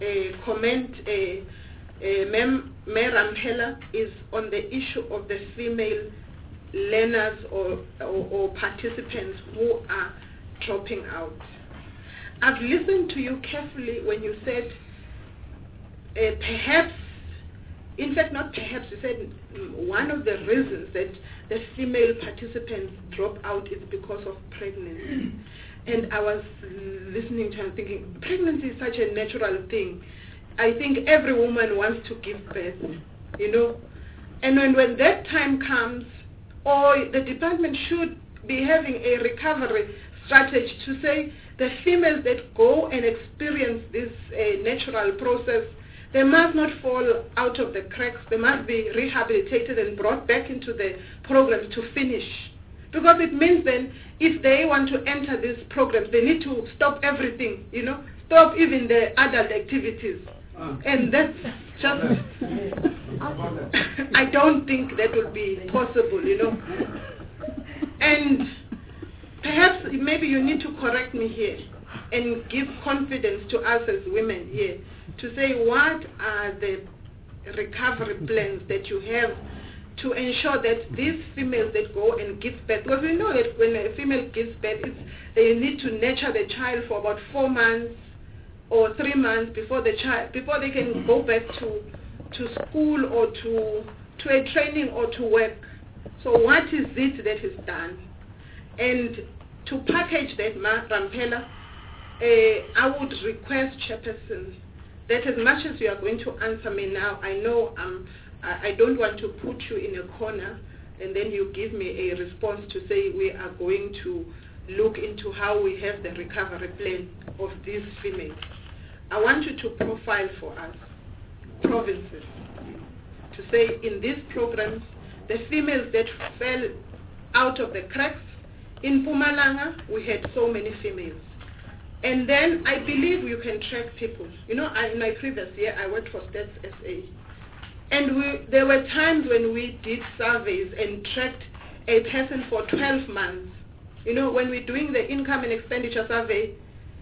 uh, comment uh, uh, Mem Ramphela is on the issue of the female learners or, or, or participants who are dropping out. I've listened to you carefully when you said uh, perhaps, in fact not perhaps, you said mm, one of the reasons that the female participants drop out is because of pregnancy. And I was listening to her thinking, pregnancy is such a natural thing. I think every woman wants to give birth, you know. And when, when that time comes, or the department should be having a recovery strategy to say the females that go and experience this uh, natural process, they must not fall out of the cracks. They must be rehabilitated and brought back into the programs to finish. Because it means then if they want to enter these programs, they need to stop everything, you know, stop even the adult activities. And that's just, I don't think that will be possible, you know. And perhaps maybe you need to correct me here and give confidence to us as women here to say what are the recovery plans that you have to ensure that these females that go and give birth, because we know that when a female gives birth, it's, they need to nurture the child for about four months or three months before the child, before they can go back to to school or to to a training or to work. So what is it that is done? And to package that, Ma Ramphela, uh, I would request, Chairperson, that as much as you are going to answer me now, I know um, I, I don't want to put you in a corner and then you give me a response to say we are going to look into how we have the recovery plan of these females. I want you to profile for us provinces to say in these programs the females that fell out of the cracks. In Mpumalanga we had so many females, and then I believe you can track people. You know, I, in my previous year I worked for Stats S A, and we, there were times when we did surveys and tracked a person for twelve months. You know, when we're doing the income and expenditure survey,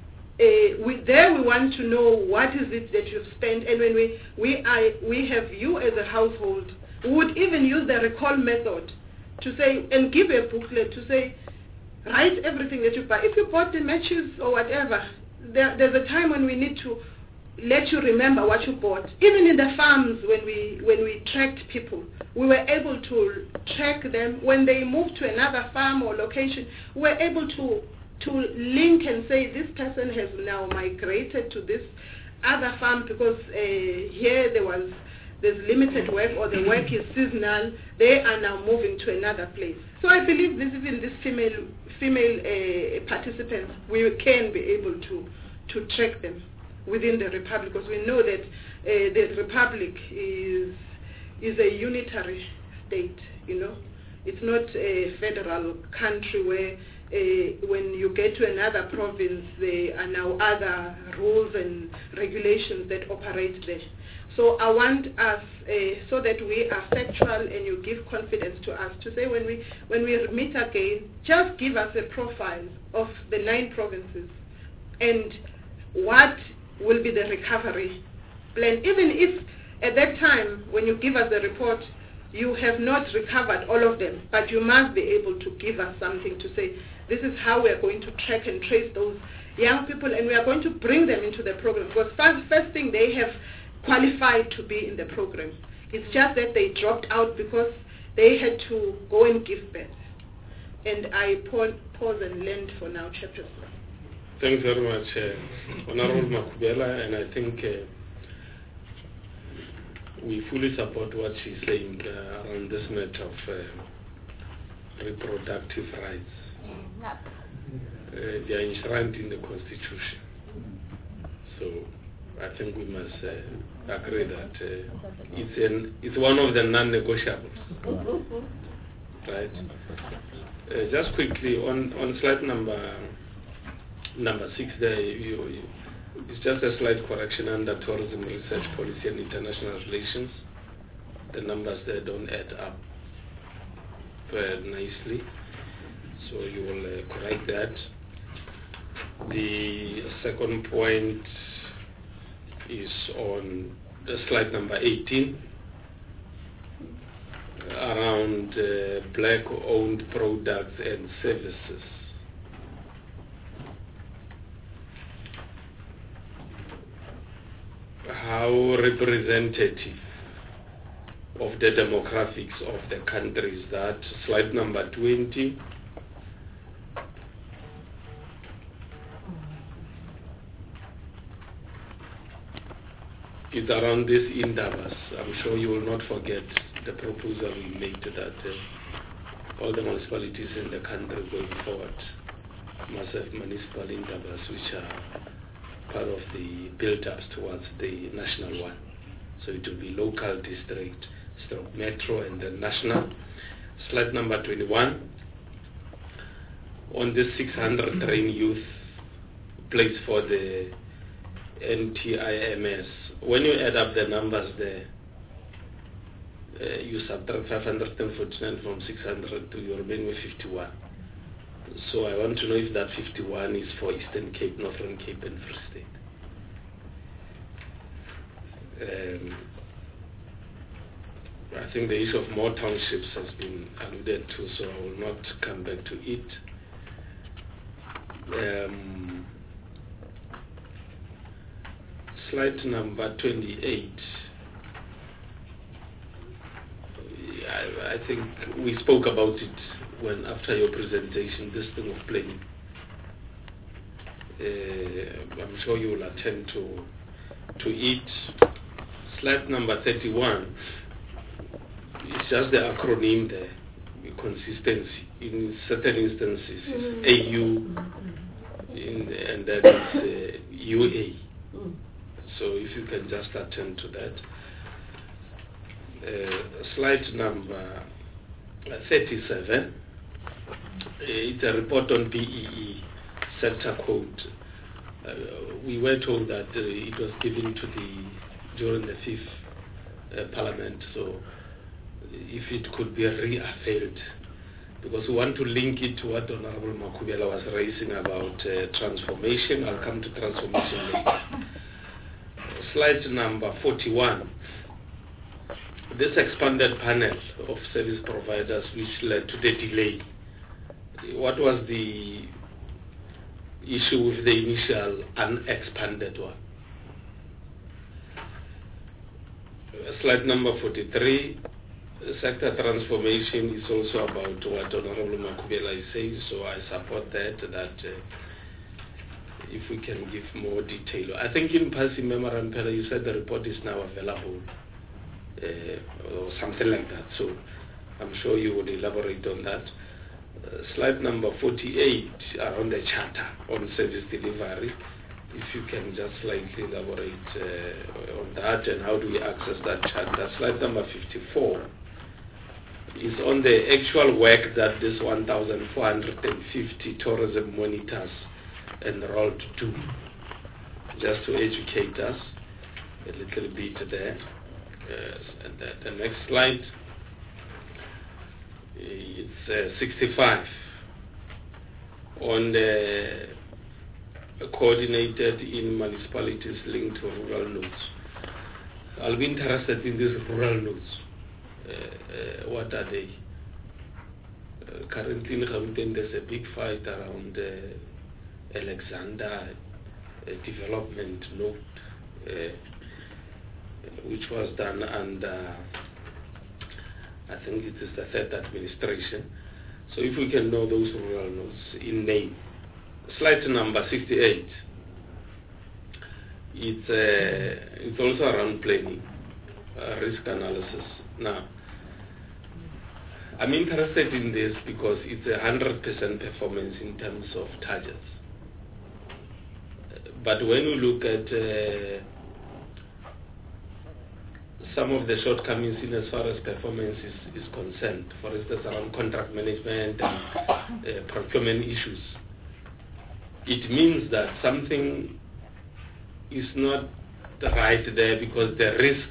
Uh, we, there we want to know what is it that you've spent, and when we we are, we have you as a household, we would even use the recall method to say and give a booklet to say write everything that you buy. If you bought the matches or whatever, there, there's a time when we need to let you remember what you bought. Even in the farms, when we when we tracked people, we were able to track them when they moved to another farm or location. We were able to. to link and say this person has now migrated to this other farm because uh, here there was there's limited work or the work is seasonal. They are now moving to another place. So I believe this, even these female female uh, participants, we can be able to to track them within the republic, because we know that uh, the republic is is a unitary state. You know, it's not a federal country where. Uh, when you get to another province, there are now other rules and regulations that operate there. So I want us, uh, so that we are factual and you give confidence to us, to say when we when we meet again, just give us a profile of the nine provinces and what will be the recovery plan. Even if at that time, when you give us the report, you have not recovered all of them, but you must be able to give us something to say, this is how we are going to track and trace those young people, and we are going to bring them into the program. Because first, first thing, they have qualified to be in the program. It's just that they dropped out because they had to go and give birth. And I pause and lend for now, Chairperson. Thanks very much, uh, Honorable Makubela, and I think uh, we fully support what she's saying uh, on this matter of uh, reproductive rights. Uh, they are enshrined in the Constitution. So I think we must uh, agree that uh, it's, an, it's one of the non-negotiables. Right? Uh, just quickly, on, on slide number number six there, you, you, it's just a slight correction under tourism research policy and international relations. The numbers there don't add up very nicely. So you will uh, correct that. The second point is on the slide number eighteen, around uh, black-owned products and services. How representative of the demographics of the country is that? Slide number twenty. It's around these indabas. I'm sure you will not forget the proposal we made that uh, all the municipalities in the country going forward must have municipal indabas, which are part of the build-ups towards the national one. So it will be local, district, stroke metro, and then national. Slide number twenty-one. On this six hundred trained youth place for the N T I M S, when you add up the numbers there, uh, you subtract five hundred forty-nine from six hundred to you remain with fifty-one. So I want to know if that fifty-one is for Eastern Cape, Northern Cape, and Free State. Um, I think the issue of more townships has been alluded to, so I will not come back to it. Um, slide number twenty-eight. I, I think we spoke about it when after your presentation, this thing of planning. Uh, I'm sure you will attend to to it. Slide number thirty-one. It's just the acronym there, consistency. In certain instances, it's A U, in, and that is uh, U A. So if you can just attend to that. Uh, slide number thirty-seven. It's a report on B E E sector code. Uh, we were told that uh, it was given to the during the fifth uh, parliament, so if it could be re-availed, because we want to link it to what Honorable Makhubela was raising about uh, transformation. I'll come to transformation later. Slide number forty-one. This expanded panel of service providers which led to the delay. What was the issue with the initial unexpanded one? Slide number forty-three. Sector transformation is also about what Honorable Makhubela is saying, so I support that, that uh, if we can give more detail. I think in passing memorandum, you said the report is now available, uh, or something like that, so I'm sure you would elaborate on that. Uh, slide number forty-eight, around the charter on service delivery. If you can just slightly elaborate uh, on that and how do we access that charter. Slide number fifty-four is on the actual work that this one thousand four hundred fifty tourism monitors enrolled do, just to educate us a little bit there. Yes, and the, the next slide, it's uh, sixty-five on the coordinated in municipalities linked to rural nodes. I'll be interested in these rural nodes. Uh, uh, what are they? Uh, currently in Gauteng there's a big fight around uh, Alexander uh, development node, uh, which was done under, I think it is the third administration. So if we can know those rural nodes in name. Slide number sixty-eight. It's, uh, it's also around planning, uh, risk analysis. Now, I'm interested in this because it's a one hundred percent performance in terms of targets. But when you look at uh, some of the shortcomings in as far as performance is, is concerned, for instance, around contract management and uh, procurement issues, it means that something is not right there because the risk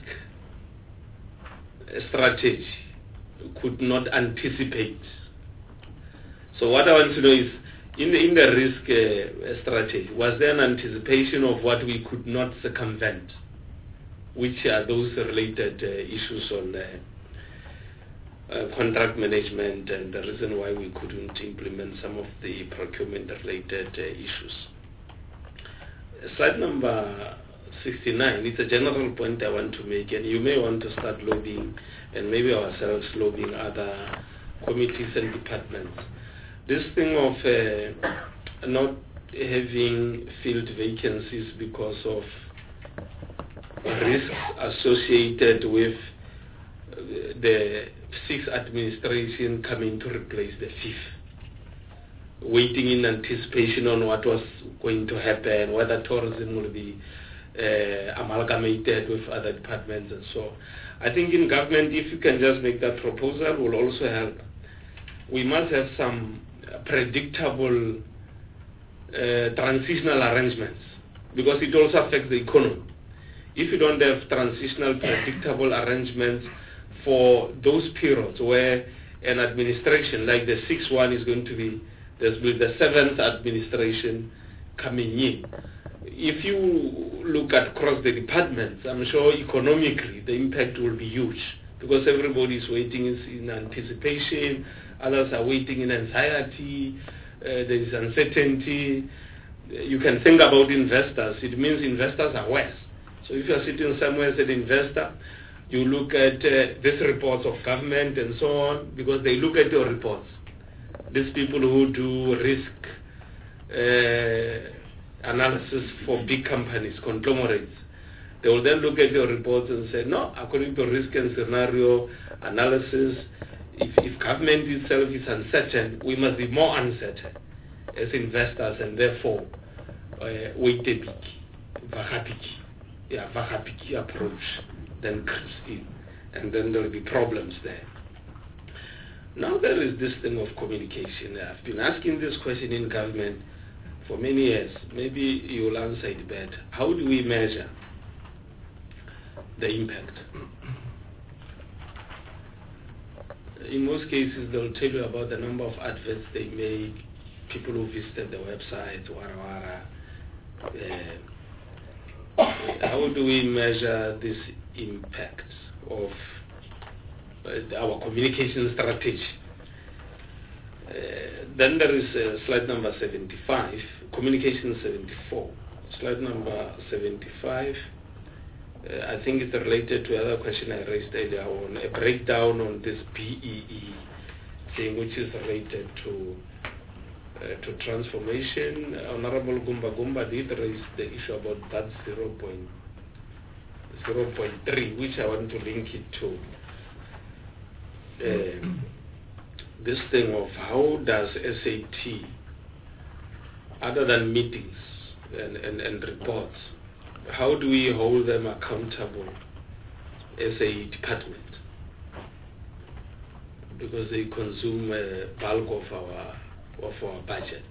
strategy could not anticipate. So what I want to know is, in the, in the risk uh, strategy, was there an anticipation of what we could not circumvent? which are those related uh, issues on uh, uh, contract management and the reason why we couldn't implement some of the procurement-related uh, issues. Slide number sixty-nine, it's a general point I want to make, and you may want to start lobbying, and maybe ourselves lobbying other committees and departments. This thing of uh, not having filled vacancies because of risks associated with the sixth administration coming to replace the fifth, waiting in anticipation on what was going to happen, whether tourism will be uh, amalgamated with other departments and so on. I think in government, if you can just make that proposal, will also help. We must have some predictable uh, transitional arrangements, because it also affects the economy. If you don't have transitional predictable arrangements for those periods where an administration, like the sixth one is going to be, there's the seventh administration coming in. If you look at across the departments, I'm sure economically the impact will be huge, because everybody is waiting in anticipation, others are waiting in anxiety, uh, there is uncertainty. You can think about investors. It means investors are worse. So if you are sitting somewhere as an investor, you look at uh, these reports of government and so on, because they look at your reports. These people who do risk uh, analysis for big companies, conglomerates, they will then look at your reports and say, no, according to risk and scenario analysis, if, if government itself is uncertain, we must be more uncertain as investors, and therefore uh, wait a bit, vahapiki, yeah, vahapiki approach then creeps in, and then there will be problems there. Now there is this thing of communication. I've been asking this question in government for many years. Maybe you will answer it better. How do we measure the impact? In most cases, they'll tell you about the number of adverts they make, people who visited the website, wara wara. Uh, how do we measure this impact of uh, our communication strategy? Uh, then there is uh, slide number seventy-five, communication seventy-four. Slide number seventy-five, uh, I think it's related to another question I raised earlier on, a breakdown on this B E E thing, which is related to uh, to transformation. Honorable Gumba Gumba did raise the issue about that zero point three, which I want to link it to uh, this thing of how does S A T, other than meetings and, and, and reports, how do we hold them accountable as a department? Because they consume a bulk of our of our budget.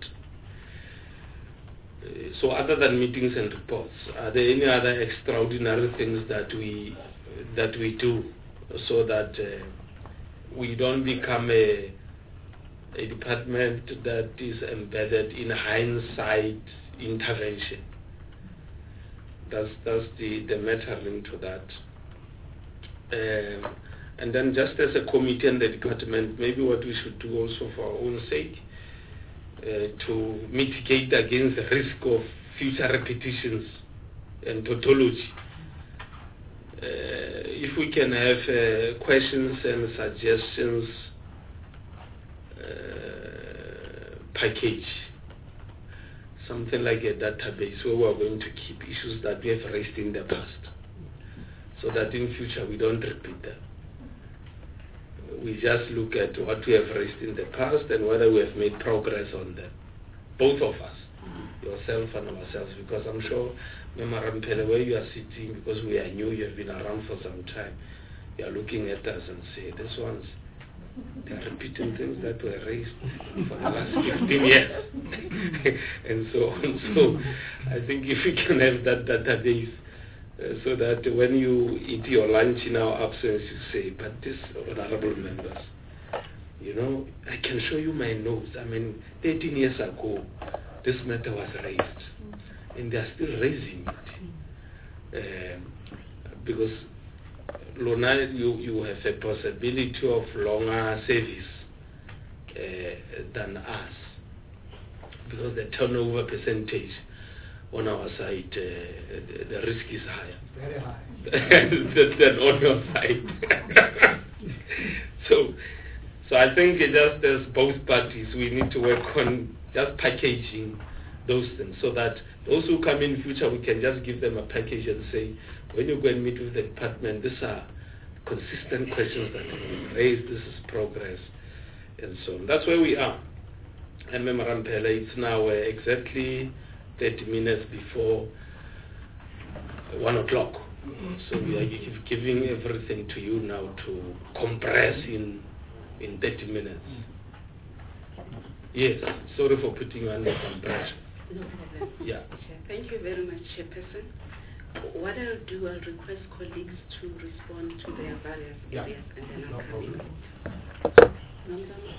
Uh, so other than meetings and reports, are there any other extraordinary things that we that we do so that uh, we don't become a a department that is embedded in hindsight intervention? That's that's the, the matter linked to that. Um, and then just as a committee and the department, maybe what we should do also for our own sake, uh, to mitigate against the risk of future repetitions and tautology. Uh, if we can have uh, questions and suggestions uh, package, something like a database where we are going to keep issues that we have raised in the past, so that in future we don't repeat them. We just look at what we have raised in the past and whether we have made progress on them. Both of us, yourself and ourselves, because I'm sure, Mema Rampele, where you are sitting, because we are new, you have been around for some time, you are looking at us and say, this one's they're repeating things that were raised for the last fifteen years. And so on. So I think if we can have that database, uh, so that when you eat your lunch in our absence, you say, but this honorable members, you know, I can show you my notes. I mean, thirteen years ago, this matter was raised, and they are still raising it. Um, because Lona, you, you have a possibility of longer service uh, than us, because the turnover percentage on our side, uh, the, the risk is higher. Very high. than on your side. so, so I think it just as both parties, we need to work on just packaging those things, so that those who come in future, we can just give them a package and say, when you go and meet with the department, these are consistent questions that we raise, this is progress, and so on. That's where we are. And Memorandum Pele, it's now uh, exactly thirty minutes before one o'clock. So we are gi- giving everything to you now to compress in in thirty minutes. Yes, sorry for putting you under some pressure. No problem. Yeah. Thank you very much, Chairperson. What I'll do, I'll request colleagues to respond to their various Yeah. areas, and then No I'll come in. problem. Nomzamo?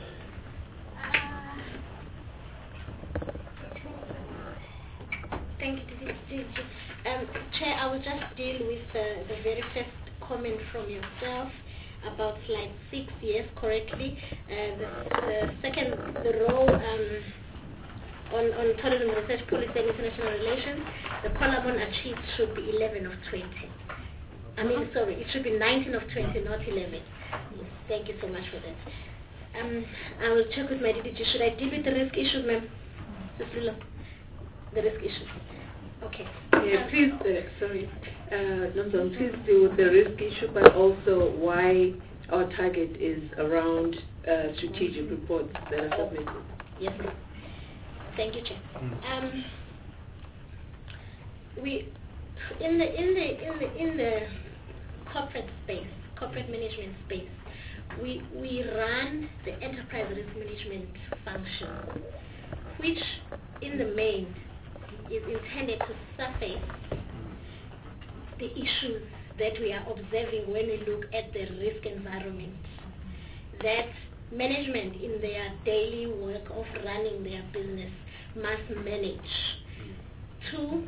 Thank you, D D G. Um, Chair, I will just deal with uh, the very first comment from yourself about slide six, yes, correctly. Uh, the, the second, the role um, on, on tourism research policy and international relations, the column on achieved should be eleven of twenty. I mean, sorry, it should be nineteen of twenty, not eleven. Yes, thank you so much for that. Um, I will check with my D D G. Should I deal with the risk issue, ma'am? Susilo? The risk issue. Okay. Yeah, please, uh, sorry, uh, Nomzamo, please deal with the risk issue, but also why our target is around uh, strategic reports that are submitted. Yes, ma'am. Thank you, Chair. Um, we, in the in the in the in the corporate space, corporate management space, we we run the enterprise risk management function, which in the main is intended to surface the issues that we are observing when we look at the risk environment that management in their daily work of running their business must manage to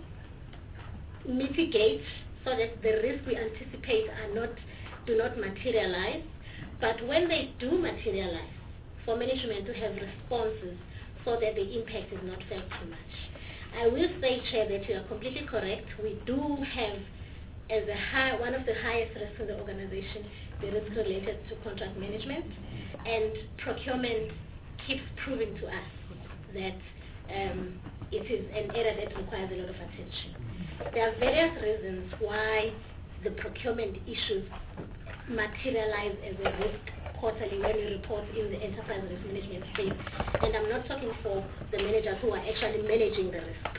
mitigate so that the risk we anticipate are not do not materialize, but when they do materialize, for management to have responses so that the impact is not felt too much. I will say, Chair, that you are completely correct. We do have, as a high, one of the highest risks in the organization, the risk related to contract management, and procurement keeps proving to us that um, it is an area that requires a lot of attention. There are various reasons why the procurement issues materialize as a risk quarterly when we report in the enterprise risk management space. And I'm not talking for the managers who are actually managing the risk.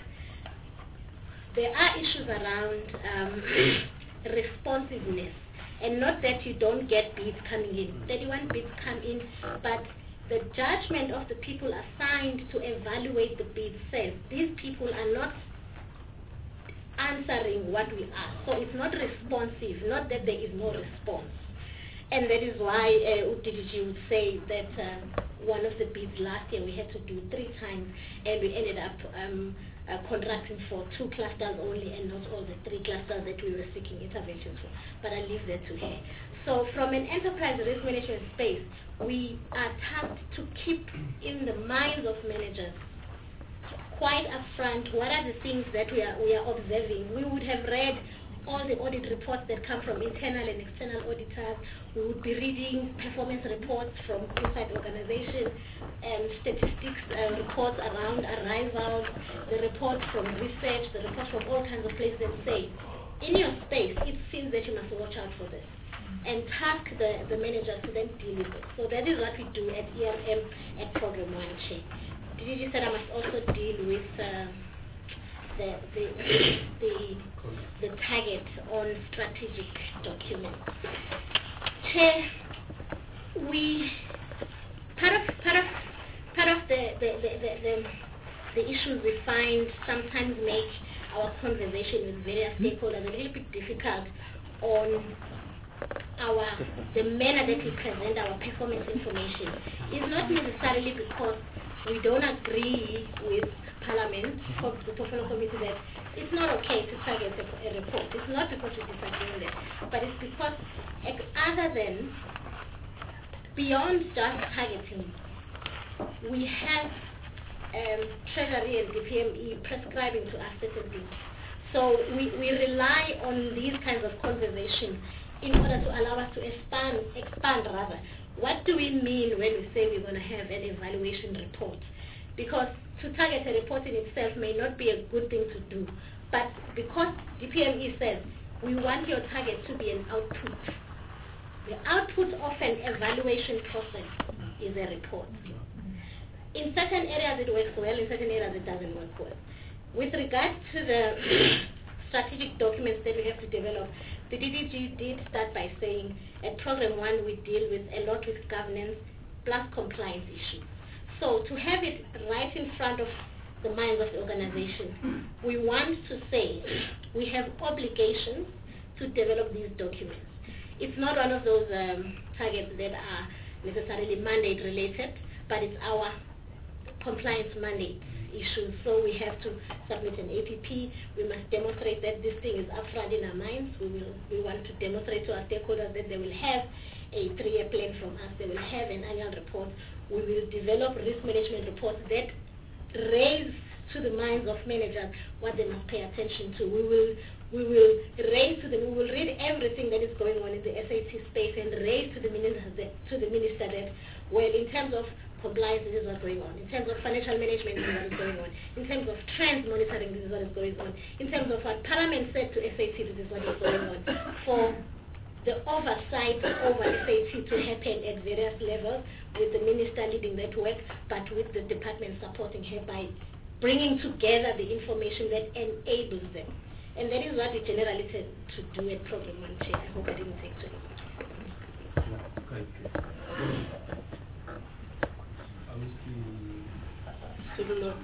There are issues around um, responsiveness, and not that you don't get bids coming in. thirty-one bids come in, but the judgment of the people assigned to evaluate the bid says these people are not answering what we ask. So it's not responsive, not that there is no response. And that is why uh, U D D G would say that uh, one of the bids last year we had to do three times, and we ended up um, uh, contracting for two clusters only and not all the three clusters that we were seeking intervention for. But I leave that to her. So from an enterprise risk management space, we are tasked to keep in the minds of managers quite upfront what are the things that we are, we are observing. We would have read all the audit reports that come from internal and external auditors. We would be reading performance reports from inside organizations, and statistics uh, reports around arrivals, the reports from research, the reports from all kinds of places, and say, in your space, it seems that you must watch out for this, and task the, the managers to then deal with it. So that is what we do at E R M at Program One Chair. D D G said I must also deal with uh, the, the, the, the target on strategic documents. Chair, we, part of, part of, part of the, the, the, the, the, the issues we find sometimes make our conversation with various stakeholders a little bit difficult on our, the manner that we present our performance information is not necessarily because we don't agree with Parliament, for the Portfolio Committee, that it's not okay to target a, a report. It's not because we disagree with it, but it's because ex- other than, beyond just targeting, we have um, Treasury and D P M E prescribing to us certain things. So we, we rely on these kinds of conversations in order to allow us to expand, expand rather. What do we mean when we say we're going to have an evaluation report? Because to target a report in itself may not be a good thing to do, but because D P M E says we want your target to be an output, the output of an evaluation process is a report. In certain areas it works well, in certain areas it doesn't work well. With regard to the strategic documents that we have to develop, the D D G did start by saying at program one we deal with a lot with governance plus compliance issues. So to have it right in front of the minds of the organization, we want to say we have obligations to develop these documents. It's not one of those um, targets that are necessarily mandate related, but it's our compliance mandate issues. So we have to submit an A P P. We must demonstrate that this thing is upfront in our minds. We will. We want to demonstrate to our stakeholders that they will have a three-year plan from us. They will have an annual report. We will develop risk management reports that raise to the minds of managers what they must pay attention to. We will we will raise to them. We will read everything that is going on in the S A T space and raise to the minister that, to the minister that, well, in terms of compliance, this is what's going on. In terms of financial management, this is what is going on. In terms of trends monitoring, this is what is going on. In terms of what Parliament said to S A T, this is what is going on. For the oversight over S A T to happen at various levels, with the minister leading that work, but with the department supporting her by bringing together the information that enables them. And that is what we generally tend to do at Program one, Chair. I hope I didn't take too long. Thank you. Sudulo.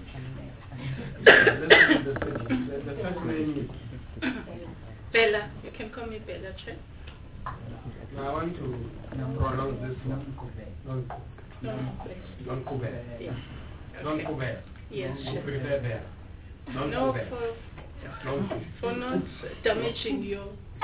The first name is Bella. You can call me Bella, Chair. I want to pronounce this one. Non Non Kubert. Yeah. Non Kubert. Yes. You prefer there. Non No, Kubert. for, Non for not damaging you.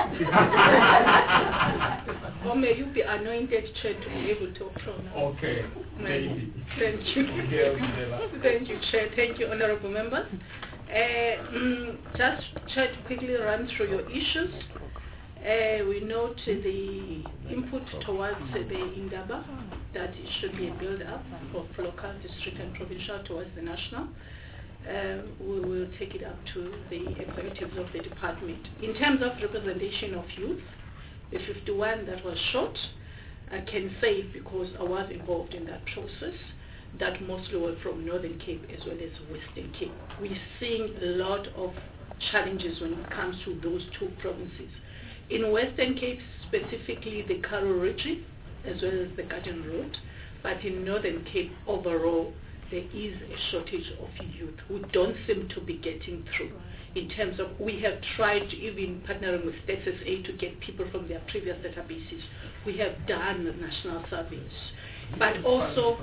Or may you be anointed, Chair, to be able to pronounce. Okay. Maybe. Thank you. Thank you, Chair. Thank you, honorable members. Uh, mm, just try to quickly run through your issues. Uh, we note the input towards uh, the Indaba, that it should be a build-up of local, district and provincial towards the national. Uh, we will take it up to the executives of the department. In terms of representation of youth, the fifty-one that was short, I can say because I was involved in that process, that mostly were from Northern Cape as well as Western Cape. We're seeing a lot of challenges when it comes to those two provinces. In Western Cape, specifically the Karoo region, as well as the Garden Road, but in Northern Cape overall, there is a shortage of youth who don't seem to be getting through. In terms of, we have tried even partnering with S S A to get people from their previous databases. We have done national surveys, but also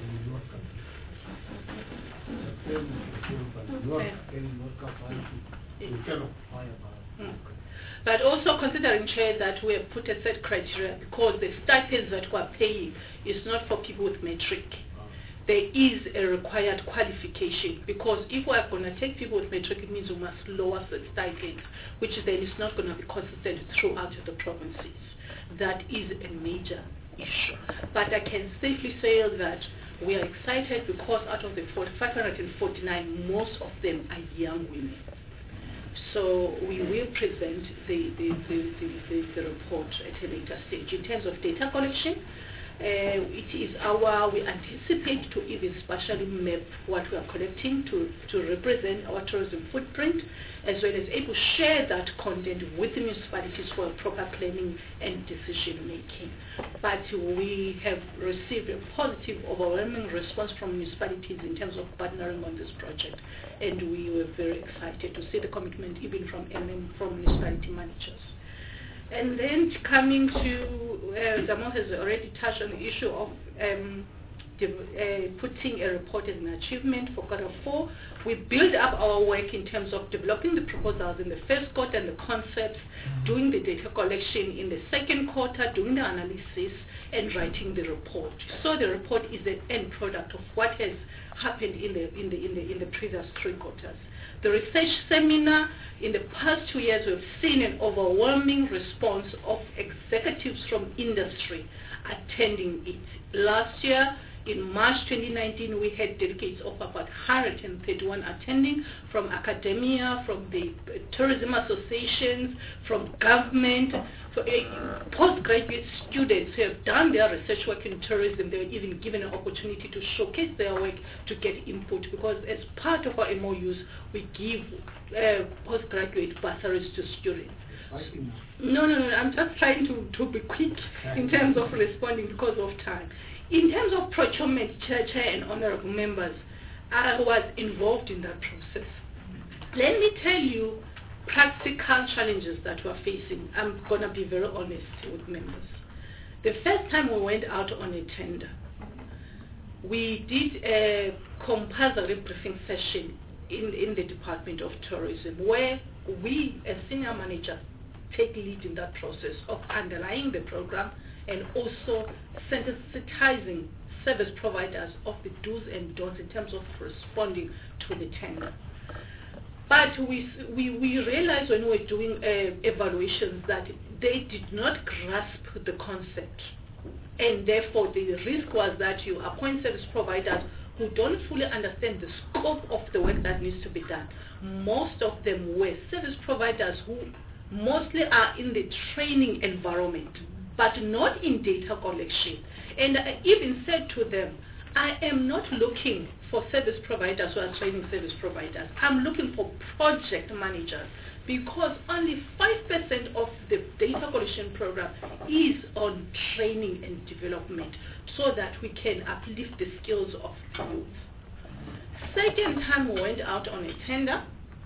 But also considering, Chair, that we have put a set criteria because the stipends that we are paying is not for people with matric. There is a required qualification because if we are going to take people with matric, it means we must lower the stipends, which then is not going to be consistent throughout the provinces. That is a major issue. But I can safely say that we are excited because out of the five hundred forty-nine, most of them are young women. So we will present the, the, the, the, the, the report at a later stage. In terms of data collection, uh, it is our, we anticipate to even spatially map what we are collecting to, to represent our tourism footprint, as well as able to share that content with the municipalities for proper planning and decision making. But we have received a positive, overwhelming response from municipalities in terms of partnering on this project, and we were very excited to see the commitment even from M M, from municipality managers. And then coming to, uh, Zamo has already touched on the issue of um, de- uh, putting a report as an achievement for quarter four. We build up our work in terms of developing the proposals in the first quarter and the concepts, doing the data collection in the second quarter, doing the analysis, and writing the report. So the report is the end product of what has happened in the in the in the in the previous three quarters. The research seminar, in the past two years, we've seen an overwhelming response of executives from industry attending it. Last year, in March twenty nineteen, we had delegates of about one hundred thirty-one attending from academia, from the tourism associations, from government. For, uh, postgraduate students who have done their research work in tourism, they were even given an opportunity to showcase their work to get input, because as part of our M O Us, we give uh, postgraduate bursaries to students. No, no, no, I'm just trying to, to be quick in terms of responding because of time. In terms of procurement, Chair, Chair and honorable members, I was involved in that process. Let me tell you practical challenges that we're facing. I'm going to be very honest with members. The first time we went out on a tender, we did a compulsory briefing session in, in the Department of Tourism, where we as senior managers take lead in that process of underlying the program and also sensitizing service providers of the do's and don'ts in terms of responding to the tender. But we, we, we realized when we were doing uh, evaluations that they did not grasp the concept. And therefore the risk was that you appoint service providers who don't fully understand the scope of the work that needs to be done. Most of them were service providers who mostly are in the training environment, but not in data collection. And I even said to them, I am not looking for service providers who are training service providers. I'm looking for project managers, because only five percent of the data collection program is on training and development, so that we can uplift the skills of youth. Second time we went out on a tender,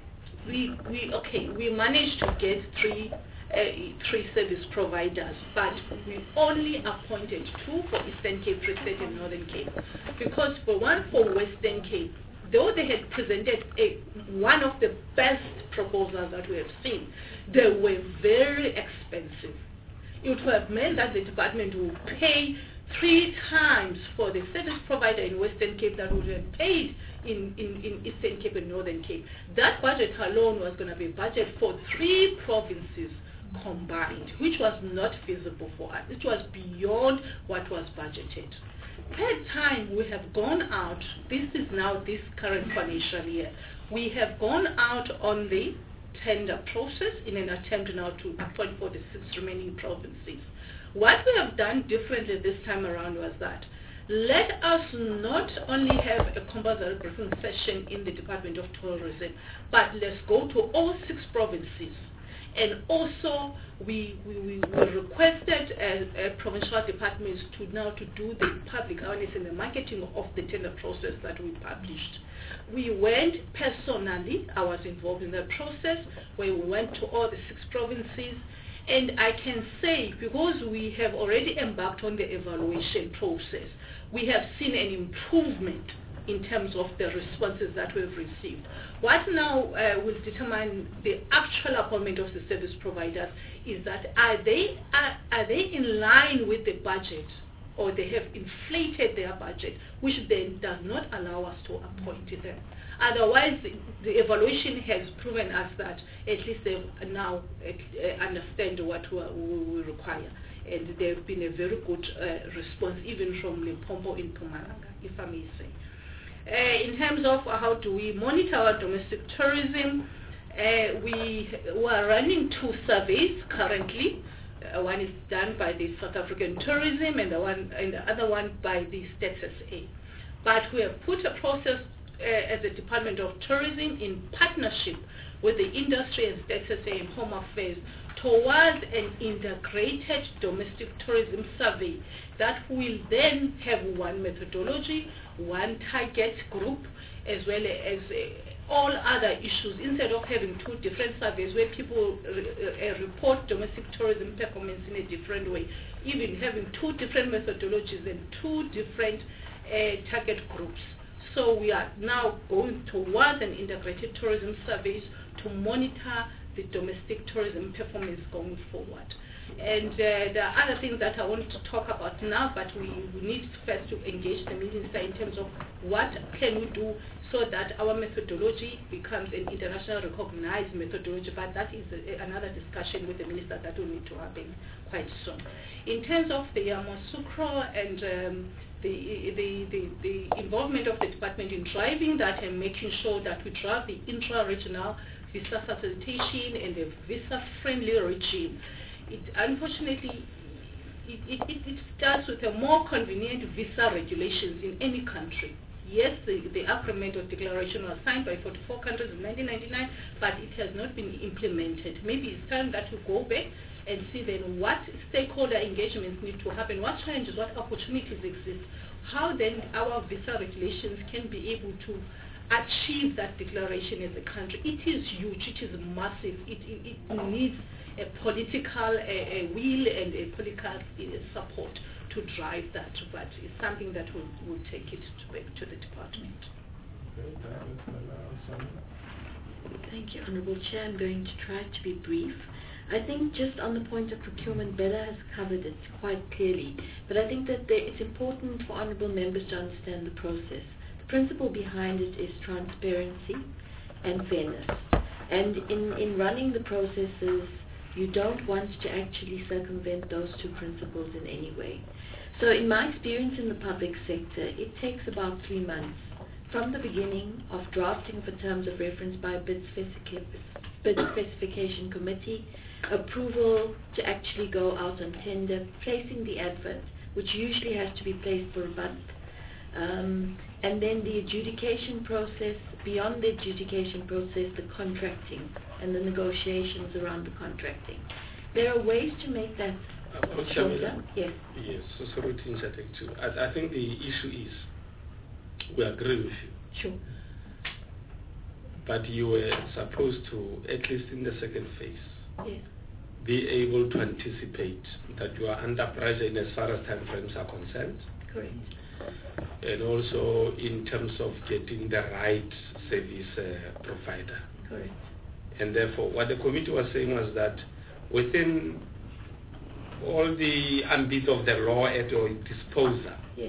we, we okay, we managed to get three Uh, three service providers, but we only appointed two for Eastern Cape, Free State and Northern Cape, because for one for Western Cape, though they had presented a, one of the best proposals that we have seen, they were very expensive. It would have meant that the department would pay three times for the service provider in Western Cape that would have paid in, in, in Eastern Cape and Northern Cape. That budget alone was going to be budget for three provinces combined, which was not feasible for us. It was beyond what was budgeted. Third time we have gone out, this is now this current financial year, we have gone out on the tender process in an attempt now to appoint for the six remaining provinces. What we have done differently this time around was that let us not only have a compulsory briefing session in the Department of Tourism, but let's go to all six provinces. And also, we, we, we requested uh, uh, provincial departments to now to do the public awareness and the marketing of the tender process that we published. We went personally, I was involved in that process, where we went to all the six provinces, and I can say, because we have already embarked on the evaluation process, we have seen an improvement in terms of the responses that we've received. What now uh, will determine the actual appointment of the service providers is that are they, are, are they in line with the budget, or they have inflated their budget, which then does not allow us to appoint them. Otherwise, the, the evaluation has proven us that at least they now uh, understand what we, we require. And there have been a very good uh, response, even from Limpopo in Mpumalanga, if I may say. Uh, in terms of how do we monitor our domestic tourism, uh, we, we are running two surveys currently. Uh, one is done by the South African Tourism, and the one and the other one by the Stats S A. But we have put a process uh, as a Department of Tourism in partnership with the industry and Stats S A and Home Affairs towards an integrated domestic tourism survey that will then have one methodology, one target group, as well as uh, all other issues, instead of having two different surveys where people re- uh, report domestic tourism performance in a different way, even having two different methodologies and two different uh, target groups. So we are now going towards an integrated tourism service to monitor the domestic tourism performance going forward. And uh, there are other things that I want to talk about now, but we, we need first to engage the minister in terms of what can we do so that our methodology becomes an international recognized methodology, but that is a, another discussion with the minister that will need to happen quite soon. In terms of the Yamoussoukro and um, the, the, the, the involvement of the department in driving that and making sure that we drive the intra-regional visa facilitation and a visa-friendly regime, it unfortunately it, it, it, it starts with a more convenient visa regulations in any country. Yes, the, the agreement or declaration was signed by forty-four countries in nineteen ninety-nine, but it has not been implemented. Maybe it's time that we go back and see then what stakeholder engagements need to happen, what challenges, what opportunities exist, how then our visa regulations can be able to achieve that declaration as a country. It is huge, it is massive, it, it, it needs a political a, a will and a political uh, support to drive that, but it's something that will will take it to, back to the department. Thank you, Honourable Chair. I'm going to try to be brief. I think just on the point of procurement, Bella has covered it quite clearly, but I think that there, it's important for Honourable Members to understand the process. The principle behind it is transparency and fairness. And in, in running the processes, you don't want to actually circumvent those two principles in any way. So in my experience in the public sector, it takes about three months from the beginning of drafting of the terms of reference by a bid, specific, bid specification committee, approval to actually go out on tender, placing the advert, which usually has to be placed for a month, um, and then the adjudication process, beyond the adjudication process, the contracting and the negotiations around the contracting. There are ways to make that uh, shorter. Yes. Yes, so sorry to interject too. I, I think the issue is, we agree with you. Sure. But you were supposed to, at least in the second phase, yes, be able to anticipate that you are under pressure in as far as time frames are concerned. Correct. And also in terms of getting the right service uh, provider. Correct. And therefore, what the committee was saying was that within all the ambit of the law at your disposal, yes,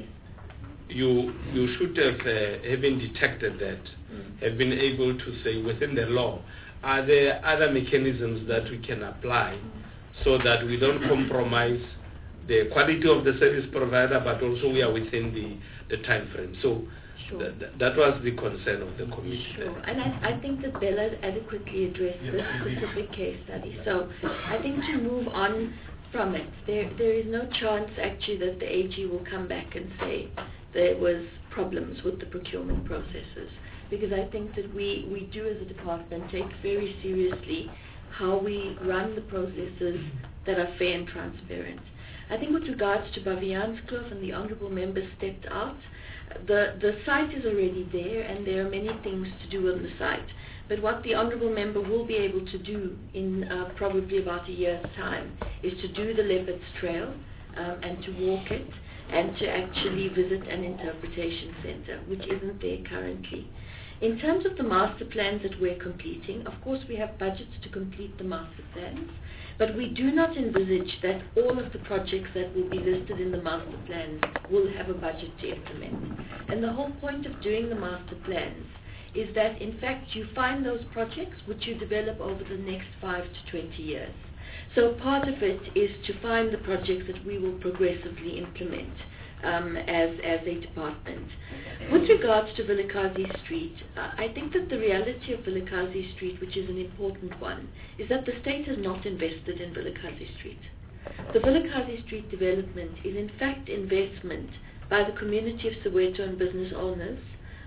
you you should have, uh, having detected that, mm. have been able to say within the law, are there other mechanisms that we can apply mm. so that we don't compromise the quality of the service provider, but also we are within the, the time frame. So sure. th th that was the concern of the committee. Sure, and I, I think that Bella adequately addressed this specific case study. So I think to move on from it, there there is no chance actually that the A G will come back and say there was problems with the procurement processes, because I think that we, we do as a department take very seriously how we run the processes that are fair and transparent. I think with regards to Baviaanskloof, and the Honourable Member stepped out, the, the site is already there and there are many things to do on the site. But what the Honourable Member will be able to do in uh, probably about a year's time is to do the Leopards Trail um, and to walk it and to actually visit an interpretation centre, which isn't there currently. In terms of the master plans that we're completing, of course we have budgets to complete the master plans, but we do not envisage that all of the projects that will be listed in the master plans will have a budget to implement. And the whole point of doing the master plans is that in fact you find those projects which you develop over the next five to twenty years. So part of it is to find the projects that we will progressively implement um, as, as a department. With regards to Vilakazi Street, uh, I think that the reality of Vilakazi Street, which is an important one, is that the state has not invested in Vilakazi Street. The Vilakazi Street development is in fact investment by the community of Soweto and business owners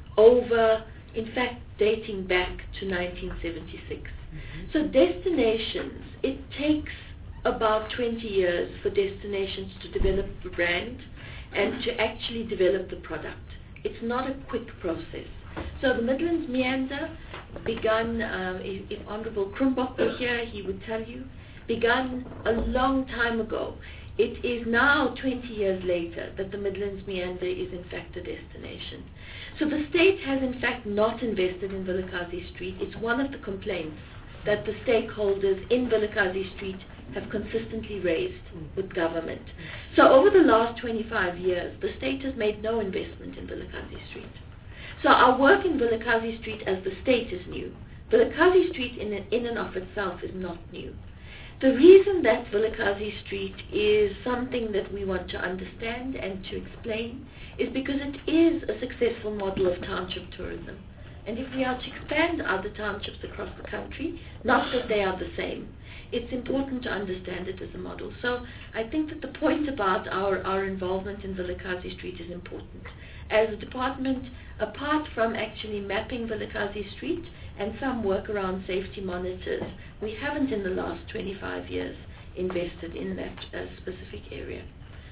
over, in fact, dating back to nineteen seventy-six. Mm-hmm. So destinations, it takes about twenty years for destinations to develop the brand and to actually develop the product. It's not a quick process. So the Midlands Meander begun, um, if, if Honourable Krumbach were here, he would tell you, begun a long time ago it is now twenty years later that the Midlands Meander is in fact a destination. So the state has in fact not invested in Vilakazi Street. It's one of the complaints that the stakeholders in Vilakazi Street have consistently raised with government. So over the last twenty-five years, the state has made no investment in Vilakazi Street. So our work in Vilakazi Street as the state is new. Vilakazi Street in, in and of itself is not new. The reason that Vilakazi Street is something that we want to understand and to explain is because it is a successful model of township tourism. And if we are to expand other townships across the country, not that they are the same, it's important to understand it as a model. So I think that the point about our, our involvement in Vilakazi Street is important. As a department, apart from actually mapping Vilakazi Street and some work around safety monitors, we haven't in the last twenty-five years invested in that uh, specific area.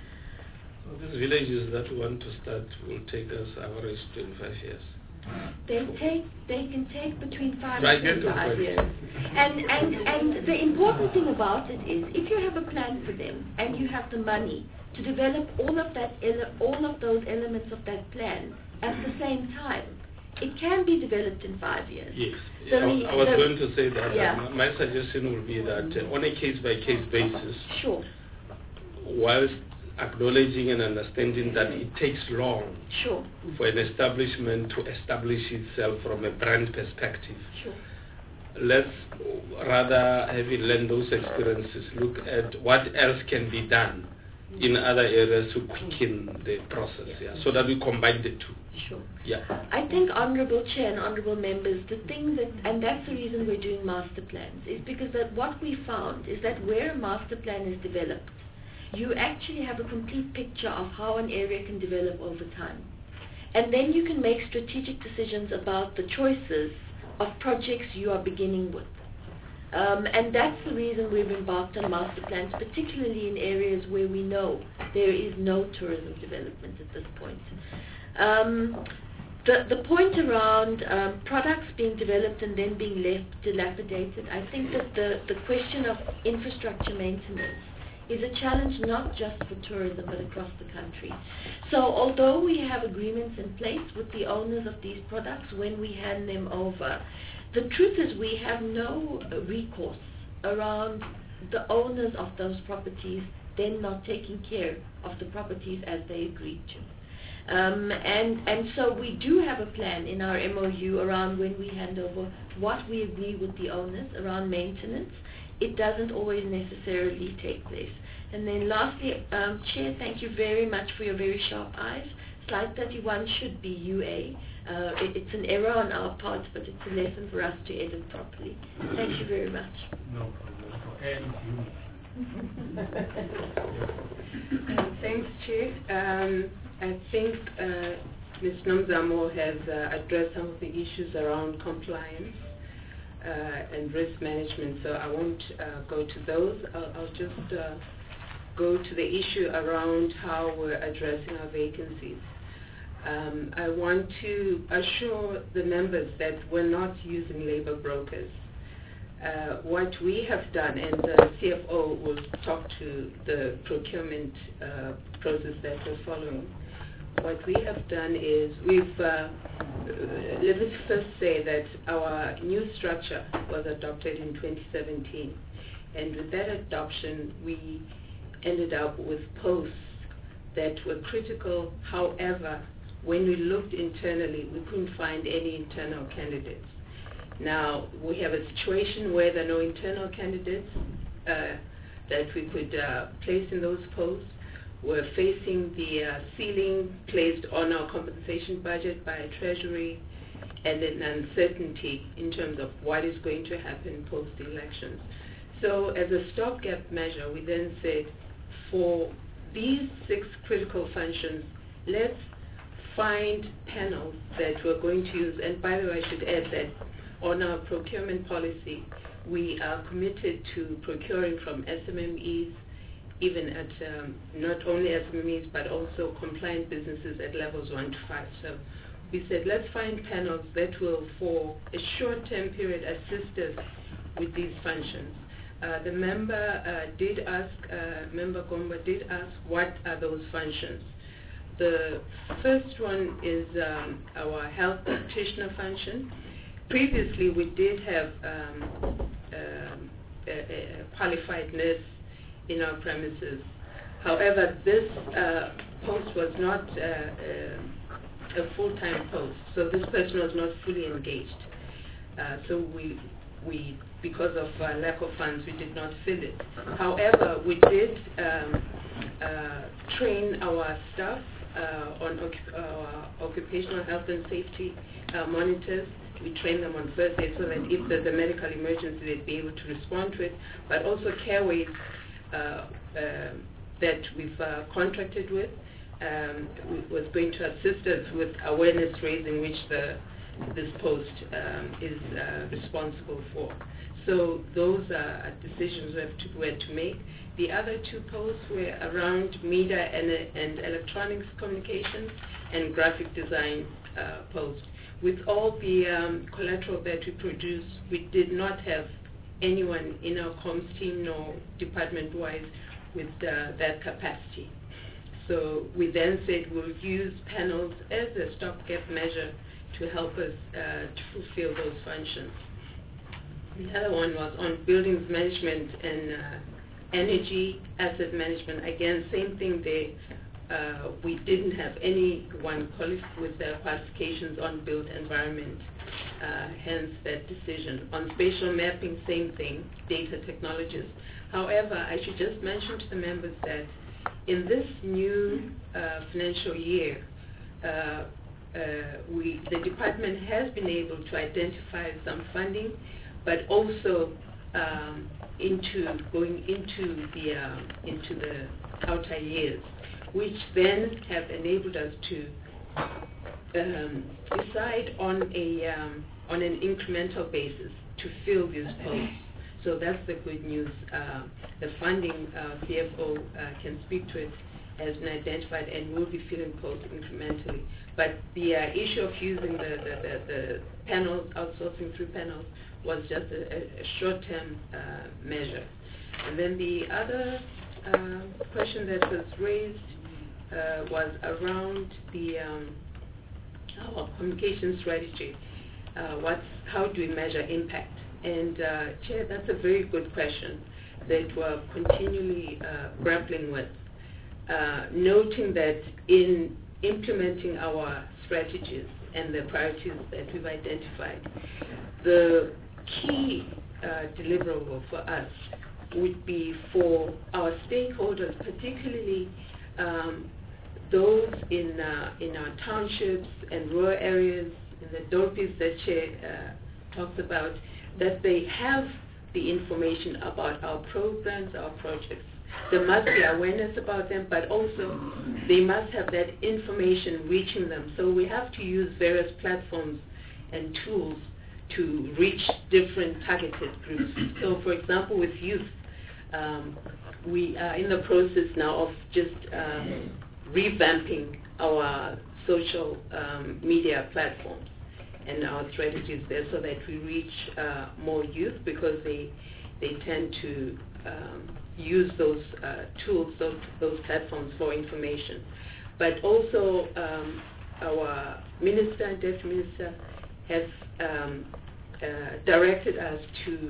So these villages that we want to start will take us average twenty-five years. They take, they can take between five Right, and get five to years. And, and, and the important thing about it is, if you have a plan for them and you have the money to develop all of that, ele- all of those elements of that plan at the same time, it can be developed in five years. Yes, So I, the- I was the- going to say that. Yeah. Uh, my suggestion would be that uh, on a case-by-case basis, Sure. whilst acknowledging and understanding that it takes long Sure. for an establishment to establish itself from a brand perspective. Sure. Let's rather, having learned those experiences, look at what else can be done in other areas to quicken the process, yeah, so that we combine the two. Sure. Yeah. I think, Honourable Chair and Honourable Members, the thing that, and that's the reason we're doing master plans, is because that what we found is that where a master plan is developed, you actually have a complete picture of how an area can develop over time. And then you can make strategic decisions about the choices of projects you are beginning with. Um, and that's the reason we've embarked on master plans, particularly in areas where we know there is no tourism development at this point. Um, the, the point around um, products being developed and then being left dilapidated, I think that the, the question of infrastructure maintenance is a challenge not just for tourism but across the country. So although we have agreements in place with the owners of these products when we hand them over, the truth is we have no recourse around the owners of those properties then not taking care of the properties as they agreed to. Um, and, and so we do have a plan in our M O U around when we hand over what we agree with the owners around maintenance. It doesn't always necessarily take place. And then lastly, um, Chair, thank you very much for your very sharp eyes. Slide thirty-one should be U A. Uh, it, it's an error on our part, but it's a lesson for us to edit properly. Thank you very much. No problem. For Uh, Thanks, Chair. Um, I think uh, Miz Nomzamo has uh, addressed some of the issues around compliance uh, and risk management, so I won't uh, go to those. I'll, I'll just uh, go to the issue around how we're addressing our vacancies. Um, I want to assure the members that we're not using labor brokers. Uh, what we have done, and the C F O will talk to the procurement uh, process that we're following, what we have done is we've, uh, let us first say that our new structure was adopted in twenty seventeen, and with that adoption we ended up with posts that were critical. However, when we looked internally, we couldn't find any internal candidates. Now, we have a situation where there are no internal candidates uh, that we could uh, place in those posts. We're facing the uh, ceiling placed on our compensation budget by Treasury, and an uncertainty in terms of what is going to happen post-elections. So as a stopgap measure, we then said, for these six critical functions, let's find panels that we're going to use. And by the way, I should add that on our procurement policy, we are committed to procuring from S M M Es, even at um, not only S M M Es, but also compliant businesses at levels one to five. So we said, let's find panels that will, for a short-term period, assist us with these functions. Uh, the member uh, did ask, uh, Member Gomba did ask, what are those functions? The first one is um, our health practitioner function. Previously, we did have um, um, a, a qualified nurse in our premises. However, this uh, post was not uh, uh, a full-time post, so this person was not fully engaged. Uh, so we, we, because of uh, lack of funds, we did not fill it. However, we did um, uh, train our staff uh, on occup uh, occupational health and safety uh, monitors. We train them on first aid so that if there's a medical emergency, they'd be able to respond to it. But also Careways uh, uh, that we've uh, contracted with um, was going to assist us with awareness raising, which the this post um, is uh, responsible for. So those are decisions we have to, we had to make. The other two posts were around media and, and electronics communications and graphic design uh, posts. With all the um, collateral that we produce, we did not have anyone in our comms team nor department-wise with uh, that capacity. So we then said we'll use panels as a stopgap measure to help us uh, to fulfill those functions. The other one was on buildings management and uh, energy asset management. Again, same thing there. Uh, we didn't have anyone qualified with their qualifications on built environment, uh, hence that decision. On spatial mapping, same thing, data technologies. However, I should just mention to the members that in this new uh, financial year, uh, uh, we, the department has been able to identify some funding, but also um, into going into the uh, into the outer years, which then have enabled us to um, decide on a um, on an incremental basis to fill these posts. So that's the good news. Uh, the funding, uh, C F O uh, can speak to it, has been identified and will be filling posts incrementally. But the uh, issue of using the, the, the, the panels, outsourcing through panels, was just a, a short-term uh, measure. And then the other uh, question that was raised uh, was around the um, our communication strategy. Uh, what's, how do we measure impact? And uh, Chair, that's a very good question that we're continually uh, grappling with, uh, noting that in implementing our strategies and the priorities that we've identified, the key uh, deliverable for us would be for our stakeholders, particularly um, those in uh, in our townships and rural areas, in the dorpies that Chair uh, talks about, that they have the information about our programs, our projects. There must be awareness about them, but also they must have that information reaching them. So we have to use various platforms and tools to reach different targeted groups. So for example, with youth, um, we are in the process now of just um, revamping our social um, media platforms and our strategies there so that we reach uh, more youth, because they they tend to um, use those uh, tools, those, those platforms for information. But also um, our minister and deputy minister have um, uh, directed us to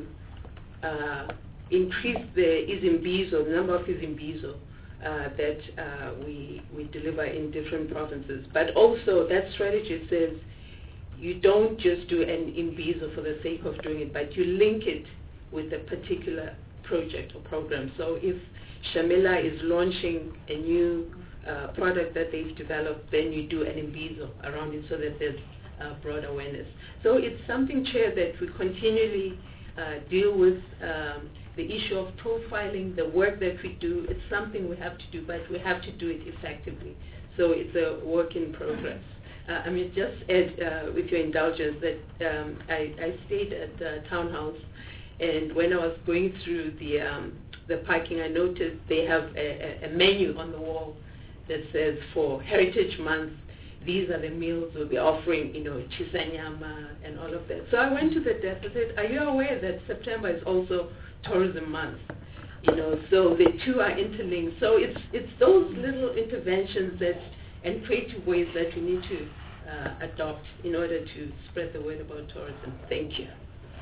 uh, increase the Izimbizo, the number of Izimbizo uh, that uh, we, we deliver in different provinces. But also that strategy says you don't just do an Imbizo for the sake of doing it, but you link it with a particular project or program. So if Shamila is launching a new uh, product that they've developed, then you do an Imbizo around it so that there's uh, broad awareness. So it's something, Chair, that we continually uh, deal with. Um, the issue of profiling, the work that we do, it's something we have to do, but we have to do it effectively. So it's a work in progress. Uh, I mean, just add, uh, with your indulgence, that um, I, I stayed at the townhouse, and when I was going through the um, the parking, I noticed they have a, a menu on the wall that says, for Heritage Month, these are the meals we'll be offering, you know, chisanyama and all of that. So I went to the desk and said, are you aware that September is also tourism month? You know, so the two are interlinked. So it's it's those little interventions that and creative ways that we need to uh, adopt in order to spread the word about tourism. Thank you.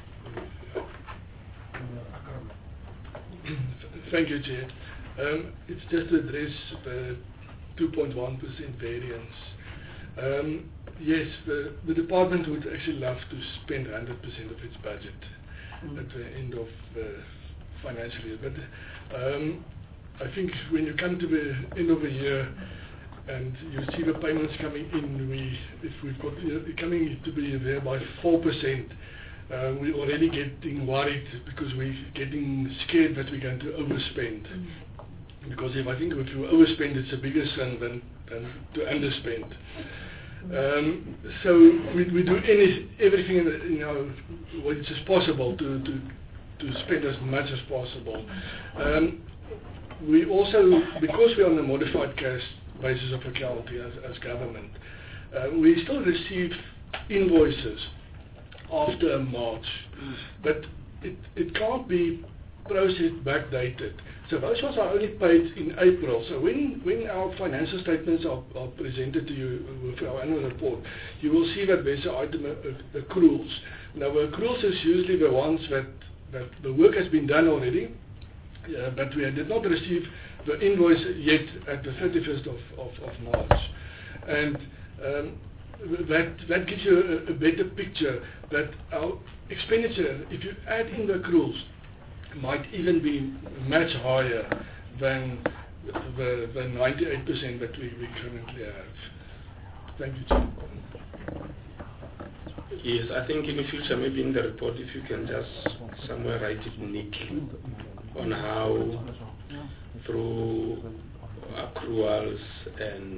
Thank you, Chair. Um, it's just to address the two point one percent variance. Um, yes, the, the department would actually love to spend one hundred percent of its budget mm. at the end of the financial year. But um, I think when you come to the end of the year and you see the payments coming in, we, if we've got uh, coming to be there by four percent, uh, we're already getting worried because we're getting scared that we're going to overspend. Mm. Because if I think if you overspend, it's a bigger sin than, than to underspend. Um, so we, we do any, everything in the, you know, which is possible to, to, to spend as much as possible. Um, we also, because we're on a modified cash basis of accounting as, as government, uh, we still receive invoices after March, but it, it can't be processed backdated. So those ones are only paid in April. So when, when our financial statements are, are presented to you with our annual report, you will see that there's an item of uh, accruals. Now the accruals is usually the ones that, that the work has been done already, uh, but we did not receive the invoice yet at the thirty-first of, of, of March. And um, that, that gives you a, a better picture that our expenditure, if you add in the accruals, might even be much higher than the, the ninety-eight percent that we, we currently have. Thank you, Chair. Yes, I think in the future, maybe in the report, if you can just somewhere write it neatly on how through accruals and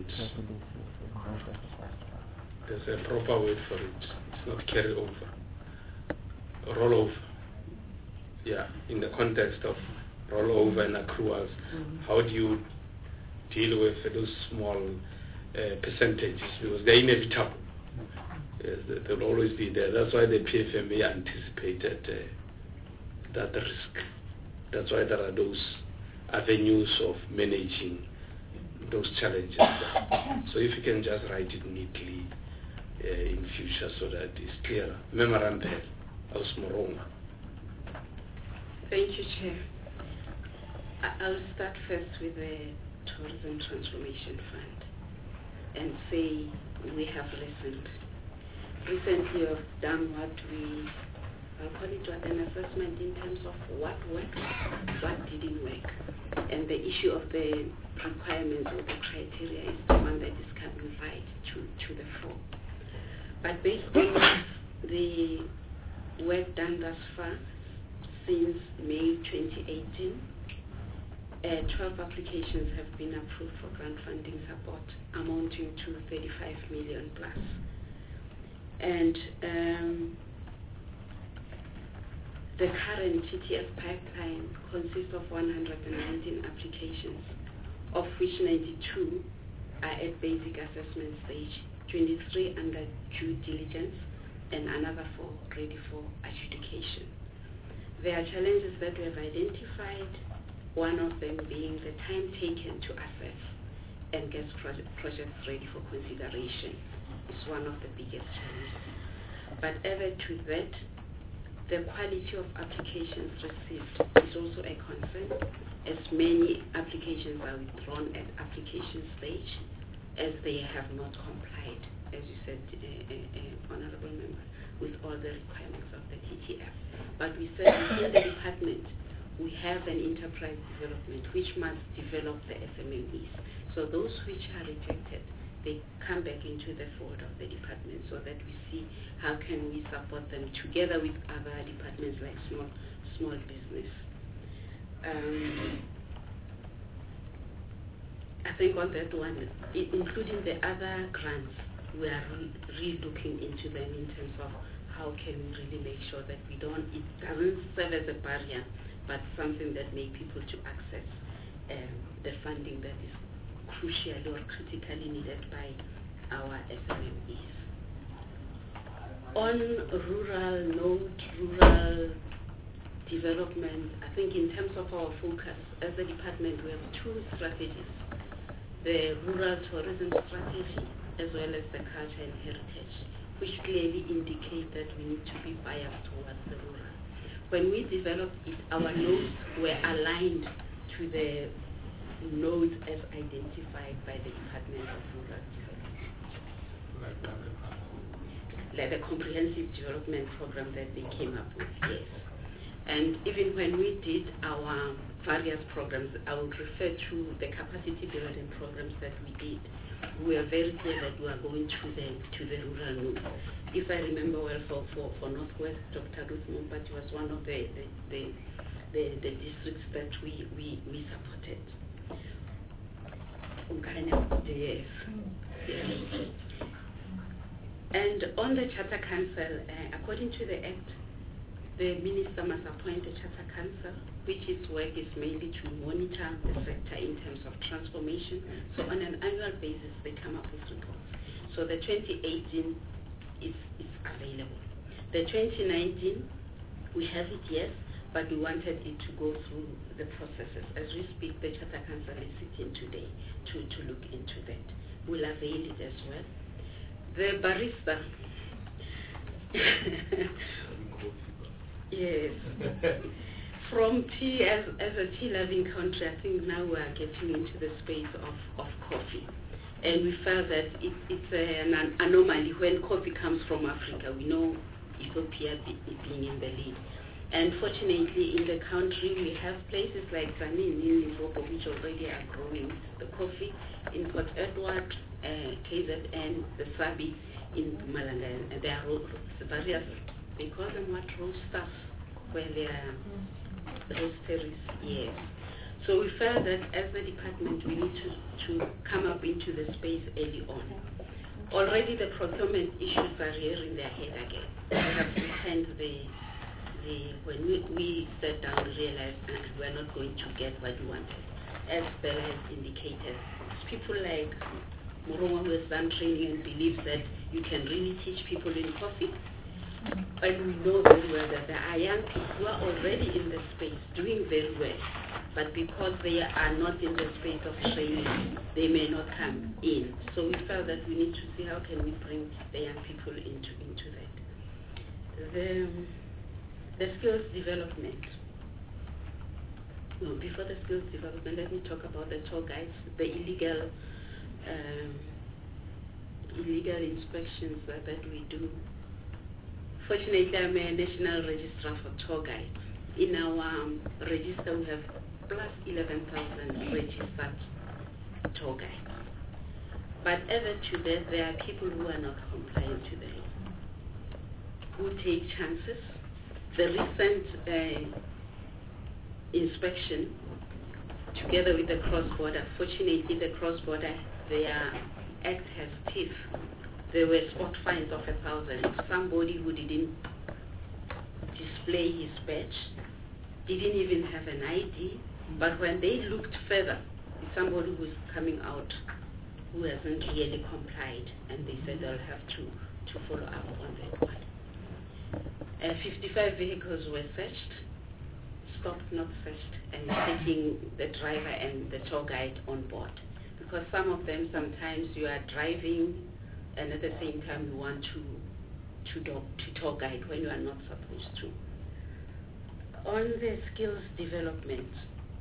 there's a proper word for it. It's not carry over, rollover. Yeah, in the context of rollover and accruals, mm-hmm. how do you deal with those small uh, percentages? Because they're inevitable. Yes, they will always be there. That's why the P F M A anticipated uh, that risk. That's why there are those avenues of managing those challenges. So if you can just write it neatly uh, in future so that it's clear. Memorandum of Moronga. Thank you, Chair. I'll start first with the Tourism Transformation Fund and say we have listened. Recently we've done what we, I'll call it what, an assessment in terms of what worked, what didn't work. And the issue of the requirements or the criteria is the one that is coming right to, to the fore. But based on the work done thus far, since May twenty eighteen, uh, twelve applications have been approved for grant funding support amounting to thirty-five million plus. And um, the current T T F pipeline consists of one hundred nineteen applications, of which ninety-two are at basic assessment stage, twenty-three under due diligence, and another four ready for adjudication. There are challenges that we have identified, one of them being the time taken to assess and get project, projects ready for consideration is one of the biggest challenges. But added to that, the quality of applications received is also a concern, as many applications are withdrawn at application stage as they have not complied, as you said, uh, uh, uh, Honorable Member, with all the requirements of the T T F. But we said within the department, we have an enterprise development which must develop the S M M Es. So those which are rejected, they come back into the fold of the department so that we see how can we support them together with other departments like small small business. Um, I think on that one, including the other grants, we are re-looking into them in terms of how can we really make sure that we don't, it doesn't serve as a barrier, but something that may people to access um, the funding that is crucially or critically needed by our S M M Es. On rural note, rural development, I think in terms of our focus, as a department we have two strategies. The rural tourism strategy as well as the culture and heritage, which clearly indicate that we need to be biased towards the rural. When we developed it, our nodes were aligned to the nodes as identified by the Department of Rural Development. Like the comprehensive development program that they came up with, yes. And even when we did our various programs, I would refer to the capacity building programs that we did. We were very clear that we are going to the to the rural nodes. If I remember well, for, for, for Northwest, Doctor Ruth Mompati was one of the the, the, the, the districts that we, we, we supported. Yes. Yes. And on the Charter Council, uh, according to the Act, the Minister must appoint a Charter Council, which its work is mainly to monitor the sector in terms of transformation. So on an annual basis, they come up with reports. So the twenty eighteen is, is available. The twenty nineteen, we have it, yes, but we wanted it to go through the processes. As we speak, the Charter Council is sitting today to, to look into that. We'll avail it as well. The barista. Yes. From tea, as, as a tea-loving country, I think now we are getting into the space of, of coffee. And we felt that it, it's a, an anomaly when coffee comes from Africa. We know Ethiopia be, being in the lead. And fortunately, in the country, we have places like Zanin in Limpopo, which already are growing the coffee. In Port Edward, uh, K Z N, the Sabi in Malanga, and there are ro- various, they call them what, roasters, where they are roasteries, yes. So we felt that as the department, we need to, to come up into the space early on. Already the procurement issues are rearing their head again. We have returned the, the when we, we sat down and realized uh, we are not going to get what we wanted. As Bella has indicated, people like Muroma, who has done training and believes that you can really teach people in coffee. And we know very well that there are young people who are already in the space doing very well, but because they are not in the space of training, they may not come in. So we felt that we need to see how can we bring the young people into, into that. The, the skills development. No, before the skills development, let me talk about the tour guides, the illegal um, illegal inspections that, that we do. Fortunately, I'm a national registrar for tour guides. In our um, register, we have plus eleven thousand registered tour guides. But added to that, there are people who are not compliant to the law, who take chances. The recent uh, inspection, together with the cross-border, fortunately the cross-border, their act has teeth. There were spot fines of a thousand. Somebody who didn't display his badge, didn't even have an I D, but when they looked further, it's somebody who's coming out who hasn't really complied, and they said they'll have to, to follow up on that one. Uh, fifty-five vehicles were searched, stopped, not searched, and taking the driver and the tour guide on board. Because some of them, sometimes you are driving and at the same time you want to, to, do, to tour guide when you are not supposed to. On the skills development,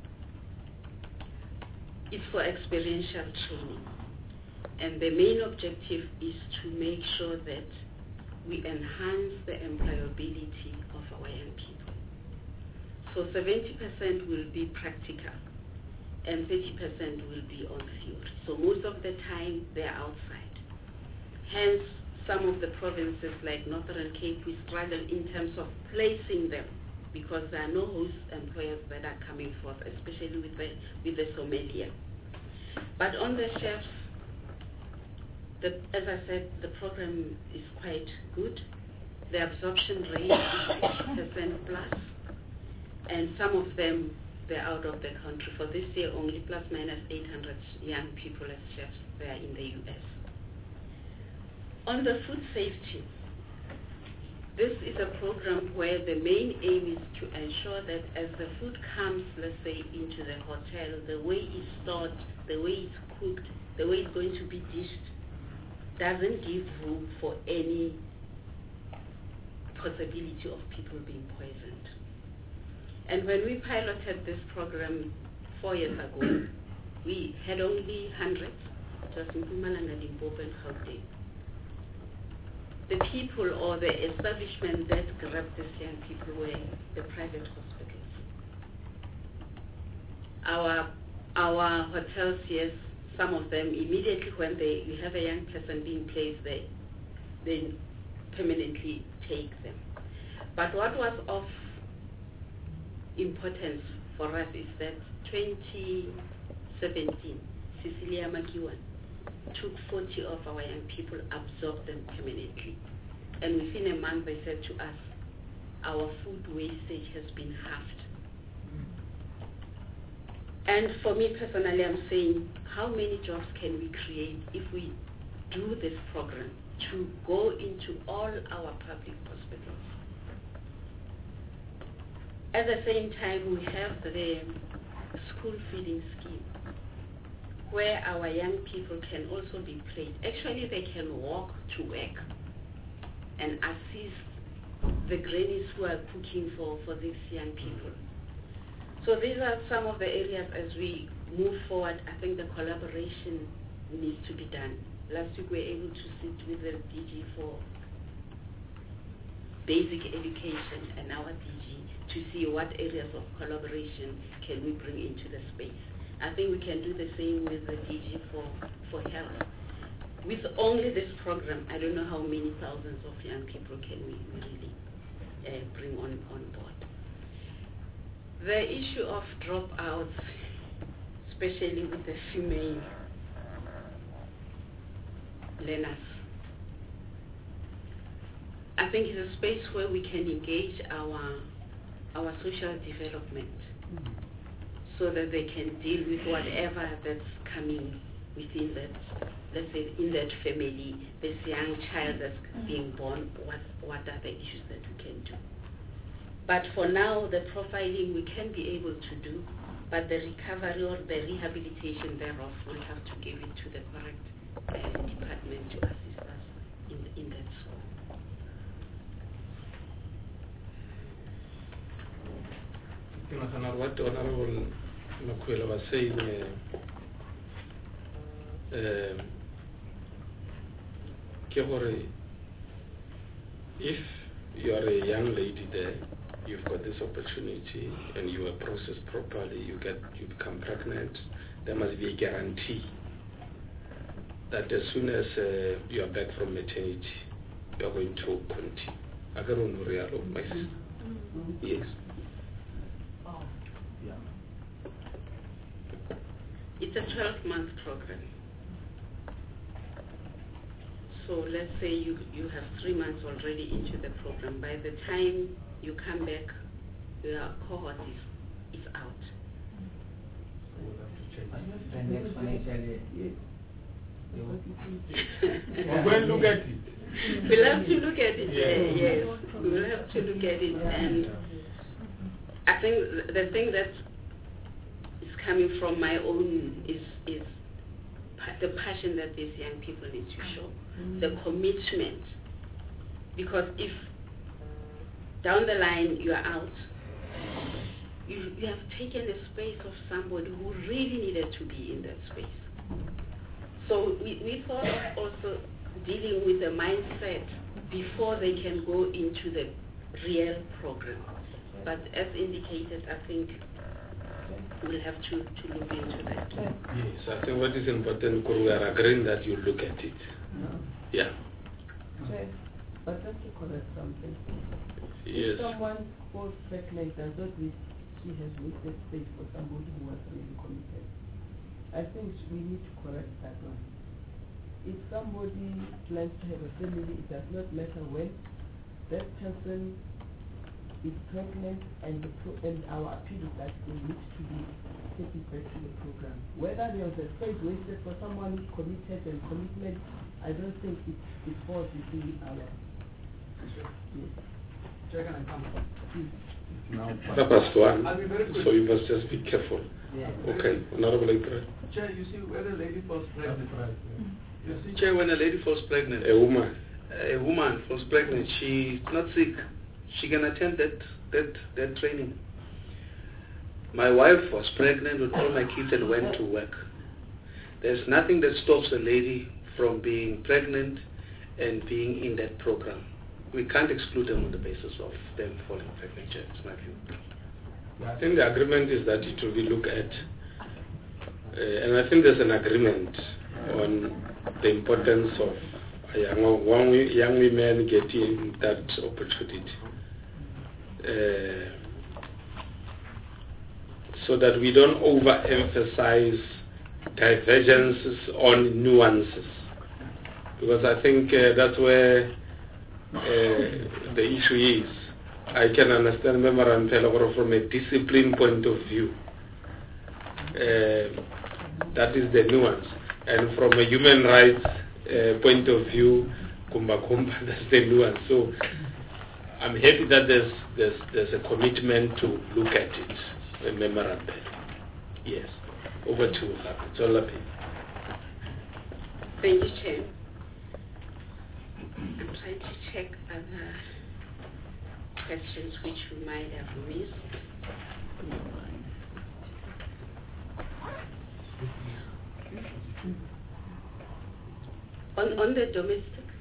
it's for experiential training. And the main objective is to make sure that we enhance the employability of our young people. So seventy percent will be practical and thirty percent will be on theory. So most of the time they're outside. Hence, some of the provinces like Northern Cape, we struggle in terms of placing them because there are no host employers that are coming forth, especially with the, with the sommelier. But on the chefs, the, as I said, the program is quite good. The absorption rate is sixty percent plus, and some of them, they're out of the country. For this year, only plus minus eight hundred young people as chefs, they are in the U S. On the food safety, this is a program where the main aim is to ensure that as the food comes, let's say, into the hotel, the way it's stored, the way it's cooked, the way it's going to be dished, doesn't give room for any possibility of people being poisoned. And when we piloted this program four years ago, we had only hundreds, just in Mpumalanga, Limpopo, and Gauteng. The people or the establishment that grabbed these young people were the private hospitals. Our our hotels, yes, some of them immediately when they we have a young person being placed there, they permanently take them. But what was of importance for us is that twenty seventeen, Cecilia Makiwan took forty of our young people, absorbed them permanently. And within a month they said to us, our food wastage has been halved. And for me personally, I'm saying, how many jobs can we create if we do this program to go into all our public hospitals? At the same time, we have the school feeding scheme, where our young people can also be placed. Actually, they can walk to work and assist the grannies who are cooking for, for these young people. So these are some of the areas as we move forward. I think the collaboration needs to be done. Last week we were able to sit with the D G for basic education and our D G to see what areas of collaboration can we bring into the space. I think we can do the same with the D G for, for health. With only this program, I don't know how many thousands of young people can we really uh, bring on, on board. The issue of dropouts, especially with the female learners, I think it's a space where we can engage our, our social development, mm-hmm. so that they can deal with whatever that's coming within that, let's say in that family, this young child that's being born, what, what are the issues that we can do. But for now, the profiling we can be able to do, but the recovery or the rehabilitation thereof, we'll have to give it to the correct uh, department to assist us in, in that school. What Honorable Makwela was saying, uh, uh, if you are a young lady there, you've got this opportunity and you are processed properly, you get you become pregnant, there must be a guarantee that as soon as uh, you are back from maternity, you are going to continue. Yes. It's a twelve-month program. So let's say you, you have three months already into the program. By the time you come back, your cohort is, is out. The next financial year. We're going to look at it. We'll have to look at it, yeah. Yes. We will have to look at it. And I think the thing that is coming from my own is, is the passion that these young people need to show, mm-hmm. the commitment. Because if down the line you are out, you, you have taken the space of somebody who really needed to be in that space. So we, we thought of also dealing with the mindset before they can go into the real program. But as indicated, I think we'll have to, to look into that. Yes, I think what is important, we are agreeing that you look at it. No. Yeah. Okay. But just to correct something. Yes. If someone falls pregnant, does not mean she has wasted space for somebody who was really committed. I think we need to correct that one. If somebody plans to have a family, it does not matter when. That person is pregnant, and the pro- and our appeal is that they need to be taken back to the program. Whether there was a space wasted for someone who's committed and commitment, I don't think it, it falls within our... Yes. Chair, can I come? Please. That was one, I'll be very quick. so you must just be careful. Yeah. Okay, Honorable Ikra. Chair, you see, when a lady falls pregnant, you see, Chair, when a lady falls pregnant, A woman. a woman falls pregnant, she's not sick. She can attend that, that, that training. My wife was pregnant with all my kids and went to work. There's nothing that stops a lady from being pregnant and being in that program. We can't exclude them on the basis of them falling pregnant, Chair. It's my view. I think the agreement is that it will be looked at, uh, and I think there's an agreement on the importance of young, young, young women getting that opportunity, uh, so that we don't overemphasize divergences on nuances, because I think uh, that's where uh, the issue is. I can understand Memorandum Pelagoro from a discipline point of view. Uh, that is the nuance. And from a human rights uh, point of view, kumba kumba, that's the nuance. So I'm happy that there's there's there's a commitment to look at it. A memorandum. Yes. Over to Zolapi. Thank you, Chair. I'm trying to check other questions which we might have missed. On, on the domestic.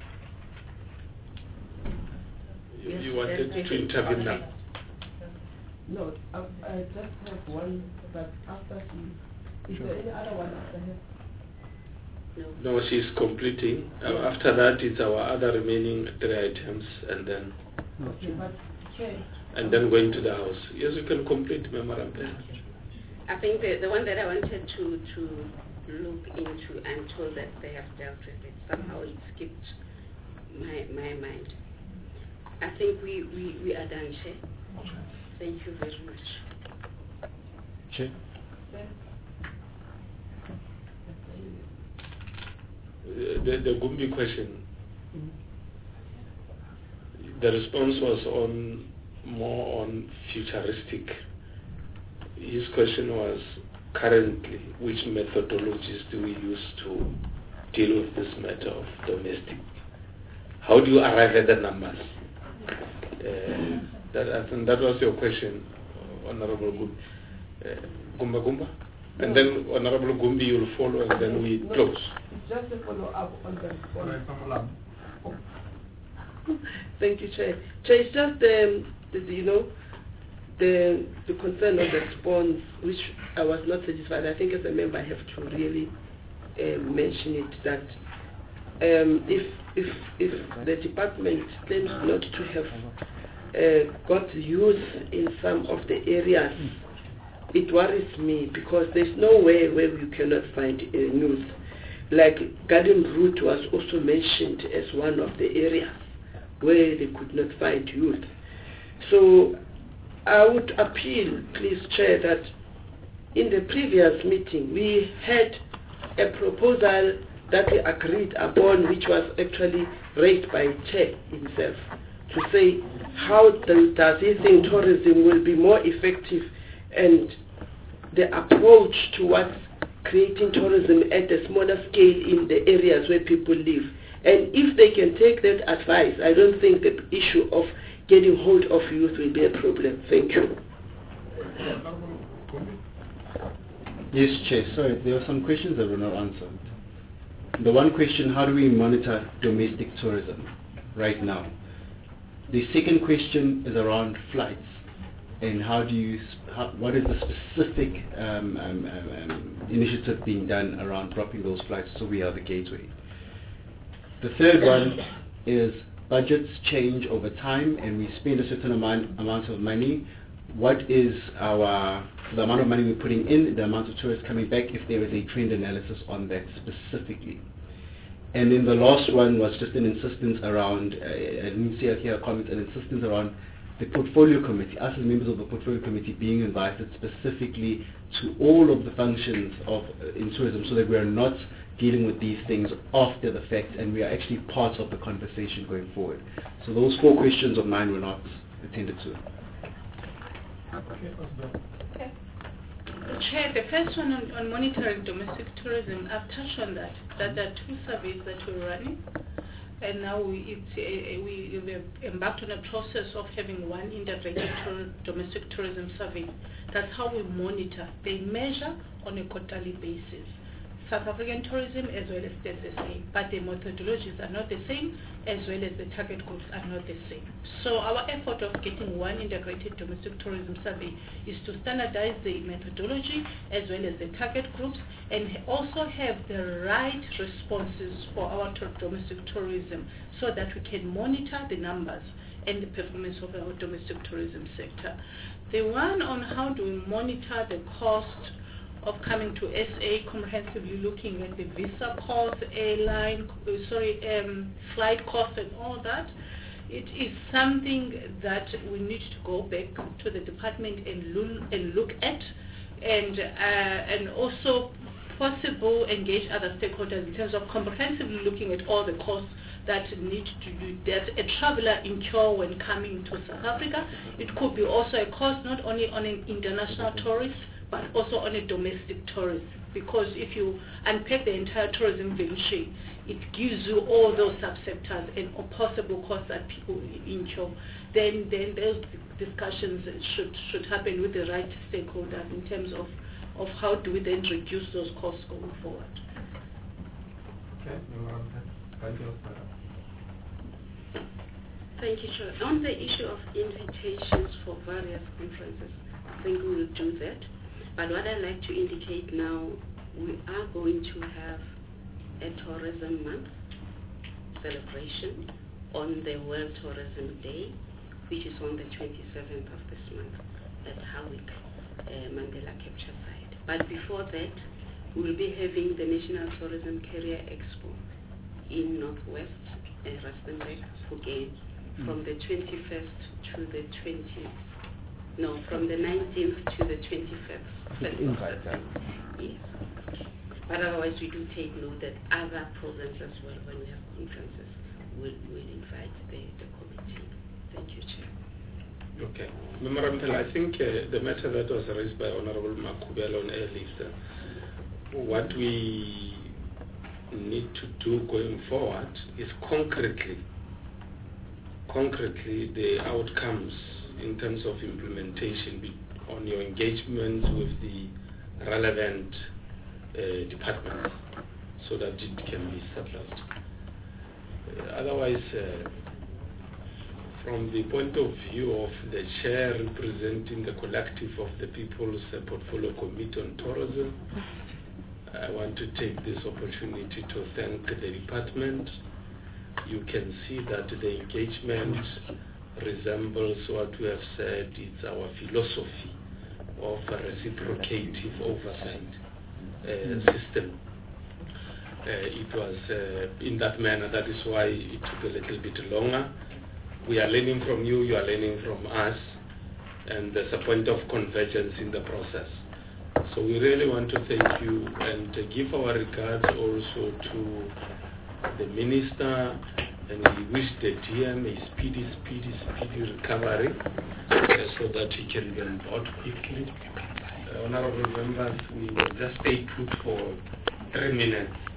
You, Yes, you wanted yes, to intervene now. No, I, I just have one, but after she... Is Sure. there any other one after her? No, she's completing. Uh, after that, it's our other remaining three items, and then Okay, but Chair... and then going to the house. Yes, you can complete memorandum. I think the, the one that I wanted to, to look into, I'm told that they have dealt with it. Somehow it skipped my, my mind. I think we, we, we are done, Chair. Thank you very much. Chair? Uh, the, the Gumbi question, the response was on more on futuristic. His question was, currently, which methodologies do we use to deal with this matter of domestic? How do you arrive at the numbers? Uh, that, I think that was your question, Honorable Gumbi. Uh, Gumba Gumba? And then Honorable Gumbi, you'll follow, and then we No, close. It's just a follow-up on the response. Thank you, Chair. Chair, it's just, um, the, you know, the the concern of the response, which I was not satisfied. I think as a member I have to really uh, mention it, that um, if, if, if the department claims not to have uh, got youth in some of the areas, it worries me, because there's no way where you cannot find uh, youth. Like Garden Route was also mentioned as one of the areas where they could not find youth. So I would appeal, please, Chair, that in the previous meeting we had a proposal that we agreed upon, which was actually raised by Chair himself, to say how the, does he think tourism will be more effective, and the approach towards creating tourism at a smaller scale in the areas where people live. And if they can take that advice, I don't think the issue of getting hold of youth will be a problem. Thank you. Yes, Chair. Sorry, there were some questions that were not answered. The one question, how do we monitor domestic tourism right now? The second question is around flights. And how do you, how, what is the specific um, um, um, um, initiative being done around dropping those flights so we are the gateway? The third one is budgets change over time and we spend a certain amount, amount of money. What is our, the amount of money we're putting in, the amount of tourists coming back, if there is a trend analysis on that specifically? And then the last one was just an insistence around, uh, I didn't see here a comment, an insistence around the portfolio committee, us as members of the portfolio committee being invited specifically to all of the functions of uh, in tourism, so that we are not dealing with these things after the fact, and we are actually part of the conversation going forward. So those four questions of mine were not attended to. Okay. Chair, the first one on, on monitoring domestic tourism, I've touched on that, that there are two surveys that we're running. And now we, it's, uh, we, we have embarked on a process of having one integrated tour, domestic tourism survey. That's how we monitor. They measure on a quarterly basis South African tourism as well as the S S A, but the methodologies are not the same, as well as the target groups are not the same. So our effort of getting one integrated domestic tourism survey is to standardize the methodology as well as the target groups, and also have the right responses for our to domestic tourism, so that we can monitor the numbers and the performance of our domestic tourism sector. The one on how do we monitor the cost of coming to S A, comprehensively looking at the visa cost, airline, uh, sorry, um, flight cost and all that, it is something that we need to go back to the department and, lo and look at, and, uh, and also possible engage other stakeholders in terms of comprehensively looking at all the costs that need to do that a traveler incur when coming to South Africa. It could be also a cost not only on an international tourist, but also on a domestic tourist, because if you unpack the entire tourism value chain, it gives you all those subsectors and possible costs that people incur. Then, then those discussions should should happen with the right stakeholders in terms of of how do we then reduce those costs going forward. Okay, thank you. Thank you, Chair. On the issue of invitations for various conferences, I think we will do that. But what I'd like to indicate now, we are going to have a Tourism Month celebration on the World Tourism Day, which is on the twenty-seventh of this month at Howick, uh, Mandela Capture Site. But before that, we'll be having the National Tourism Career Expo in Northwest, uh, Rustenburg, Phuket, mm. from the twenty-first to the twentieth. No, from the nineteenth to the twenty-fifth. Invite that. Yes. But otherwise, we do take note that other programs as well, when we have conferences, we'll, we'll invite the, the committee. Thank you, Chair. Okay. Member Mpela, I think uh, the matter that was raised by Honorable Makubela on airlift, uh, what we need to do going forward is concretely, concretely the outcomes in terms of implementation on your engagement with the relevant uh, departments, so that it can be settled. Uh, otherwise, uh, from the point of view of the chair representing the collective of the People's uh, Portfolio Committee on Tourism, I want to take this opportunity to thank the department. You can see that the engagement resembles what we have said. It's our philosophy of a reciprocative oversight uh, system. Uh, it was uh, in that manner. That is why it took a little bit longer. We are learning from you, you are learning from us, and there's a point of convergence in the process. So we really want to thank you and uh, give our regards also to the Minister, and we wish the D M a speedy, speedy, speedy recovery uh, so that he can be on board quickly. Uh, honorable members, we will just stay put for three minutes.